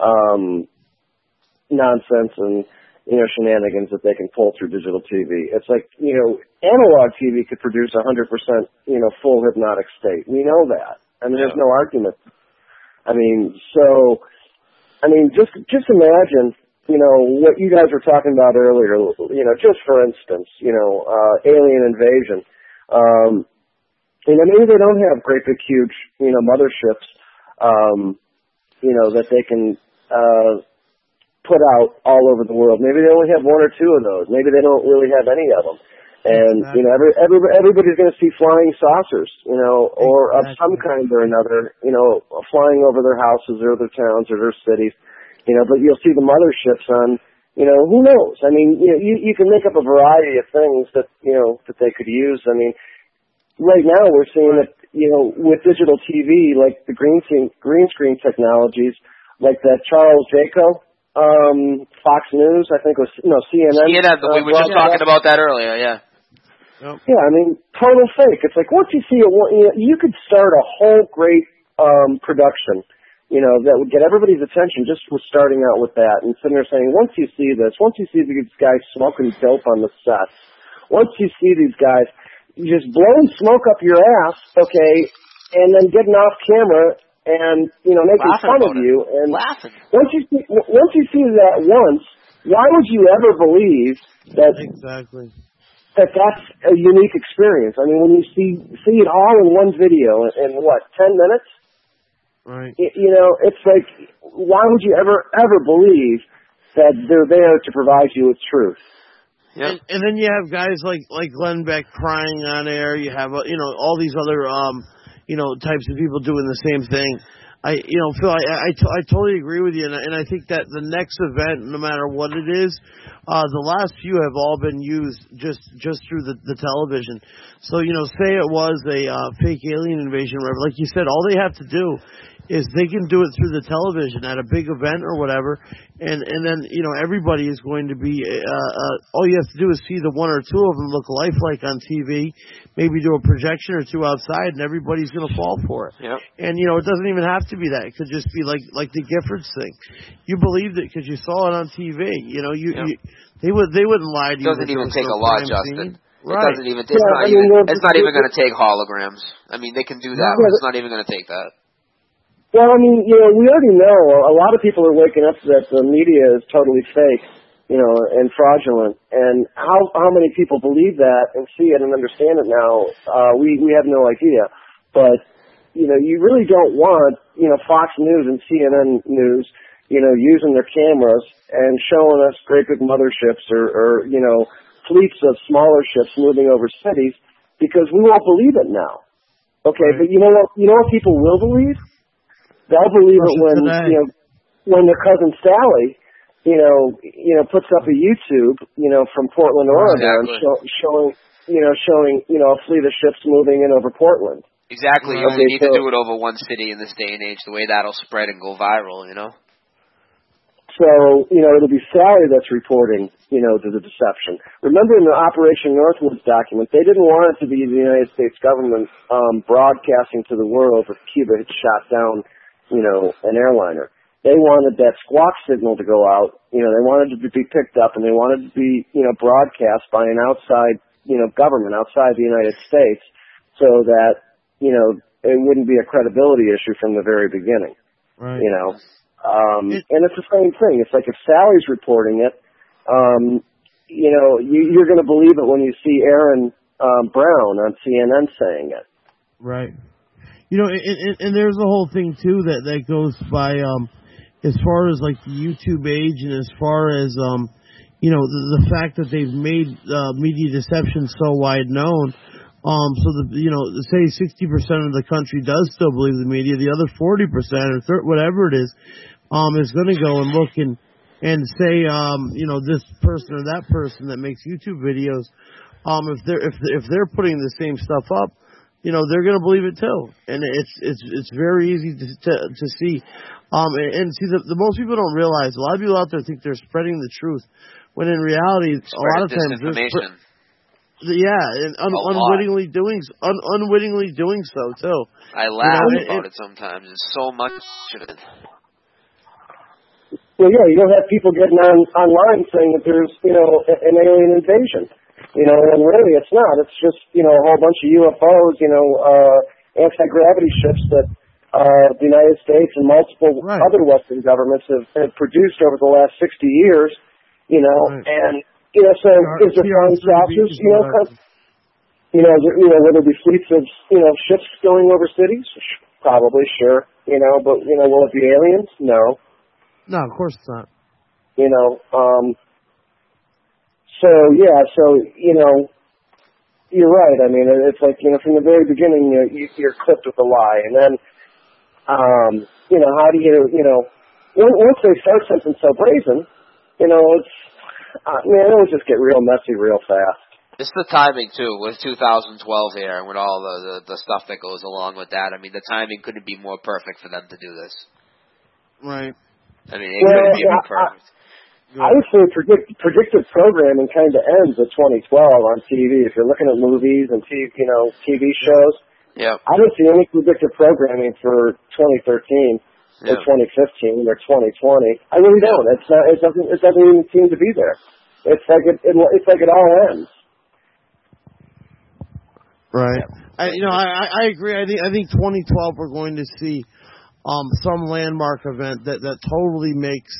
nonsense and shenanigans that they can pull through digital TV. It's like analog TV could produce 100% full hypnotic state. We know that. I mean, there's no argument. I mean, just imagine, what you guys were talking about earlier, just for instance, alien invasion. Maybe they don't have great big huge, motherships, that they can, put out all over the world. Maybe they only have one or two of those. Maybe they don't really have any of them. And, everybody's going to see flying saucers, or of some kind or another, flying over their houses or their towns or their cities, but you'll see the motherships on, who knows? I mean, you can make up a variety of things that, that they could use. I mean, right now we're seeing that, with digital TV, like the green screen technologies, like that Charles Jaco, Fox News, I think was, CNN. CNN, but we were just talking about that earlier, yeah. Yep. Yeah, I mean, total fake. It's like once you see it, you could start a whole great production, that would get everybody's attention just with starting out with that and sitting there saying, once you see this, once you see these guys smoking dope on the set, once you see these guys just blowing smoke up your ass, okay, and then getting off camera and making fun of you, and once you see that once, why would you ever believe that? Exactly. That's a unique experience. I mean, when you see it all in one video in 10 minutes? Right. It's like, why would you ever believe that they're there to provide you with truth? Yep. And then you have guys like Glenn Beck crying on air. You have, all these other, types of people doing the same thing. Phil, I totally agree with you, and I think that the next event, no matter what it is, the last few have all been used just through the television. So, say it was a fake alien invasion, whatever. Like you said, all they have to do is they can do it through the television at a big event or whatever, and then everybody is going to be. All you have to do is see the one or two of them look lifelike on TV, maybe do a projection or two outside, and everybody's going to fall for it. Yep. And it doesn't even have to be that. It could just be like the Giffords thing. You believed it because you saw it on TV. They wouldn't lie to you. It doesn't even take a lot, Justin. Right. It doesn't even. It's not even going to take holograms. I mean, they can do that, but it's not even going to take that. Well, I mean, we already know a lot of people are waking up that the media is totally fake, and fraudulent. And how many people believe that and see it and understand it now? We have no idea. But you really don't want Fox News and CNN News using their cameras and showing us great big motherships or fleets of smaller ships moving over cities, because we won't believe it now. Okay, right. But you know what people will believe? They'll believe it when their cousin Sally, puts up a YouTube, from Portland, Oregon, showing a fleet of ships moving in over Portland. Exactly. You only need to do it over one city in this day and age. The way that'll spread and go viral, So, it'll be Sally that's reporting, to the deception. Remember in the Operation Northwoods document, they didn't want it to be the United States government broadcasting to the world that Cuba had shot down, an airliner. They wanted that squawk signal to go out. They wanted it to be picked up, and they wanted it to be, broadcast by an outside, government outside the United States, so that, it wouldn't be a credibility issue from the very beginning. Right. And it's the same thing. It's like if Sally's reporting it, you're going to believe it when you see Aaron Brown on CNN saying it. Right. And there's a whole thing too that goes by as far as like the YouTube age, and as far as the fact that they've made media deception so wide known. So say 60% of the country does still believe the media, the other 40% or whatever it is is going to go and look and say, this person or that person that makes YouTube videos, if they're putting the same stuff up, they're going to believe it too. And it's very easy to see. And see, the most people don't realize, a lot of people out there think they're spreading the truth, when in reality, a lot of times disinformation. And unwittingly doing so too. I laugh about it sometimes. It's so much of it. Well, yeah, you don't have people getting online saying that there's, an alien invasion. And really it's not. It's just, a whole bunch of UFOs, anti-gravity ships that the United States and multiple other Western governments have produced over the last 60 years, and, so is there flying saucers, will there be fleets of, ships going over cities? Probably, sure, but, will it be aliens? No. No, of course it's not. You're right. I mean, it's like, from the very beginning, you're clipped with a lie. And then, how do once they start something so brazen, it will just get real messy real fast. It's the timing, too, with 2012 here and with all the stuff that goes along with that. I mean, the timing couldn't be more perfect for them to do this. Right. I mean, it couldn't be more perfect. I would say predictive programming kind of ends at 2012 on TV. If you're looking at movies and TV shows, I don't see any predictive programming for 2013 or 2015 or 2020. I really don't. It doesn't even seem to be there. It's like it all ends. Right. I agree. I think 2012 we're going to see some landmark event that totally makes.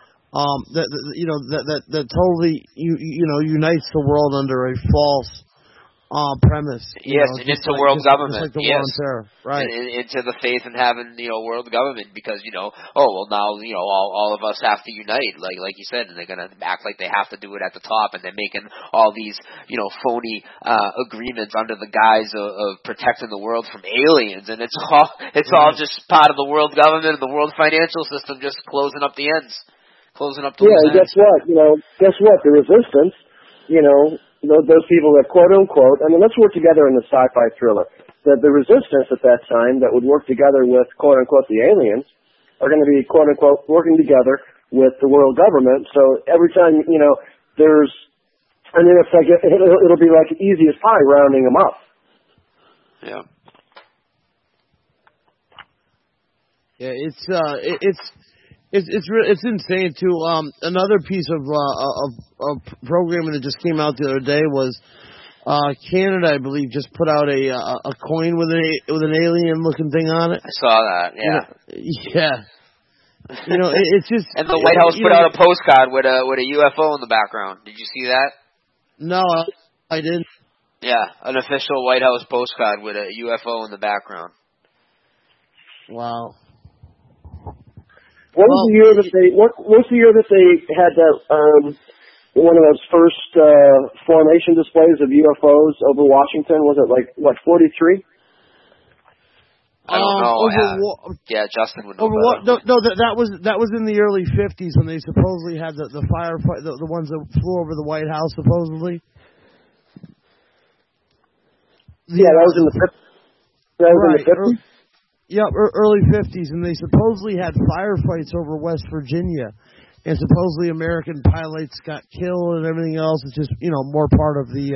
That totally unites the world under a false premise. Yes, and into world government. Just like the yes. war on terror. Right. And into the faith in having, world government because, now, all of us have to unite, like you said, and they're going to act like they have to do it at the top, and they're making all these, phony agreements under the guise of protecting the world from aliens, and it's all just part of the world government and the world financial system just closing up the ends. Closing up the and guess what? The resistance, those people that quote unquote, let's work together in the sci-fi thriller. The resistance at that time that would work together with quote unquote the aliens are going to be quote unquote working together with the world government. So every time, there's, it's like, it'll be like easy as pie rounding them up. Yeah. Yeah, It's insane too. Another piece of programming that just came out the other day was Canada, I believe, just put out a coin with an alien looking thing on it. I saw that. Yeah. It's just. And the White House put out a postcard with a UFO in the background. Did you see that? No, I didn't. Yeah, an official White House postcard with a UFO in the background. Wow. What was the year that they had that one of those first formation displays of UFOs over Washington? Was it 43? I don't know. Justin would know. That was in the early 50s when they supposedly had the firefight, the ones that flew over the White House supposedly. Yeah, that was in the 50s. That was in the 50s. Yeah, early 50s, and they supposedly had firefights over West Virginia, and supposedly American pilots got killed and everything else. It's just, more part of the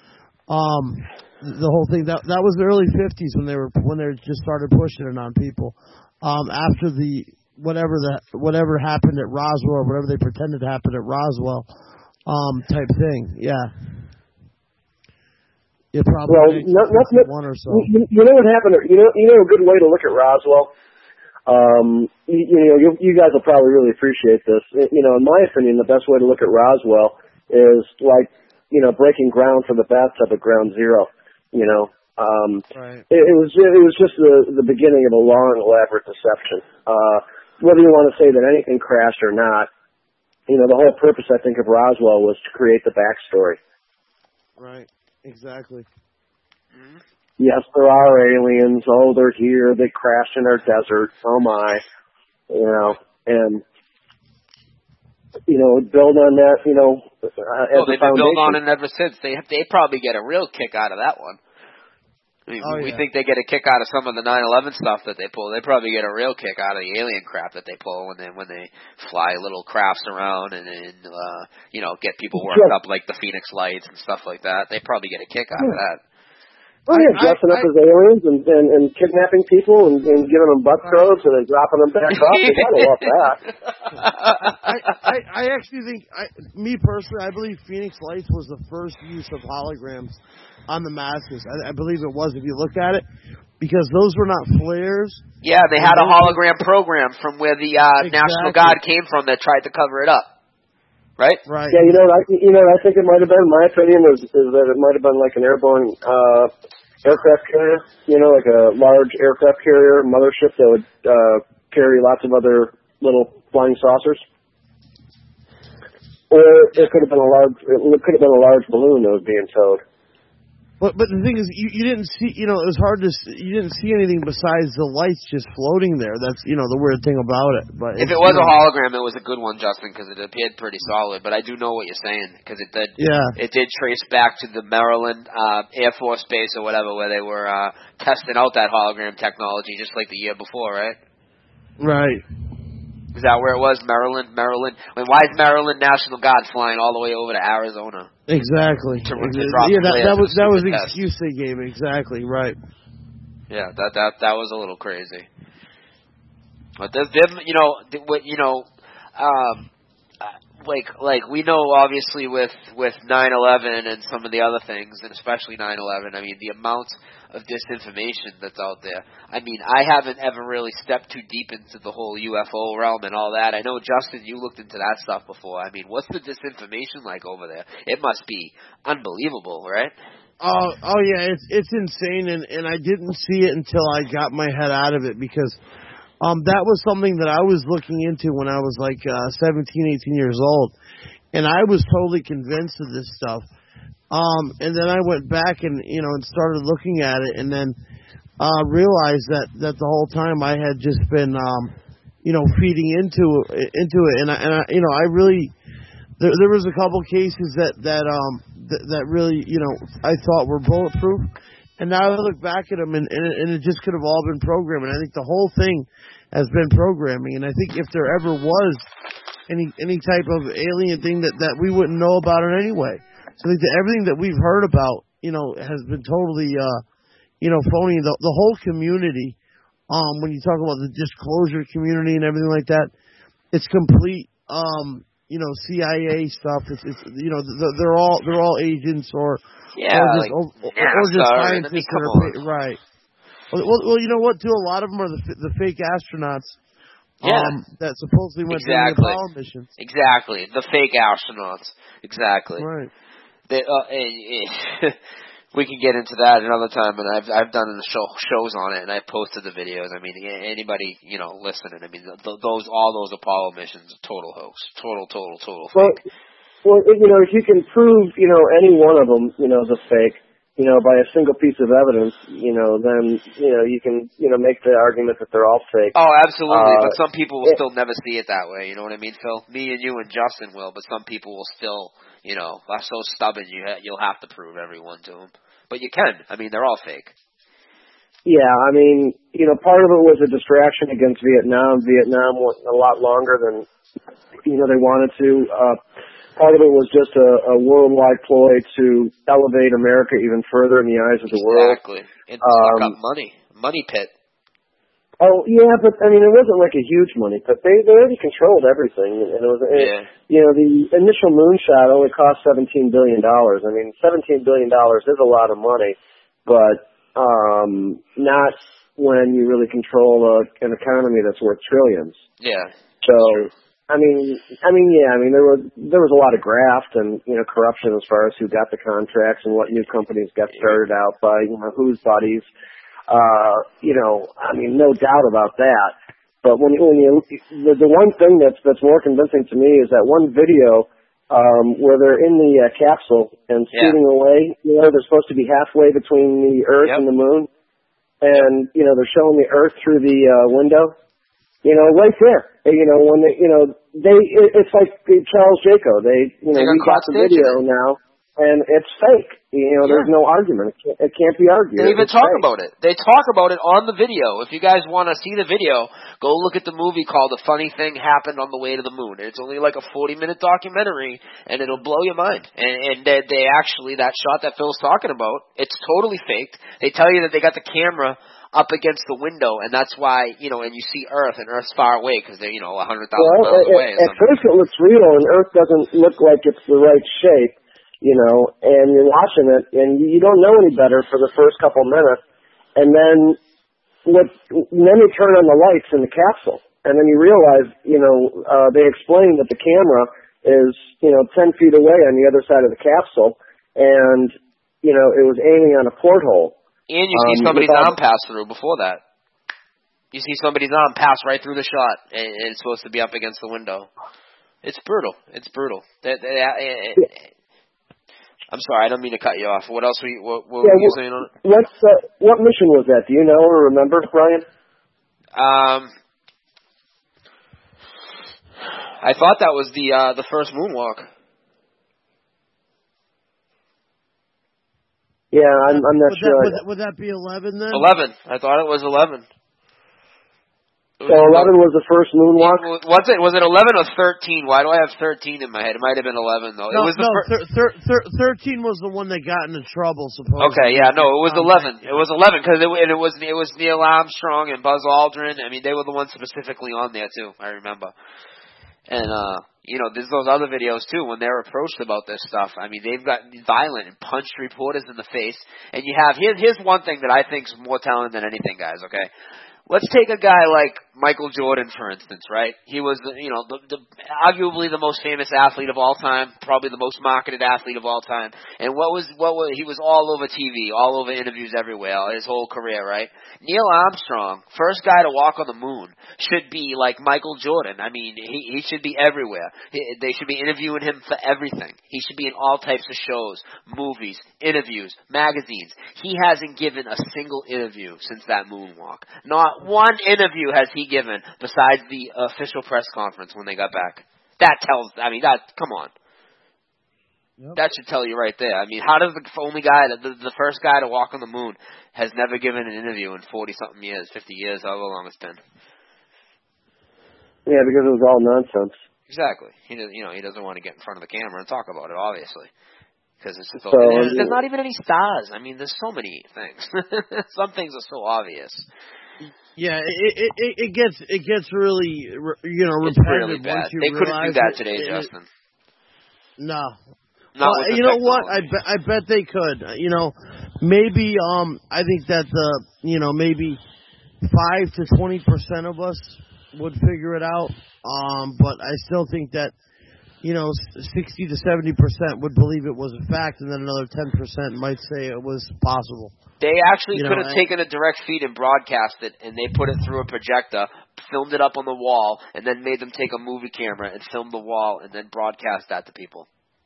whole thing. That was the early 50s when they just started pushing it on people. After the whatever happened at Roswell, or whatever they pretended happened at Roswell, type thing. Yeah. Yeah, probably one or so. You know what happened? You know a good way to look at Roswell. You guys will probably really appreciate this. In my opinion, the best way to look at Roswell is breaking ground for the bathtub at Ground Zero. Right. It was just the beginning of a long, elaborate deception. Whether you want to say that anything crashed or not, the whole purpose, I think, of Roswell was to create the backstory. Right. Exactly. Mm-hmm. Yes, there are aliens. Oh, they're here. They crashed in our desert. Oh my. and build on that, as a they've been foundation. built on it ever since. They probably get a real kick out of that one. I mean, we think they get a kick out of some of the 9/11 stuff that they pull. They probably get a real kick out of the alien crap that they pull when they fly little crafts around and get people worked up like the Phoenix Lights and stuff like that. They probably get a kick out of that. Oh yeah, dressing up as aliens and kidnapping people and giving them butt probes and then dropping them back off. They gotta love that. I actually think, me personally, I believe Phoenix Lights was the first use of holograms on the masses. I believe it was, if you look at it, because those were not flares. Yeah, they had a hologram program from where the National Guard came from that tried to cover it up. Right? Right. Yeah, I think it might have been, my opinion is that it might have been like an airborne aircraft carrier, like a large aircraft carrier mothership that would carry lots of other little flying saucers. Or it could have been a large balloon that was being towed. But the thing is, you didn't see, it was hard to, you didn't see anything besides the lights just floating there. That's, the weird thing about it. But if it was a hologram, it was a good one, Justin, because it appeared pretty solid. But I do know what you're saying, because it did trace back to the Maryland Air Force Base or whatever, where they were testing out that hologram technology just like the year before, right? Right. Is that where it was? Maryland? Why is Maryland National Guard flying all the way over to Arizona? Exactly. That was the excuse they gave. Exactly, right. Yeah, that was a little crazy. But like we know obviously with 9/11 and some of the other things, and especially 9/11. I mean, the amount of disinformation that's out there. I mean, I haven't ever really stepped too deep into the whole UFO realm and all that. I know, Justin, you looked into that stuff before. I mean, what's the disinformation like over there? It must be unbelievable, right? Oh yeah, it's insane, and I didn't see it until I got my head out of it, because that was something that I was looking into when I was like 17, 18 years old, and I was totally convinced of this stuff. And then I went back and and started looking at it, and then realized that the whole time I had just been feeding into it, and I really there was a couple cases that really I thought were bulletproof, and now I look back at them and it just could have all been programming. I think the whole thing has been programming, and I think if there ever was any type of alien thing that we wouldn't know about it anyway. So I think that everything that we've heard about, has been totally, phony. The whole community, when you talk about the disclosure community and everything like that, it's complete, CIA stuff. It's they're all agents or just scientists that are right. Well, you know what? Too, a lot of them are the fake astronauts. That supposedly went to the Apollo missions. Exactly, the fake astronauts. Exactly. Right. We can get into that another time, and I've done shows on it, and I've posted the videos. I mean, anybody listening. I mean, all those Apollo missions, total hoax, total fake. Well, if you can prove any one of them is a fake, by a single piece of evidence, then you can make the argument that they're all fake. Oh, absolutely. But some people will still never see it that way. You know what I mean, Phil? Me and you and Justin will, but some people will still. Are so stubborn you'll have to prove every one to them. But you can. I mean, they're all fake. Yeah, I mean, part of it was a distraction against Vietnam. Vietnam went a lot longer than, they wanted to. Part of it was just a worldwide ploy to elevate America even further in the eyes of the world. Exactly. And suck up money pit. Oh yeah, but I mean, it wasn't like a huge money pit. They already controlled everything, and the initial moonshot only cost $17 billion. I mean, $17 billion is a lot of money, but not when you really control an economy that's worth trillions. Yeah. So, I mean, there was a lot of graft and corruption as far as who got the contracts and what new companies got started out by whose buddies. I mean, no doubt about that. But when you the one thing that's more convincing to me is that one video where they're in the capsule and shooting away. They're supposed to be halfway between the Earth and the Moon, and they're showing the Earth through the window. Right there. when it's like Charles Jaco. We got the video now, and it's fake. There's no argument. It can't be argued. They even talk about it. They talk about it on the video. If you guys want to see the video, go look at the movie called The Funny Thing Happened on the Way to the Moon. It's only like a 40-minute documentary, and it'll blow your mind. And they actually, that shot that Phil's talking about, it's totally faked. They tell you that they got the camera up against the window, and that's why, and you see Earth, and Earth's far away because they're, 100,000 miles away. At first it looks real, and Earth doesn't look like it's the right shape. And you're watching it, and you don't know any better for the first couple minutes, and then they turn on the lights in the capsule, and then you realize, they explain that the camera is, 10 feet away on the other side of the capsule, and, it was aiming on a porthole. And you see somebody's arm pass through before that. You see somebody's arm pass right through the shot, and it's supposed to be up against the window. It's brutal. I'm sorry, I don't mean to cut you off. What else were you saying on it? What mission was that? Do you know or remember, Brian? I thought that was the first moonwalk. Yeah, I'm not sure. Would that be 11 then? 11. I thought it was 11. So 11 was the first moonwalk? Was it 11 or 13? Why do I have 13 in my head? It might have been 11, though. 13 was the one that got into trouble, supposedly. Okay, yeah, no, it was 11. It was 11 because it was Neil Armstrong and Buzz Aldrin. I mean, they were the ones specifically on there, too, I remember. And, there's those other videos, too, when they're approached about this stuff. I mean, they've got violent and punched reporters in the face. And you have, here's one thing that I think is more telling than anything, guys, okay? Let's take a guy like Michael Jordan, for instance, right? He was, arguably the most famous athlete of all time, probably the most marketed athlete of all time. And he was all over TV, all over interviews everywhere, his whole career, right? Neil Armstrong, first guy to walk on the moon, should be like Michael Jordan. I mean, he should be everywhere. They should be interviewing him for everything. He should be in all types of shows, movies, interviews, magazines. He hasn't given a single interview since that moonwalk. Not one interview has he given besides the official press conference when they got back. Come on. Yep. That should tell you right there. I mean, how does the first guy to walk on the moon has never given an interview in 40-something years, 50 years, however long it's been? Yeah, because it was all nonsense. Exactly. He doesn't want to get in front of the camera and talk about it, obviously. Because there's not even any stars. I mean, there's so many things. Some things are so obvious. Yeah, it gets really repetitive. It's really bad. They couldn't do that today, Justin. No. You know what? I bet they could. Maybe I think that maybe 5 to 20% of us would figure it out. But I still think that 60 to 70% would believe it was a fact, and then another 10% might say it was possible. They actually could have taken a direct feed and broadcast it, and they put it through a projector, filmed it up on the wall, and then made them take a movie camera and film the wall, and then broadcast that to people.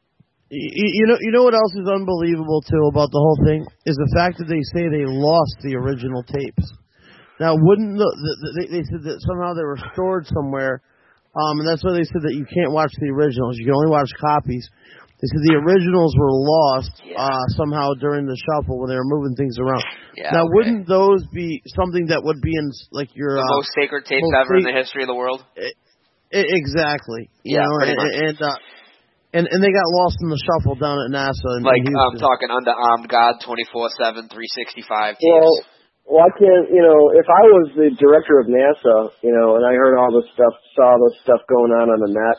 You know what else is unbelievable too about the whole thing is the fact that they say they lost the original tapes. Now, wouldn't they said that somehow they were stored somewhere, and that's why they said that you can't watch the originals. You can only watch copies. They said the originals were lost somehow during the shuffle when they were moving things around. Yeah, now, wouldn't those be something that would be in like your the most sacred tapes ever in the history of the world? Exactly. Pretty much. And they got lost in the shuffle down at NASA. I'm talking under armed guard, 24/7, 365 teams. Well, I can't. If I was the director of NASA, and I heard all this stuff, saw this stuff going on the net,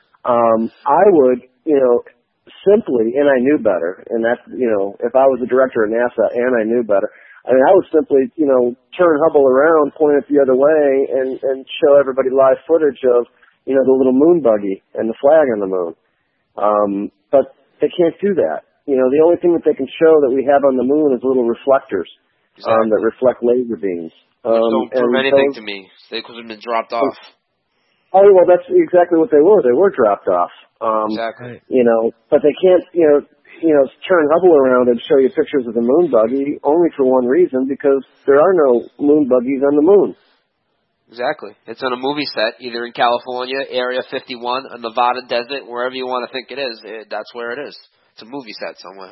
I would, simply, and I knew better, and that's, if I was the director of NASA and I knew better, I would simply, turn Hubble around, point it the other way, and show everybody live footage of, the little moon buggy and the flag on the moon. But they can't do that. The only thing that they can show that we have on the moon is little reflectors, that reflect laser beams. Don't prove anything to me. They could have been dropped off. Oh, well, that's exactly what they were. They were dropped off. Exactly. But they can't, turn Hubble around and show you pictures of the moon buggy only for one reason, because there are no moon buggies on the moon. Exactly. It's on a movie set, either in California, Area 51, a Nevada desert, wherever you want to think it is. That's where it is. It's a movie set somewhere.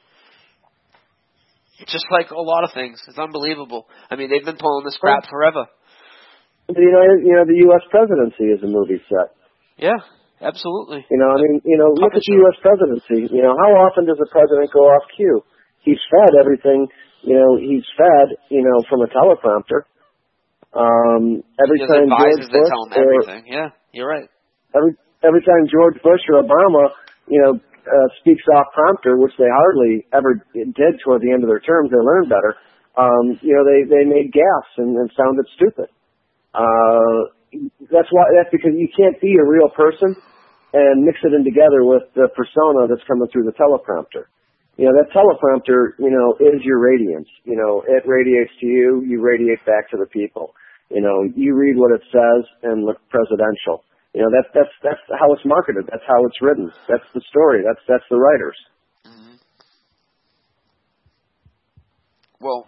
Just like a lot of things. It's unbelievable. I mean, they've been pulling this crap forever. The U.S. presidency is a movie set. Yeah, absolutely. Look at the U.S. presidency. How often does a president go off cue? He's fed everything, he's fed, from a teleprompter. Every time George Bush tell him everything. Yeah, you're right. Every time George Bush or Obama, speaks off prompter, which they hardly ever did toward the end of their terms, they learned better. They made gaffes and sounded stupid. That's because you can't be a real person and mix it in together with the persona that's coming through the teleprompter. That teleprompter, is your radiance. It radiates to you, you radiate back to the people. You read what it says and look presidential. That's how it's marketed. That's how it's written. That's the story. That's the writers. Mm-hmm. Well,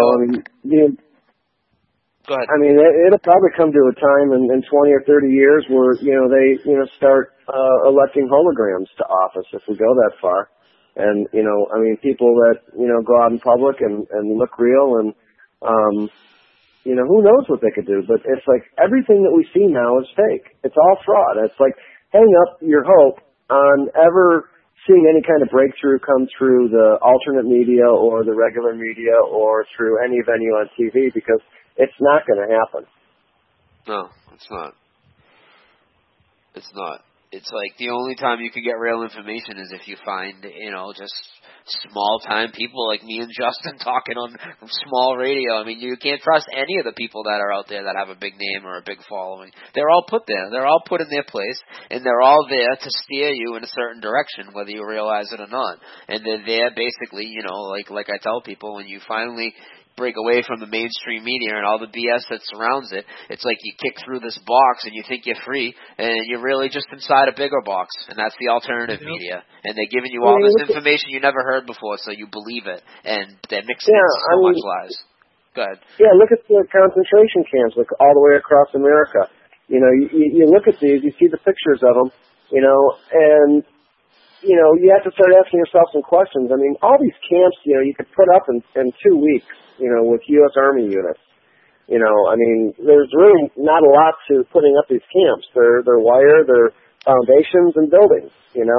go ahead. I mean, it'll probably come to a time in 20 or 30 years where, they, start, electing holograms to office if we go that far. And, people that, go out in public and look real and, who knows what they could do. But it's like everything that we see now is fake. It's all fraud. It's like hang up your hope on ever seeing any kind of breakthrough come through the alternate media or the regular media or through any venue on TV because it's not going to happen. No, it's not. It's not. It's like the only time you can get real information is if you find, just small-time people like me and Justin talking on small radio. I mean, you can't trust any of the people that are out there that have a big name or a big following. They're all put there. They're all put in their place, and they're all there to steer you in a certain direction, whether you realize it or not. And they're there basically, like I tell people, when you finally break away from the mainstream media and all the BS that surrounds it, it's like you kick through this box and you think you're free, and you're really just inside a bigger box, and that's the alternative media. And they're giving you all this information you never heard before, so you believe it, and they're mixing so much lies. Go ahead. Yeah, look at the concentration camps, like all the way across America. You look at these, you see the pictures of them, and you have to start asking yourself some questions. I mean, all these camps, you could put up in 2 weeks, with U.S. Army units. I mean, there's really not a lot to putting up these camps. They're wire, they're foundations and buildings,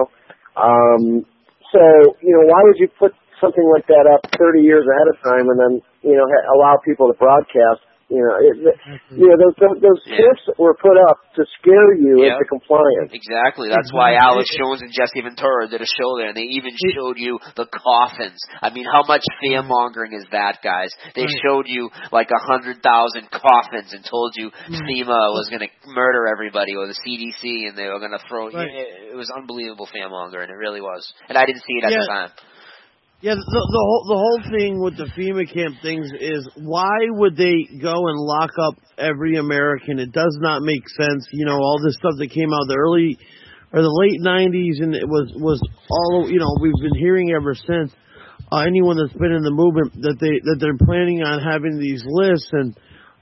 So, why would you put something like that up 30 years ahead of time and then, allow people to broadcast? Those camps that were put up to scare you into compliance. Exactly. That's why Alex Jones and Jesse Ventura did a show there, and they even showed you the coffins. I mean, how much fear-mongering is that, guys? They showed you like 100,000 coffins and told you FEMA was going to murder everybody, or the CDC, and they were going to throw... It was unbelievable fear-mongering. It really was. And I didn't see it at the time. Yeah, the whole thing with the FEMA camp things is, why would they go and lock up every American? It does not make sense. All this stuff that came out the early or the late 90s, and it was all, we've been hearing ever since. Anyone that's been in the movement that they're planning on having these lists, and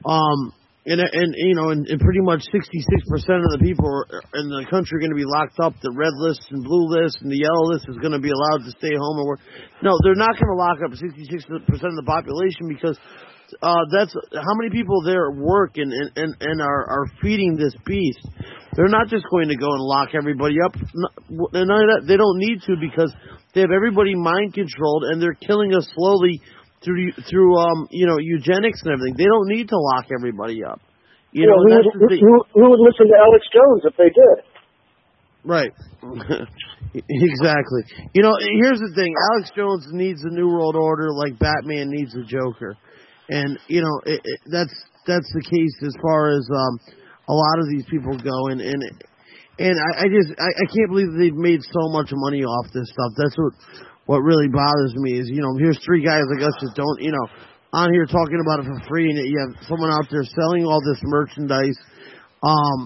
pretty much 66% of the people in the country are going to be locked up. The red list and blue list and the yellow list is going to be allowed to stay home or work. No, they're not going to lock up 66% of the population, because that's how many people there work and are feeding this beast. They're not just going to go and lock everybody up. None of that. They don't need to, because they have everybody mind controlled, and they're killing us slowly through eugenics and everything. They don't need to lock everybody up. Who would listen to Alex Jones if they did? Right. Exactly. Here's the thing. Alex Jones needs the New World Order like Batman needs the Joker. And, that's the case as far as a lot of these people go. And I can't believe they've made so much money off this stuff. That's what really bothers me is, here's three guys like us that don't, on here talking about it for free, and you have someone out there selling all this merchandise,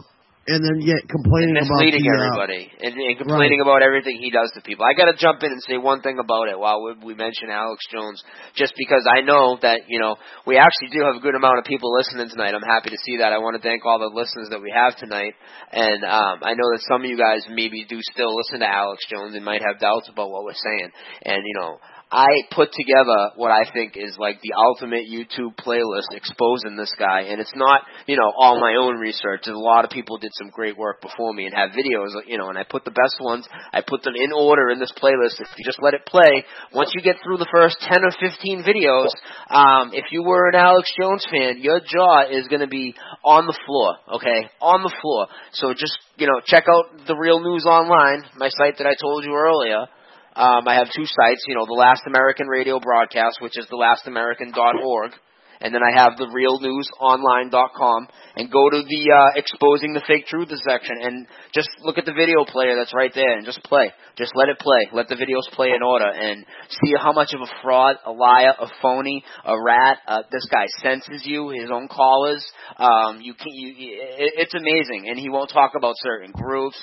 and then yet complaining and about misleading everybody and complaining about everything he does to people. I got to jump in and say one thing about it while we mention Alex Jones, just because I know that, you know, we actually do have a good amount of people listening tonight. I'm happy to see that. I want to thank all the listeners that we have tonight, and I know that some of you guys maybe do still listen to Alex Jones and might have doubts about what we're saying, and, you know, I put together what I think is like the ultimate YouTube playlist exposing this guy, and it's not, you know, all my own research. A lot of people did some great work before me and have videos, you know, and I put the best ones, I put them in order in this playlist. If you just let it play, once you get through the first 10 or 15 videos, if you were an Alex Jones fan, your jaw is going to be on the floor, okay? On the floor. So just, you know, check out The Real News Online, my site that I told you earlier. I have two sites, you know, The Last American Radio Broadcast, which is thelastamerican.org, and then I have the realnewsonline.com, and go to the Exposing the Fake Truthers section, and just look at the video player that's right there, and just play. Just let it play. Let the videos play in order, and see how much of a fraud, a liar, a phony, a rat, this guy senses you, his own callers. It's amazing, and he won't talk about certain groups.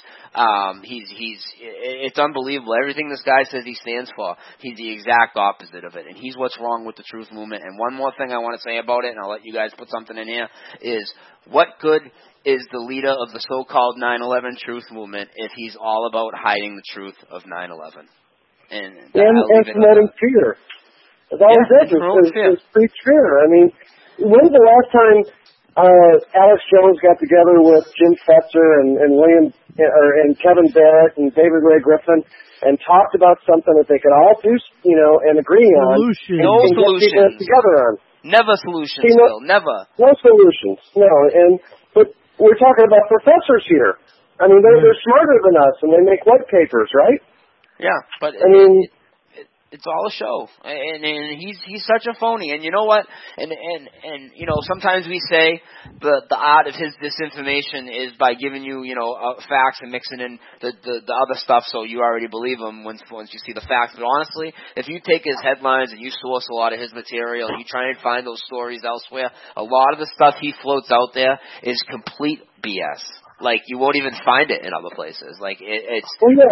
It's unbelievable. Everything this guy says he stands for, he's the exact opposite of it, and he's what's wrong with the truth movement. And one more thing I want to say about it, and I'll let you guys put something in here, is what good is the leader of the so-called 9/11 truth movement if he's all about hiding the truth of 9/11? And promoting fear. That's all it is preach fear. I mean, when's the last time Alex Jones got together with Jim Fetzer and Kevin Barrett and David Ray Griffin and talked about something that they could all do, you know, and agree on? No solutions. Get together on. Never solutions, Phil. Never. No solutions. No. But we're talking about professors here. I mean, they're smarter than us, and they make white papers, right? Yeah, but I mean, it's all a show, and he's such a phony. And you know what? And you know, sometimes we say the art of his disinformation is by giving you, you know, facts and mixing in the other stuff, so you already believe him once you see the facts. But honestly, if you take his headlines and you source a lot of his material, and you try and find those stories elsewhere, a lot of the stuff he floats out there is complete BS. Like, you won't even find it in other places. Like, it's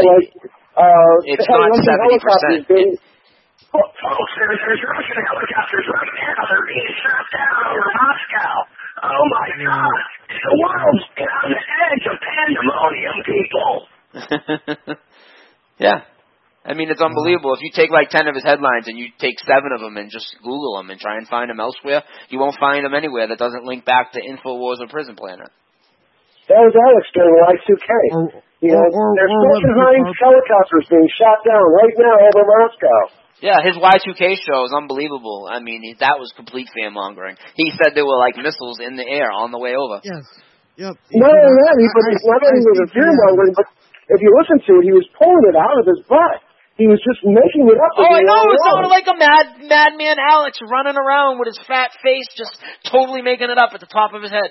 it's not 70%. Folks, there's Russian helicopters right now. They're being shot down over Moscow. Oh my God! The world's on the edge of pandemonium, people. Yeah. I mean, it's unbelievable. If you take like 10 of his headlines and you take 7 of them and just Google them and try and find them elsewhere, you won't find them anywhere that doesn't link back to InfoWars or Prison Planet. That was Alex during Y2K. There's Russian Heinz helicopters being shot down right now over Moscow. Yeah, his Y2K show is unbelievable. I mean, that was complete fear-mongering. He said there were like missiles in the air on the way over. Yes. Yep. Not only that, not only was it fear-mongering, but if you listen to it, he was pulling it out of his butt. He was just making it up. Oh, I know. It sounded like a madman Alex running around with his fat face, just totally making it up at the top of his head.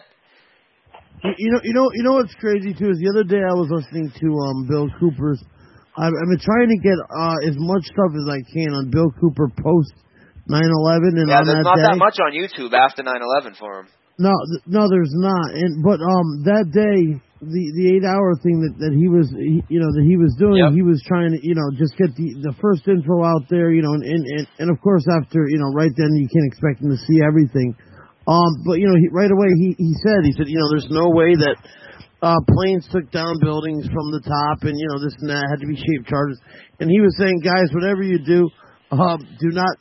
You know what's crazy too is the other day I was listening to Bill Cooper's. I've been trying to get as much stuff as I can on Bill Cooper post 9/11 and on there's that not day. that much on YouTube after 9/11 for him. No, there's not. But that day, the 8-hour thing that he was doing, he was trying to just get the first info out there, and of course after right then you can't expect him to see everything. But right away he said there's no way that planes took down buildings from the top, and this and that had to be shaped charges. And he was saying, guys, whatever you do, do not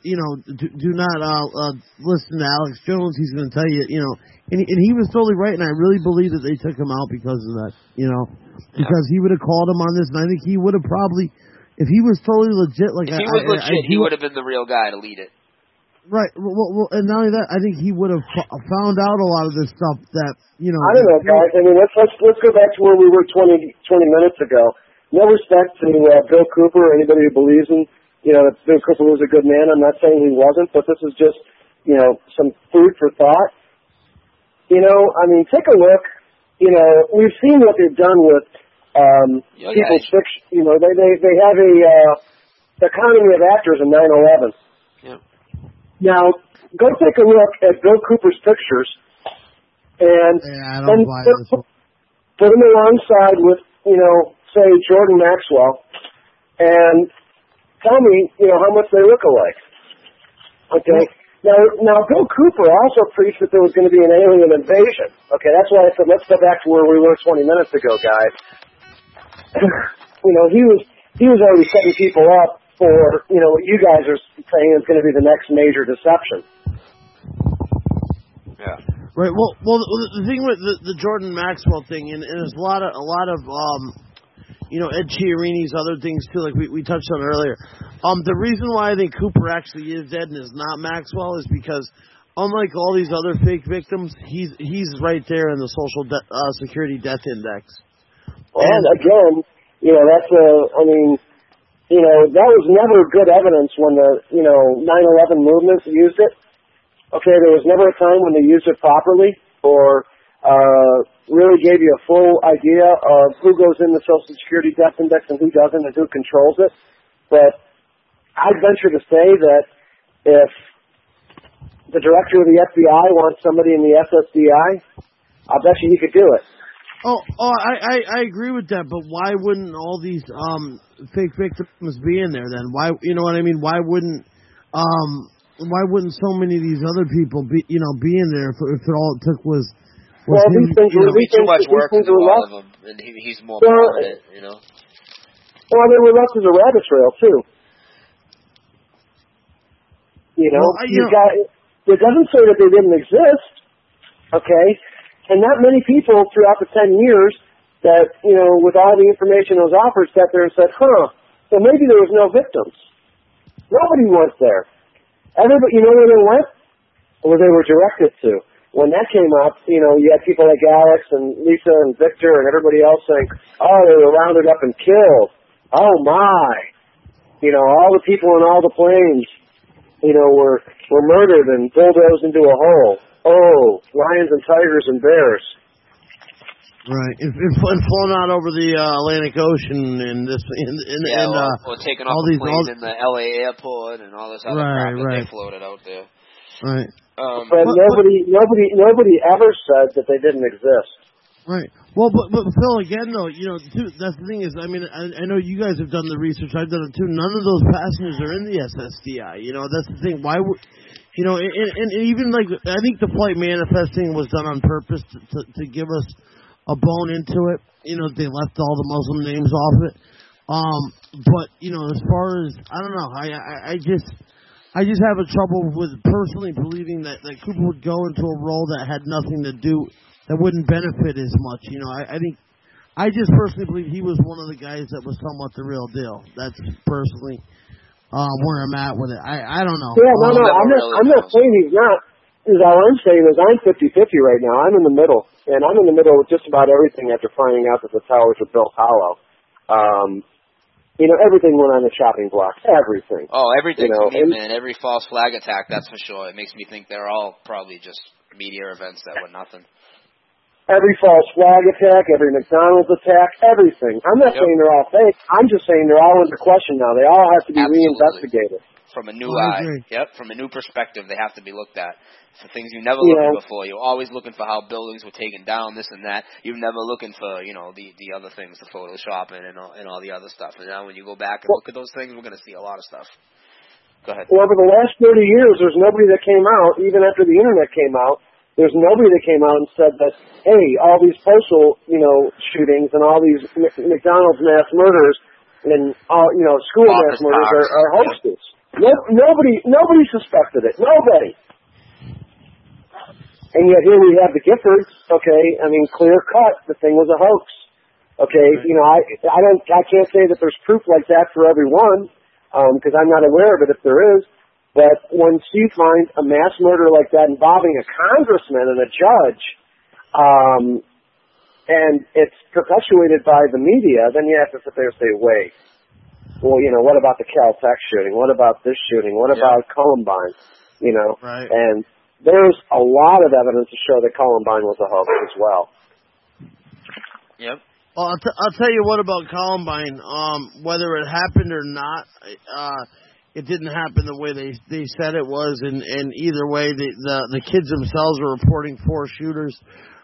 listen to Alex Jones. He's going to tell you, and he was totally right. And I really believe that they took him out because of that, because he would have called him on this, and I think he would have probably, if he was totally legit, if he was legit, he would have been the real guy to lead it. Right. Well, and not only that, I think he would have found out a lot of this stuff that, I don't know, guys. I mean, let's go back to where we were 20 minutes ago. No respect to Bill Cooper or anybody who believes in, that Bill Cooper was a good man. I'm not saying he wasn't, but this is just, some food for thought. I mean, take a look. We've seen what they've done with people's fiction. They have a economy of actors in 9/11. Now, go take a look at Bill Cooper's pictures, and put him alongside with, say Jordan Maxwell, and tell me, how much they look alike. Okay. Now Bill Cooper also preached that there was going to be an alien invasion. Okay, that's why I said let's go back to where we were 20 minutes ago, guys. He was already setting people up for what you guys are saying is going to be the next major deception. Yeah. Right. Well, the thing with the Jordan Maxwell thing, and there's a lot of Ed Chiarini's other things too, like we touched on earlier. The reason why I think Cooper actually is dead and is not Maxwell is because, unlike all these other fake victims, he's right there in the social security death index. And again, that was never good evidence when the 9/11 movement used it. Okay, there was never a time when they used it properly or really gave you a full idea of who goes in the Social Security Death Index and who doesn't and who controls it. But I'd venture to say that if the director of the FBI wants somebody in the SSDI, I'll bet you he could do it. I agree with that, but why wouldn't all these fake victims be in there then? Why, you know what I mean? Why wouldn't so many of these other people be in there if all it took was well, him, these things too much work to do all of them, and he's more prominent, Well, they were left as a rabbit trail too. It doesn't say that they didn't exist, okay? And not many people throughout the 10 years that, with all the information that was offered, sat there and said, so maybe there was no victims. Nobody went there. Everybody, where they went? Where they were directed to. When that came up, you had people like Alex and Lisa and Victor and everybody else saying, they were rounded up and killed. Oh my. All the people in all the planes, were murdered and bulldozed into a hole. Oh, lions and tigers and bears. Right, and flown out over the Atlantic Ocean and or taking off the plane in the LA airport and all this other crap that they floated out there. Right. But nobody ever said that they didn't exist. Right. Well, but Phil, again though, too, that's the thing is, I mean, I know you guys have done the research. I've done it too. None of those passengers are in the SSDI. That's the thing. Why would and even like I think the flight manifest thing was done on purpose to give us a bone into it. They left all the Muslim names off it. But as far as I don't know, I just have a trouble with personally believing that Cooper would go into a role that had nothing to do, that wouldn't benefit as much. I just personally believe he was one of the guys that was somewhat the real deal. That's personally where I'm at with it. I don't know. Yeah, I'm not saying he's not. All I'm saying is I'm 50-50 right now. I'm in the middle. And I'm in the middle with just about everything after finding out that the towers were built hollow. Everything went on the chopping block. Everything. Oh, everything to me, man. Every false flag attack, that's for sure. It makes me think they're all probably just media events that were nothing. Every false flag attack, every McDonald's attack, everything. I'm not saying they're all fake. I'm just saying they're all under question now. They all have to be reinvestigated. From a new eye. Yep, from a new perspective, they have to be looked at. For things you never looked at before. You're always looking for how buildings were taken down, this and that. You're never looking for, the other things, the photoshopping and all the other stuff. And now when you go back and look at those things, we're going to see a lot of stuff. Go ahead. Well, over the last 30 years, there's nobody that came out, even after the Internet came out, there's nobody that came out and said that, hey, all these postal, shootings and all these McDonald's mass murders and all, school mass murders are hoaxes. Nobody suspected it. Nobody. And yet here we have the Giffords. Okay, I mean, clear cut, the thing was a hoax. Okay, I can't say that there's proof like that for everyone, because I'm not aware of it if there is. But once you find a mass murder like that involving a congressman and a judge, and it's perpetuated by the media, then you have to sit there and say, wait, well, what about the Caltech shooting? What about this shooting? What about Columbine? Right. And there's a lot of evidence to show that Columbine was a hoax as well. Yep. Well, I'll tell you what about Columbine. Whether it happened or not, it didn't happen the way they said it was, and either way, the kids themselves were reporting 4 shooters.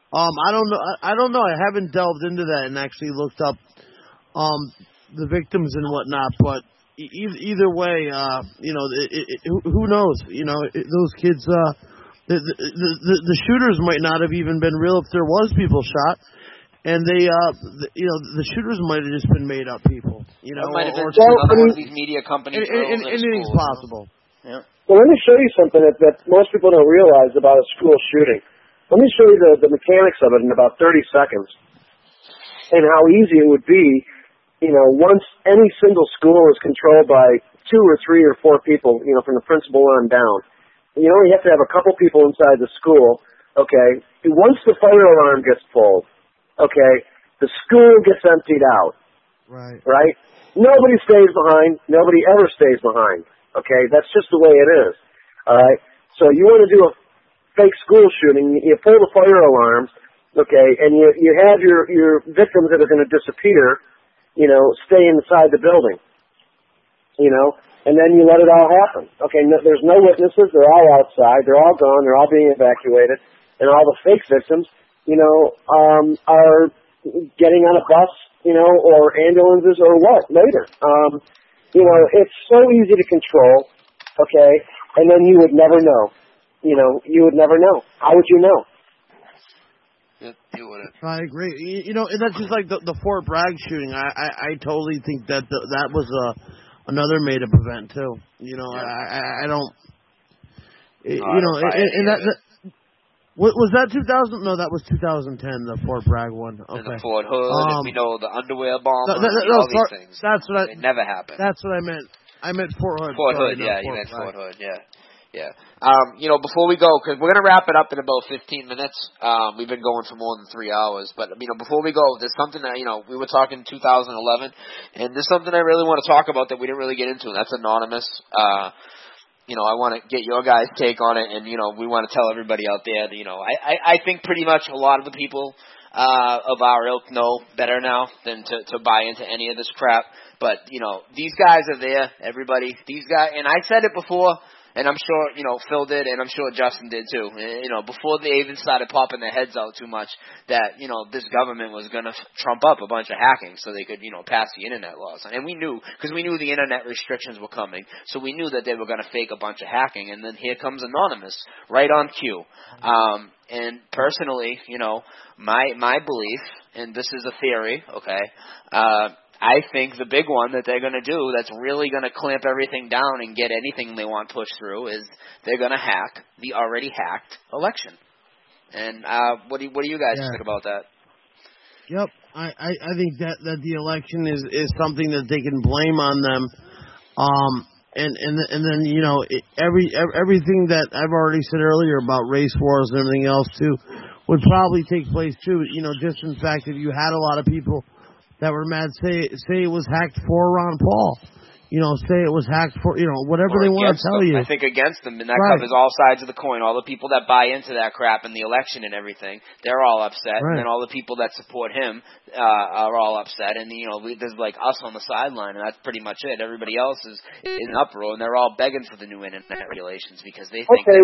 I don't know. I haven't delved into that and actually looked up the victims and whatnot. But either way, who knows? Those kids, the shooters might not have even been real if there was people shot, and the shooters might have just been made up people. Might have been or these media companies. Anything's possible. Yeah. Well, let me show you something that most people don't realize about a school shooting. Let me show you the mechanics of it in about 30 seconds and how easy it would be, once any single school is controlled by 2 or 3 or 4 people, from the principal on down. You only have to have a couple people inside the school, okay? Once the fire alarm gets pulled, okay, the school gets emptied out. Right? Nobody stays behind. Nobody ever stays behind. Okay? That's just the way it is. All right? So you want to do a fake school shooting, you pull the fire alarms, okay, and you have your victims that are going to disappear, stay inside the building, and then you let it all happen. Okay, there's no witnesses, they're all outside, they're all gone, they're all being evacuated, and all the fake victims, are getting on a bus, or ambulances or what later. It's so easy to control, okay, and then you would never know. You would never know. How would you know? You wouldn't. I agree. And that's just like the Fort Bragg shooting. I totally think that was another made-up event too. I don't. Was that 2000? No, that was 2010. The Fort Bragg one. Okay. And the Fort Hood. And we know the underwear bomb. All these things. That's what It never happened. That's what I meant. I meant Fort Hood. Fort Hood. Yeah, you meant Fort Hood. Yeah. Yeah. Before we go, because we're going to wrap it up in about 15 minutes. We've been going for more than 3 hours. But, before we go, there's something that, we were talking 2011, and there's something I really want to talk about that we didn't really get into, and that's anonymous. I want to get your guys' take on it, and, we want to tell everybody out there that, I think pretty much a lot of the people of our ilk know better now than to buy into any of this crap. But, these guys are there, everybody. These guys, and I said it before, and I'm sure, Phil did, and I'm sure Justin did too. Before they even started popping their heads out too much, that, this government was going to trump up a bunch of hacking so they could, pass the internet laws. And we knew, because we knew the internet restrictions were coming, so we knew that they were going to fake a bunch of hacking, and then here comes Anonymous, right on cue. And personally, my belief, and this is a theory, okay, I think the big one that they're going to do that's really going to clamp everything down and get anything they want pushed through is they're going to hack the already hacked election. And what do you guys think about that? Yep, I think that the election is something that they can blame on them. And then everything that I've already said earlier about race wars and everything else too would probably take place too. Just in fact, if you had a lot of people that were mad, say it was hacked for Ron Paul. Say it was hacked for, whatever they want to tell you. I think against them, and that covers all sides of the coin. All the people that buy into that crap in the election and everything, they're all upset. Right. And then all the people that support him are all upset. And, there's like us on the sideline, and that's pretty much it. Everybody else is in uproar, and they're all begging for the new internet regulations because they think... Okay,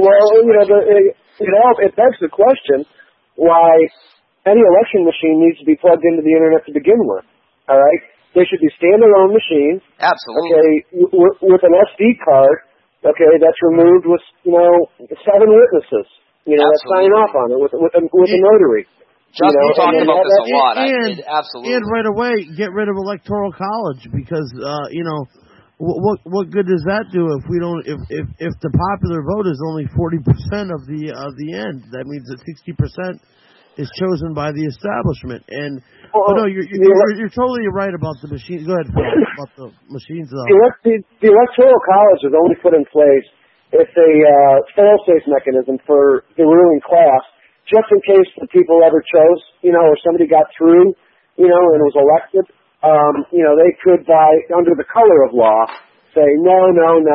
well, it begs the question why any election machine needs to be plugged into the internet to begin with. All right? They should be standalone machines. Absolutely. Okay, with an SD card, okay, that's removed with, 7 witnesses, that sign off on it with a notary. Justin talked about this a lot. Absolutely. And right away, get rid of Electoral College because, what good does that do if we don't? If the popular vote is only 40% of the end, that means that 60% is chosen by the establishment. And you're totally right about the machines. Go ahead, Phil, about the machines. The Electoral College is only put in place if a fail-safe mechanism for the ruling class, just in case the people ever chose, or somebody got through, and was elected. They could, under the color of law, say no.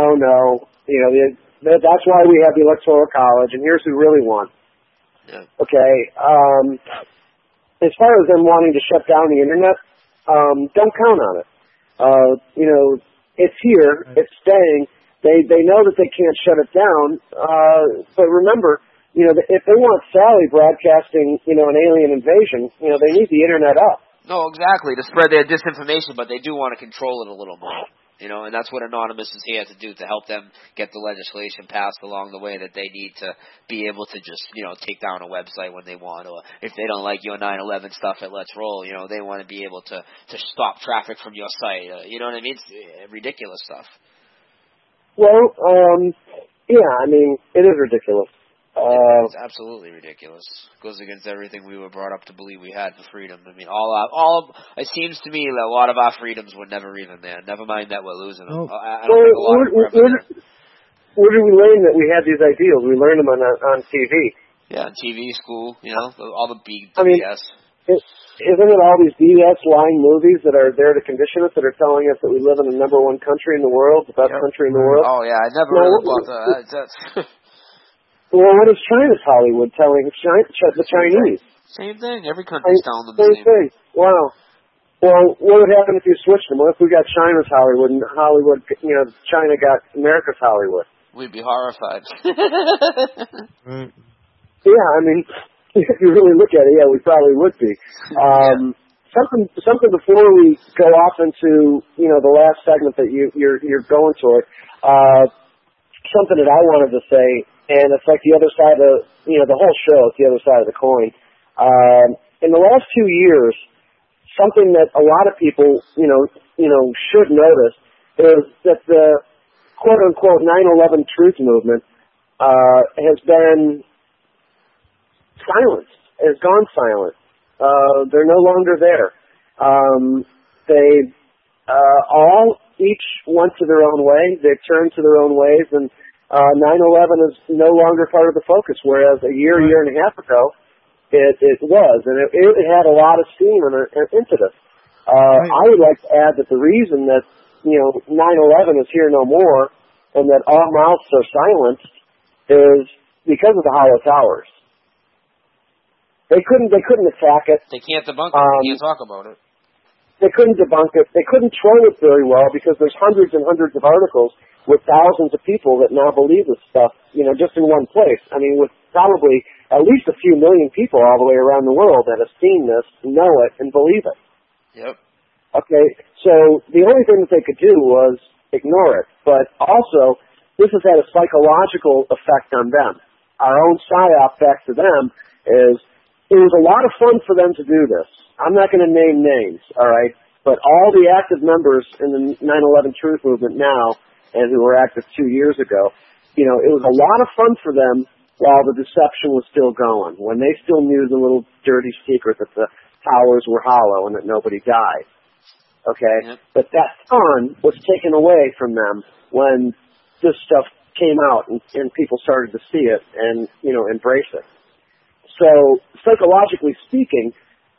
That's why we have the Electoral College, and here's who really won. Yeah. Okay. As far as them wanting to shut down the internet, don't count on it. It's here. It's staying. They know that they can't shut it down. But remember, if they want Sally broadcasting, an alien invasion, they need the internet up. No, exactly, to spread their disinformation, but they do want to control it a little more. And that's what Anonymous is here to do, to help them get the legislation passed along the way that they need to be able to just, take down a website when they want, or if they don't like your 9/11 stuff at Let's Roll, they want to be able to stop traffic from your site. You know what I mean? It's ridiculous stuff. Well, it is ridiculous. It's absolutely ridiculous. Goes against everything we were brought up to believe we had for freedom. I mean, it seems to me that a lot of our freedoms were never even there. Never mind that we're losing them. I don't think a lot of them were ever there. Where did we learn that we had these ideals? We learned them on TV. Yeah, on TV, school, all the BS. Isn't it all these BS lying movies that are there to condition us, that are telling us that we live in the number one country in the world, the best country in the world? Oh, yeah, I never really bought that. Well, what is China's Hollywood telling the Chinese? Same thing. Every country's telling them the same thing. Wow. Well, what would happen if you switched them? What if we got China's Hollywood and China got America's Hollywood? We'd be horrified. Yeah, if you really look at it, we probably would be. Something before we go off into the last segment that you're going toward. Something that I wanted to say, and it's like the other side of the whole show. It's the other side of the coin. In the last 2 years, something that a lot of people should notice is that the quote unquote 9/11 truth movement has been silenced. Has gone silent. They're no longer there. They all each went to their own way. They've turned to their own ways, and 9/11 is no longer part of the focus, whereas a year and a half ago, it was, and it had a lot of steam and impetus. I would like to add that the reason that 9/11 is here no more, and that our mouths are silenced, is because of the Hollow Towers. They couldn't attack it. They can't debunk it. They can't talk about it. They couldn't debunk it. They couldn't troll it very well because there's hundreds and hundreds of articles with thousands of people that now believe this stuff, just in one place. With probably at least a few million people all the way around the world that have seen this, know it, and believe it. Yep. Okay, so the only thing that they could do was ignore it. But also, this has had a psychological effect on them. Our own psyop back to them is, it was a lot of fun for them to do this. I'm not going to name names, all right? But all the active members in the 9/11 Truth Movement now, and who were active 2 years ago, it was a lot of fun for them while the deception was still going, when they still knew the little dirty secret that the towers were hollow and that nobody died. Okay? Yep. But that fun was taken away from them when this stuff came out and people started to see it and, embrace it. So, psychologically speaking,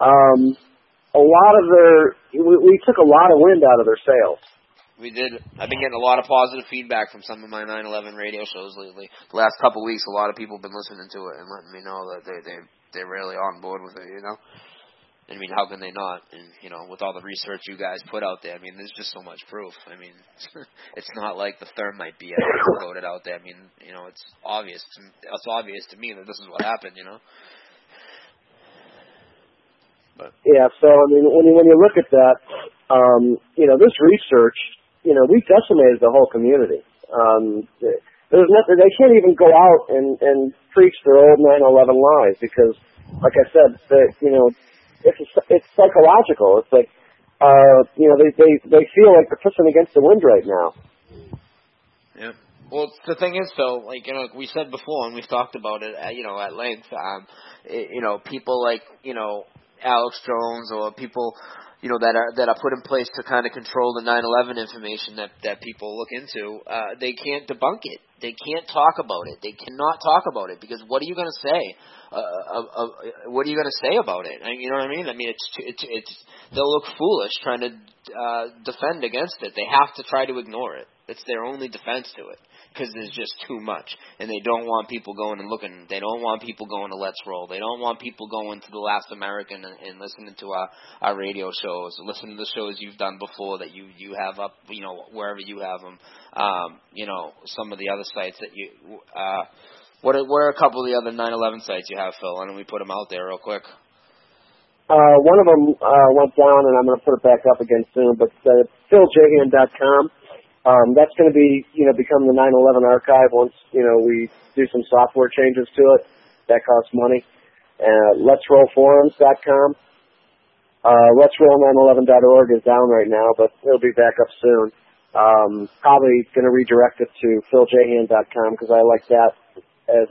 we took a lot of wind out of their sails. We did. I've been getting a lot of positive feedback from some of my 9/11 radio shows lately. The last couple of weeks, a lot of people have been listening to it and letting me know that they're really on board with it, how can they not? And, with all the research you guys put out there, there's just so much proof. It's not like the thermite BS floated out there. It's obvious. It's obvious to me that this is what happened, But yeah, so, when you look at that, this research, we decimated the whole community. There's nothing, they can't even go out and preach their old 9/11 lies because, like I said, it's psychological. It's like, they feel like they're pissing against the wind right now. Yeah. Well, the thing is, though, like we said before, and we've talked about it, at length. People like Alex Jones or people that are put in place to kind of control the 9/11 information that people look into, they can't debunk it. They can't talk about it. They cannot talk about it because what are you going to say? What are you going to say about it? You know what I mean? It's they'll look foolish trying to defend against it. They have to try to ignore it. It's their only defense to it because there's just too much, and they don't want people going and looking. They don't want people going to Let's Roll. They don't want people going to The Last American and listening to our radio shows, listening to the shows you've done before that you have up, wherever you have them. Some of the other sites that What are a couple of the other 9/11 sites you have, Phil? Why don't we put them out there real quick? One of them went down, and I'm going to put it back up again soon. But PhilJahan.com. That's going to be, become the 9/11 archive once, we do some software changes to it. That costs money. Let'sRollForums.com. Let'sRoll911.org is down right now, but it'll be back up soon. Probably going to redirect it to PhilJahan.com because I like that as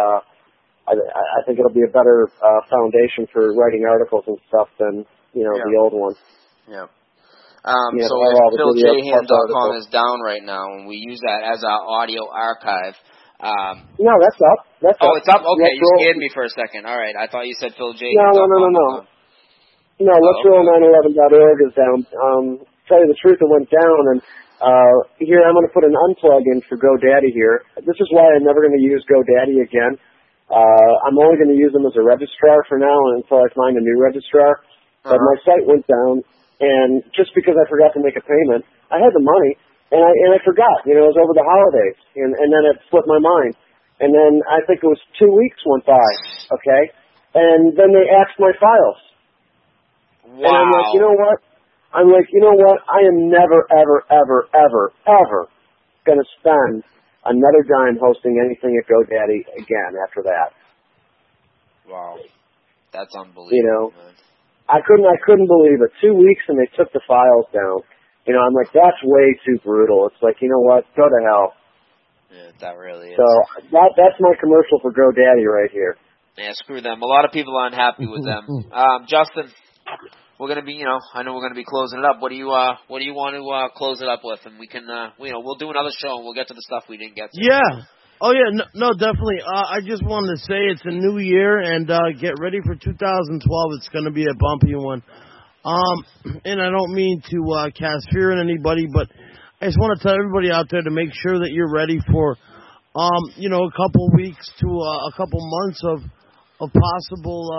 I think it'll be a better foundation for writing articles and stuff than, the old ones. Yeah. So PhilJahan.com is down right now, and we use that as our audio archive. No, that's up. It's up? Okay, you scared me for a second. All right, I thought you said PhilJahan.com. No, Let'sRoll911.org is down. Tell you the truth, it went down, and here I'm going to put an unplug in for GoDaddy here. This is why I'm never going to use GoDaddy again. I'm only going to use them as a registrar for now until I find a new registrar. But my site went down, and just because I forgot to make a payment, I had the money, and I forgot. It was over the holidays, and then it slipped my mind. And then I think it was 2 weeks went by, okay? And then they axed my files. Wow. And I'm like, you know what? I am never, ever, ever, ever, ever going to spend another dime hosting anything at GoDaddy again after that. Wow. That's unbelievable. Man. I couldn't believe it. 2 weeks and they took the files down. I'm like, that's way too brutal. It's like, you know what? Go to hell. Yeah, that really is. So that's my commercial for GoDaddy right here. Yeah, screw them. A lot of people aren't happy with them. Justin, we're gonna be, I know we're gonna be closing it up. What do you want to close it up with? And we can, we'll do another show and we'll get to the stuff we didn't get to. Yeah. Oh yeah. No, definitely. I just wanted to say it's a new year and get ready for 2012. It's gonna be a bumpy one. And I don't mean to cast fear in anybody, but I just want to tell everybody out there to make sure that you're ready for, a couple weeks to a couple months of possible,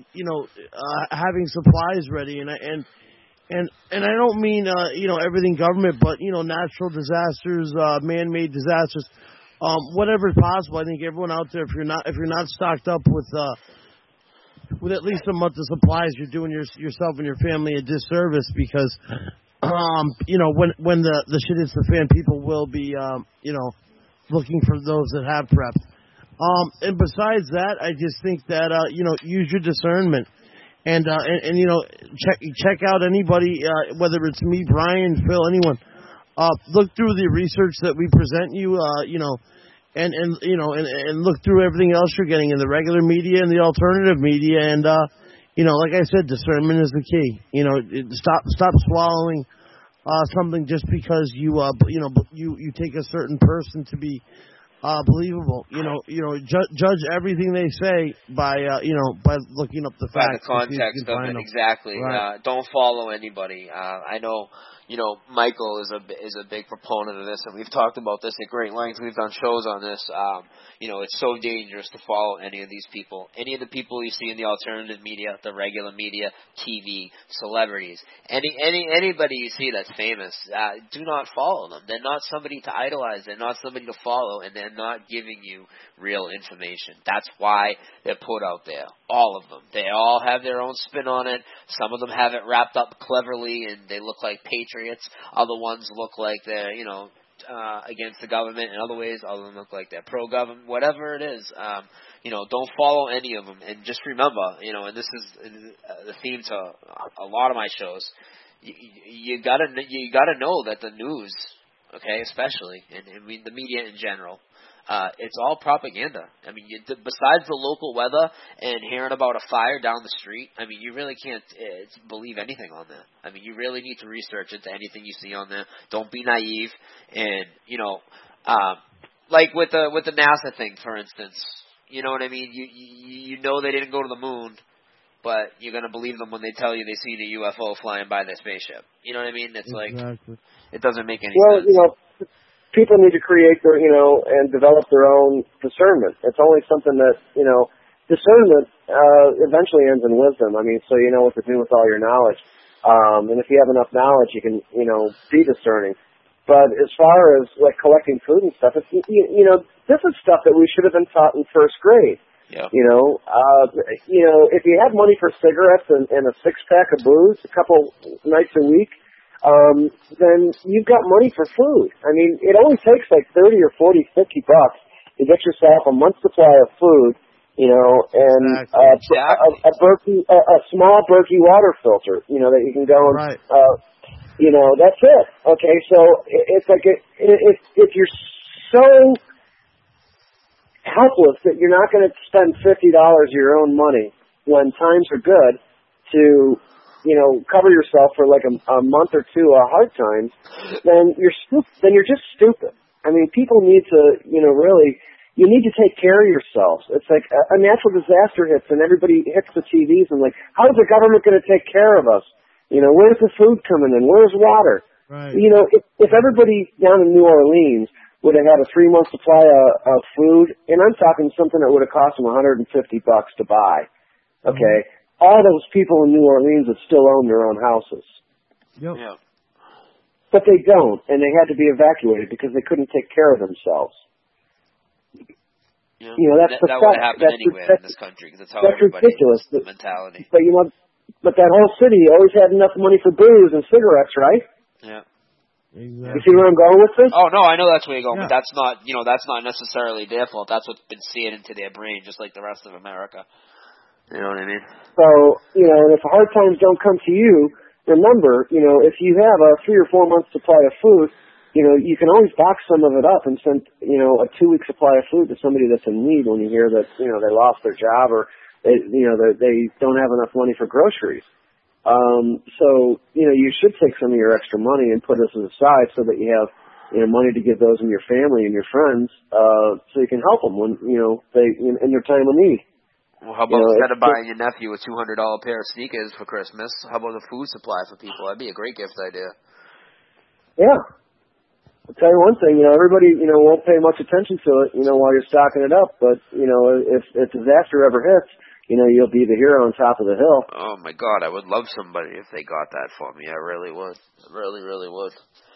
having supplies ready. And I don't mean, everything government, but, natural disasters, man-made disasters, whatever is possible. I think everyone out there, if you're not stocked up with at least a month of supplies, you're doing yourself and your family a disservice because, when the shit hits the fan, people will be, looking for those that have prepped. And besides that, I just think that, use your discernment and check out anybody, whether it's me, Brian, Phil, anyone. Look through the research that we present you, and look through everything else you're getting in the regular media and the alternative media. And, like I said, discernment is the key. Stop swallowing something just because you take a certain person to be believable. Judge everything they say by looking up the facts. By the context of it, exactly. Right. Don't follow anybody. I know. Michael is a big proponent of this, and we've talked about this at great length. We've done shows on this. It's so dangerous to follow any of these people. Any of the people you see in the alternative media, the regular media, TV, celebrities, anybody you see that's famous, do not follow them. They're not somebody to idolize. They're not somebody to follow, and they're not giving you real information. That's why they're put out there. All of them. They all have their own spin on it. Some of them have it wrapped up cleverly, and they look like patriots. Other ones look like they're, against the government. In other ways, other them look like they're pro-government. Whatever it is, don't follow any of them. And just remember, and this is the theme to a lot of my shows. You gotta know that the news, okay, especially, and the media in general. It's all propaganda. I mean, besides the local weather and hearing about a fire down the street, I mean, you really can't believe anything on there. I mean, you really need to research into anything you see on there. Don't be naive. And, like with the NASA thing, for instance, you know what I mean? You know they didn't go to the moon, but you're going to believe them when they tell you they seen a UFO flying by their spaceship. You know what I mean? It's exactly. It doesn't make any sense. People need to create their, and develop their own discernment. It's only something that, discernment eventually ends in wisdom. I mean, so you know what to do with all your knowledge. And if you have enough knowledge, you can, be discerning. But as far as like collecting food and stuff, it's, you know, this is stuff that we should have been taught in first grade. Yeah. You know, if you have money for cigarettes and a 6-pack of booze a couple nights a week, then you've got money for food. I mean, it only takes like 30 or 40, 50 bucks to get yourself a month's supply of food, you know, and a small Berkey water filter, you know, that you can go and, you know, that's it. Okay, so it's like if you're so helpless that you're not going to spend $50 of your own money when times are good to, you know, cover yourself for like a month or two of hard times, then you're just stupid. I mean, people need to, you know, really, you need to take care of yourselves. It's like a natural disaster hits and everybody hits the TVs and like, how is the government going to take care of us? You know, where's the food coming in? Where's water? Right. You know, if everybody down in New Orleans would have had a 3-month supply of food, and I'm talking something that would have cost them $150 to buy, okay, all those people in New Orleans would still own their own houses. Yep. Yeah. But they don't, and they had to be evacuated because they couldn't take care of themselves. Yeah. You know, that's that would happen anywhere in this country because that's how everybody's ridiculous. mentality. But you know, but that whole city always had enough money for booze and cigarettes, right? Yeah. Exactly. You see where I'm going with this? Oh no, I know that's where you're going, Yeah. but that's not, you know, that's not necessarily their fault. That's what's been seared into their brain, just like the rest of America. You know what I mean? So, you know, and if hard times don't come to you, remember, you know, if you have a 3 or 4 month supply of food, you know, you can always box some of it up and send, you know, a 2-week supply of food to somebody that's in need when you hear that, you know, they lost their job or they, you know, they don't have enough money for groceries. So, you know, you should take some of your extra money and put this aside so that you have, you know, money to give those in your family and your friends, so you can help them when, you know, in their time of need. Well, how about instead of buying your nephew a $200 pair of sneakers for Christmas, how about a food supply for people? That'd be a great gift idea. Yeah. I'll tell you one thing, you know, everybody, you know, won't pay much attention to it, you know, while you're stocking it up, but, you know, if disaster ever hits, you know, you'll be the hero on top of the hill. Oh my God, I would love somebody if they got that for me. I really would. I really, really would.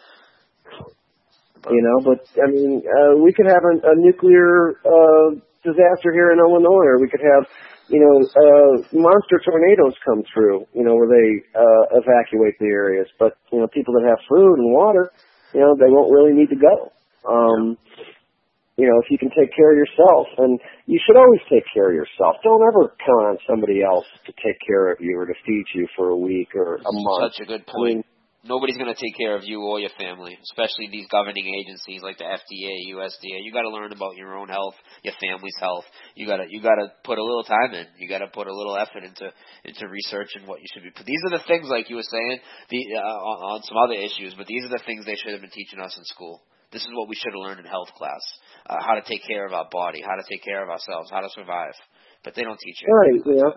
But, you know, but I mean, we could have a nuclear disaster here in Illinois, or we could have, you know, monster tornadoes come through, you know, where they evacuate the areas. But, you know, people that have food and water, you know, they won't really need to go. You know, if you can take care of yourself, and you should always take care of yourself. Don't ever count on somebody else to take care of you or to feed you for a week or a month. Such a good point. I mean, nobody's going to take care of you or your family, especially these governing agencies like the FDA, USDA. You got to learn about your own health, your family's health. You got to put a little time in. You got to put a little effort into research and what you should be. But these are the things, like you were saying, on some other issues. But these are the things they should have been teaching us in school. This is what we should have learned in health class: how to take care of our body, how to take care of ourselves, how to survive. But they don't teach you. Right. You know.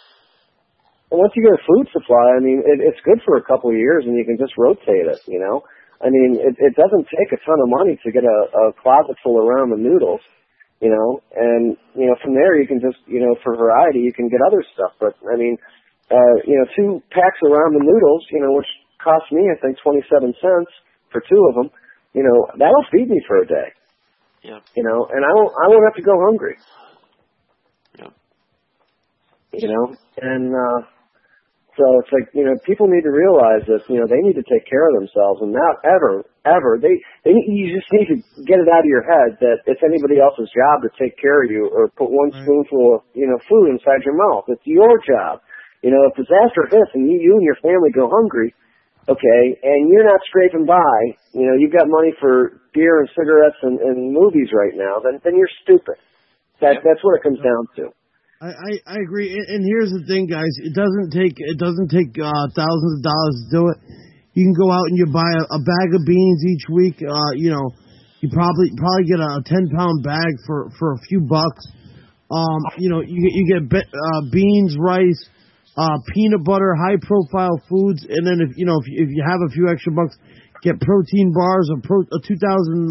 And once you get a food supply, I mean, it's good for a couple of years, and you can just rotate it. You know, I mean, it doesn't take a ton of money to get a closet full of ramen noodles. You know, and you know from there you can just, you know, for variety you can get other stuff. But I mean, you know, 2 packs of ramen noodles, you know, which cost me I think 27 cents for 2 of them. You know, that'll feed me for a day. Yeah. You know, and I won't have to go hungry. Yeah. You know, and so it's like, you know, people need to realize that, you know, they need to take care of themselves, and not ever you just need to get it out of your head that it's anybody else's job to take care of you or put one spoonful of, you know, food inside your mouth. It's your job. You know, if disaster hits and you and your family go hungry, okay, and you're not scraping by, you know, you've got money for beer and cigarettes and movies right now, then you're stupid. That's what it comes down to. I agree, and here's the thing, guys. It doesn't take thousands of dollars to do it. You can go out and you buy a bag of beans each week. You know, you probably get a 10-pound bag for a few bucks. You know, you get beans, rice, peanut butter, high-profile foods, and then if you have a few extra bucks, get protein bars. A 2,000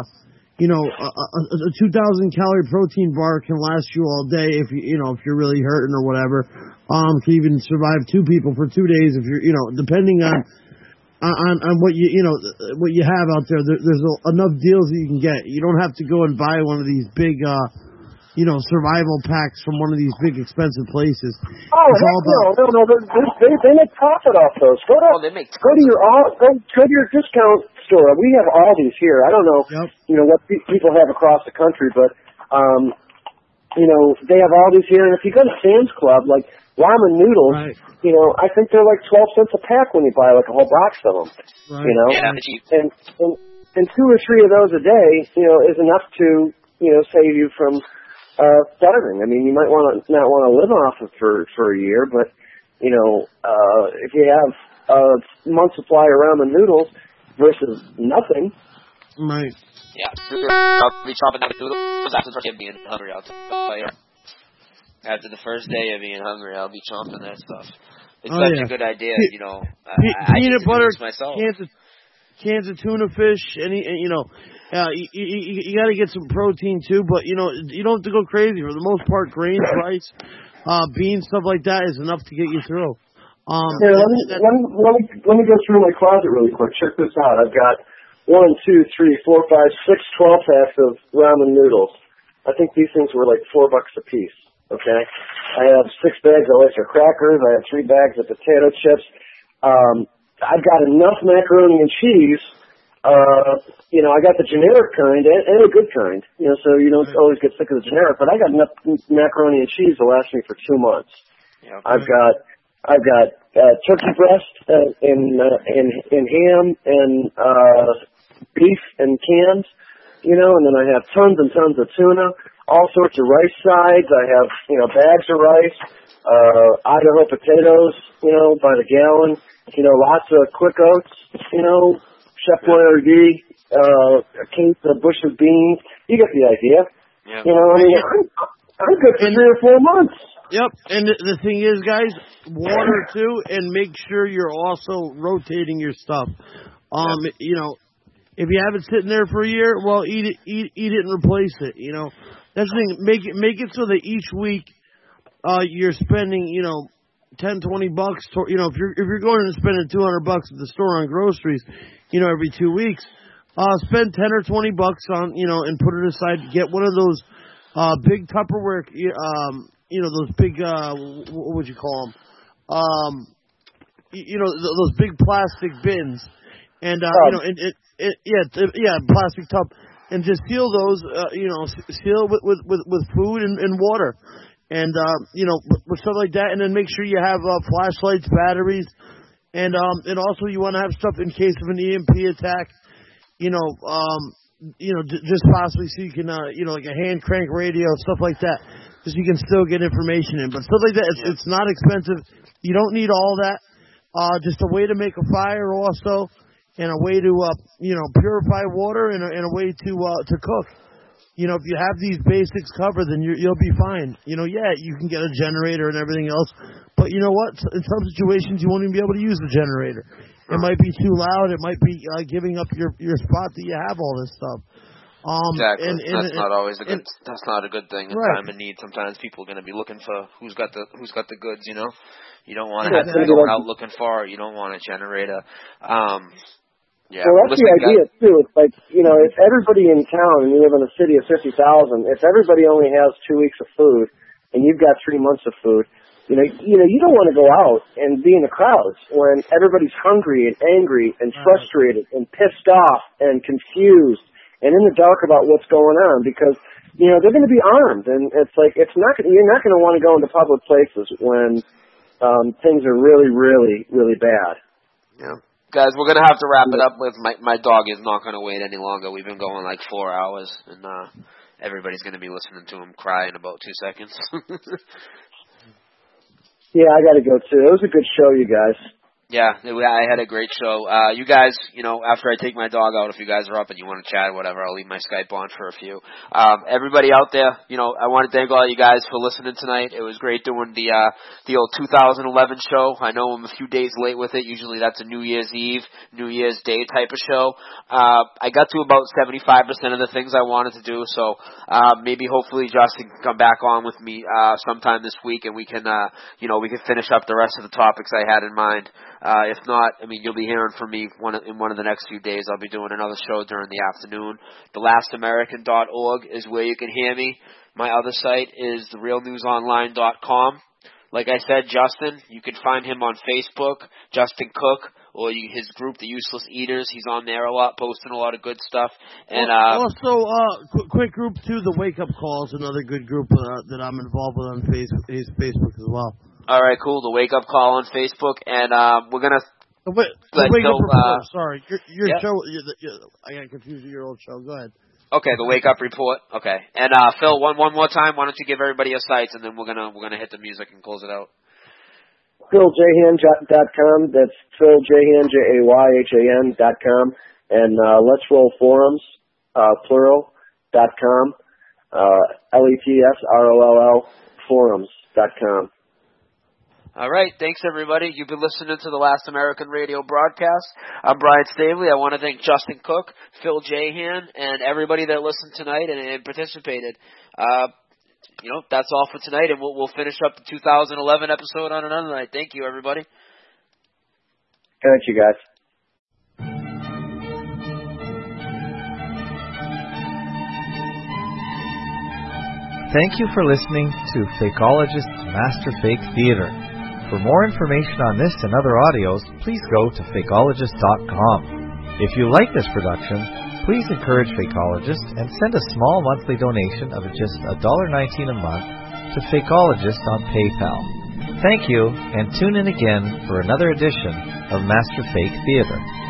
a 2,000 calorie protein bar can last you all day if you're really hurting or whatever. Can even survive 2 people for 2 days if you're, you know, depending on on what what you have out there. There's enough deals that you can get. You don't have to go and buy one of these big survival packs from one of these big expensive places. Oh, heck no. They make profit off those. Go to your discount store. We have Aldi's here. I don't know, what people have across the country, but they have Aldi's here. And if you go to Sam's Club, like ramen noodles, right. I think they're like 12 cents a pack when you buy like a whole box of them. Right. And 2 or 3 of those a day, is enough to save you from starving. I mean, you might not want to live off it for a year, but if you have a month supply of ramen noodles versus nothing. Right. Yeah. I'll be chopping that noodles after the first day of being hungry. After the first day of being hungry, I'll be chomping that stuff. It's such a good idea, peanut butter, myself. Cans of tuna fish, you got to get some protein too, but you don't have to go crazy. For the most part, grains, rice, beans, stuff like that is enough to get you through. Here, let me go through my closet really quick. Check this out. I've got 1, 2, 3, 4, 5, 6, 12 packs of ramen noodles. I think these things were like $4 a piece. Okay, I have 6 bags of oyster crackers. I have 3 bags of potato chips. I've got enough macaroni and cheese. I got the generic kind and a good kind. So you don't always get sick of the generic. But I got enough macaroni and cheese to last me for 2 months. Yep. I've got turkey breast and ham and beef and cans. And then I have tons and tons of tuna. All sorts of rice sides. I have, bags of rice, Idaho potatoes, by the gallon, lots of quick oats, Chef Boyardee, a case of bush of beans. You get the idea. Yep. I'm good for 3 or 4 months. Yep. And the thing is, guys, water too, and make sure you're also rotating your stuff. If you have it sitting there for a year, well, eat it and replace it. That's the thing. Make it so that each week, you're spending, $10, $20. If you're going and spending $200 at the store on groceries, every 2 weeks, spend $10 or $20 on, and put it aside. Get one of those big Tupperware, those big, what would you call them? Those big plastic bins, and plastic tub. And just seal those, seal with food and water. And, with stuff like that. And then make sure you have flashlights, batteries. And also you want to have stuff in case of an EMP attack, just possibly so you can, like a hand crank radio, stuff like that. Just so you can still get information in. But stuff like that, it's not expensive. You don't need all that. Just a way to make a fire also. And a way to, purify water and a way to cook. If you have these basics covered, then you'll be fine. You can get a generator and everything else. But you know what? In some situations, you won't even be able to use the generator. It might be too loud. It might be giving up your spot that you have all this stuff. Exactly. That's not always a good. That's not a good thing. In time of need, sometimes people are going to be looking for who's got the goods. You don't want to have to go out looking for it. You don't want a generator. Yeah. Well, that's the idea, too. It's like, if everybody in town, and you live in a city of 50,000, if everybody only has 2 weeks of food, and you've got 3 months of food, you don't want to go out and be in the crowds when everybody's hungry and angry and frustrated and pissed off and confused and in the dark about what's going on because, they're going to be armed. And it's like, you're not going to want to go into public places when things are really, really, really bad. Yeah. Guys, we're going to have to wrap it up with my dog is not going to wait any longer. We've been going like 4 hours, and everybody's going to be listening to him cry in about 2 seconds. Yeah, I got to go, too. It was a good show, you guys. Yeah, I had a great show. You guys, after I take my dog out, if you guys are up and you want to chat or whatever, I'll leave my Skype on for a few. Everybody out there, I want to thank all you guys for listening tonight. It was great doing the old 2011 show. I know I'm a few days late with it. Usually that's a New Year's Eve, New Year's Day type of show. I got to about 75% of the things I wanted to do, so maybe hopefully Justin can come back on with me sometime this week and we can, we can finish up the rest of the topics I had in mind. If not, I mean, you'll be hearing from me in one of the next few days. I'll be doing another show during the afternoon. TheLastAmerican.org is where you can hear me. My other site is TheRealNewsOnline.com. Like I said, Justin, you can find him on Facebook, Justin Cook, or his group, The Useless Eaters. He's on there a lot, posting a lot of good stuff. And also, quick group too, the Wake Up Call is another good group that I'm involved with on Facebook as well. All right, cool. The Wake Up Call on Facebook, and we're gonna. The Wake Up Report. Sorry, your show. I got confused with your old show. Go ahead. Okay, the Wake Up Report. Okay, and Phil, one more time. Why don't you give everybody your sites, and then we're gonna hit the music and close it out. PhilJayhan.com. That's PhilJayhan, JayHan.com, and Let's Roll Forums, plural.com. LETSROLL forums.com. All right. Thanks, everybody. You've been listening to the Last American Radio broadcast. I'm Brian Stavely. I want to thank Justin Cook, Phil Jayhan, and everybody that listened tonight and participated. That's all for tonight, and we'll finish up the 2011 episode on another night. Thank you, everybody. Thank you, guys. Thank you for listening to Fakeologist's Master Fake Theater. For more information on this and other audios, please go to Fakeologist.com. If you like this production, please encourage Fakeologist and send a small monthly donation of just $1.19 a month to Fakeologist on PayPal. Thank you, and tune in again for another edition of Master Fake Theater.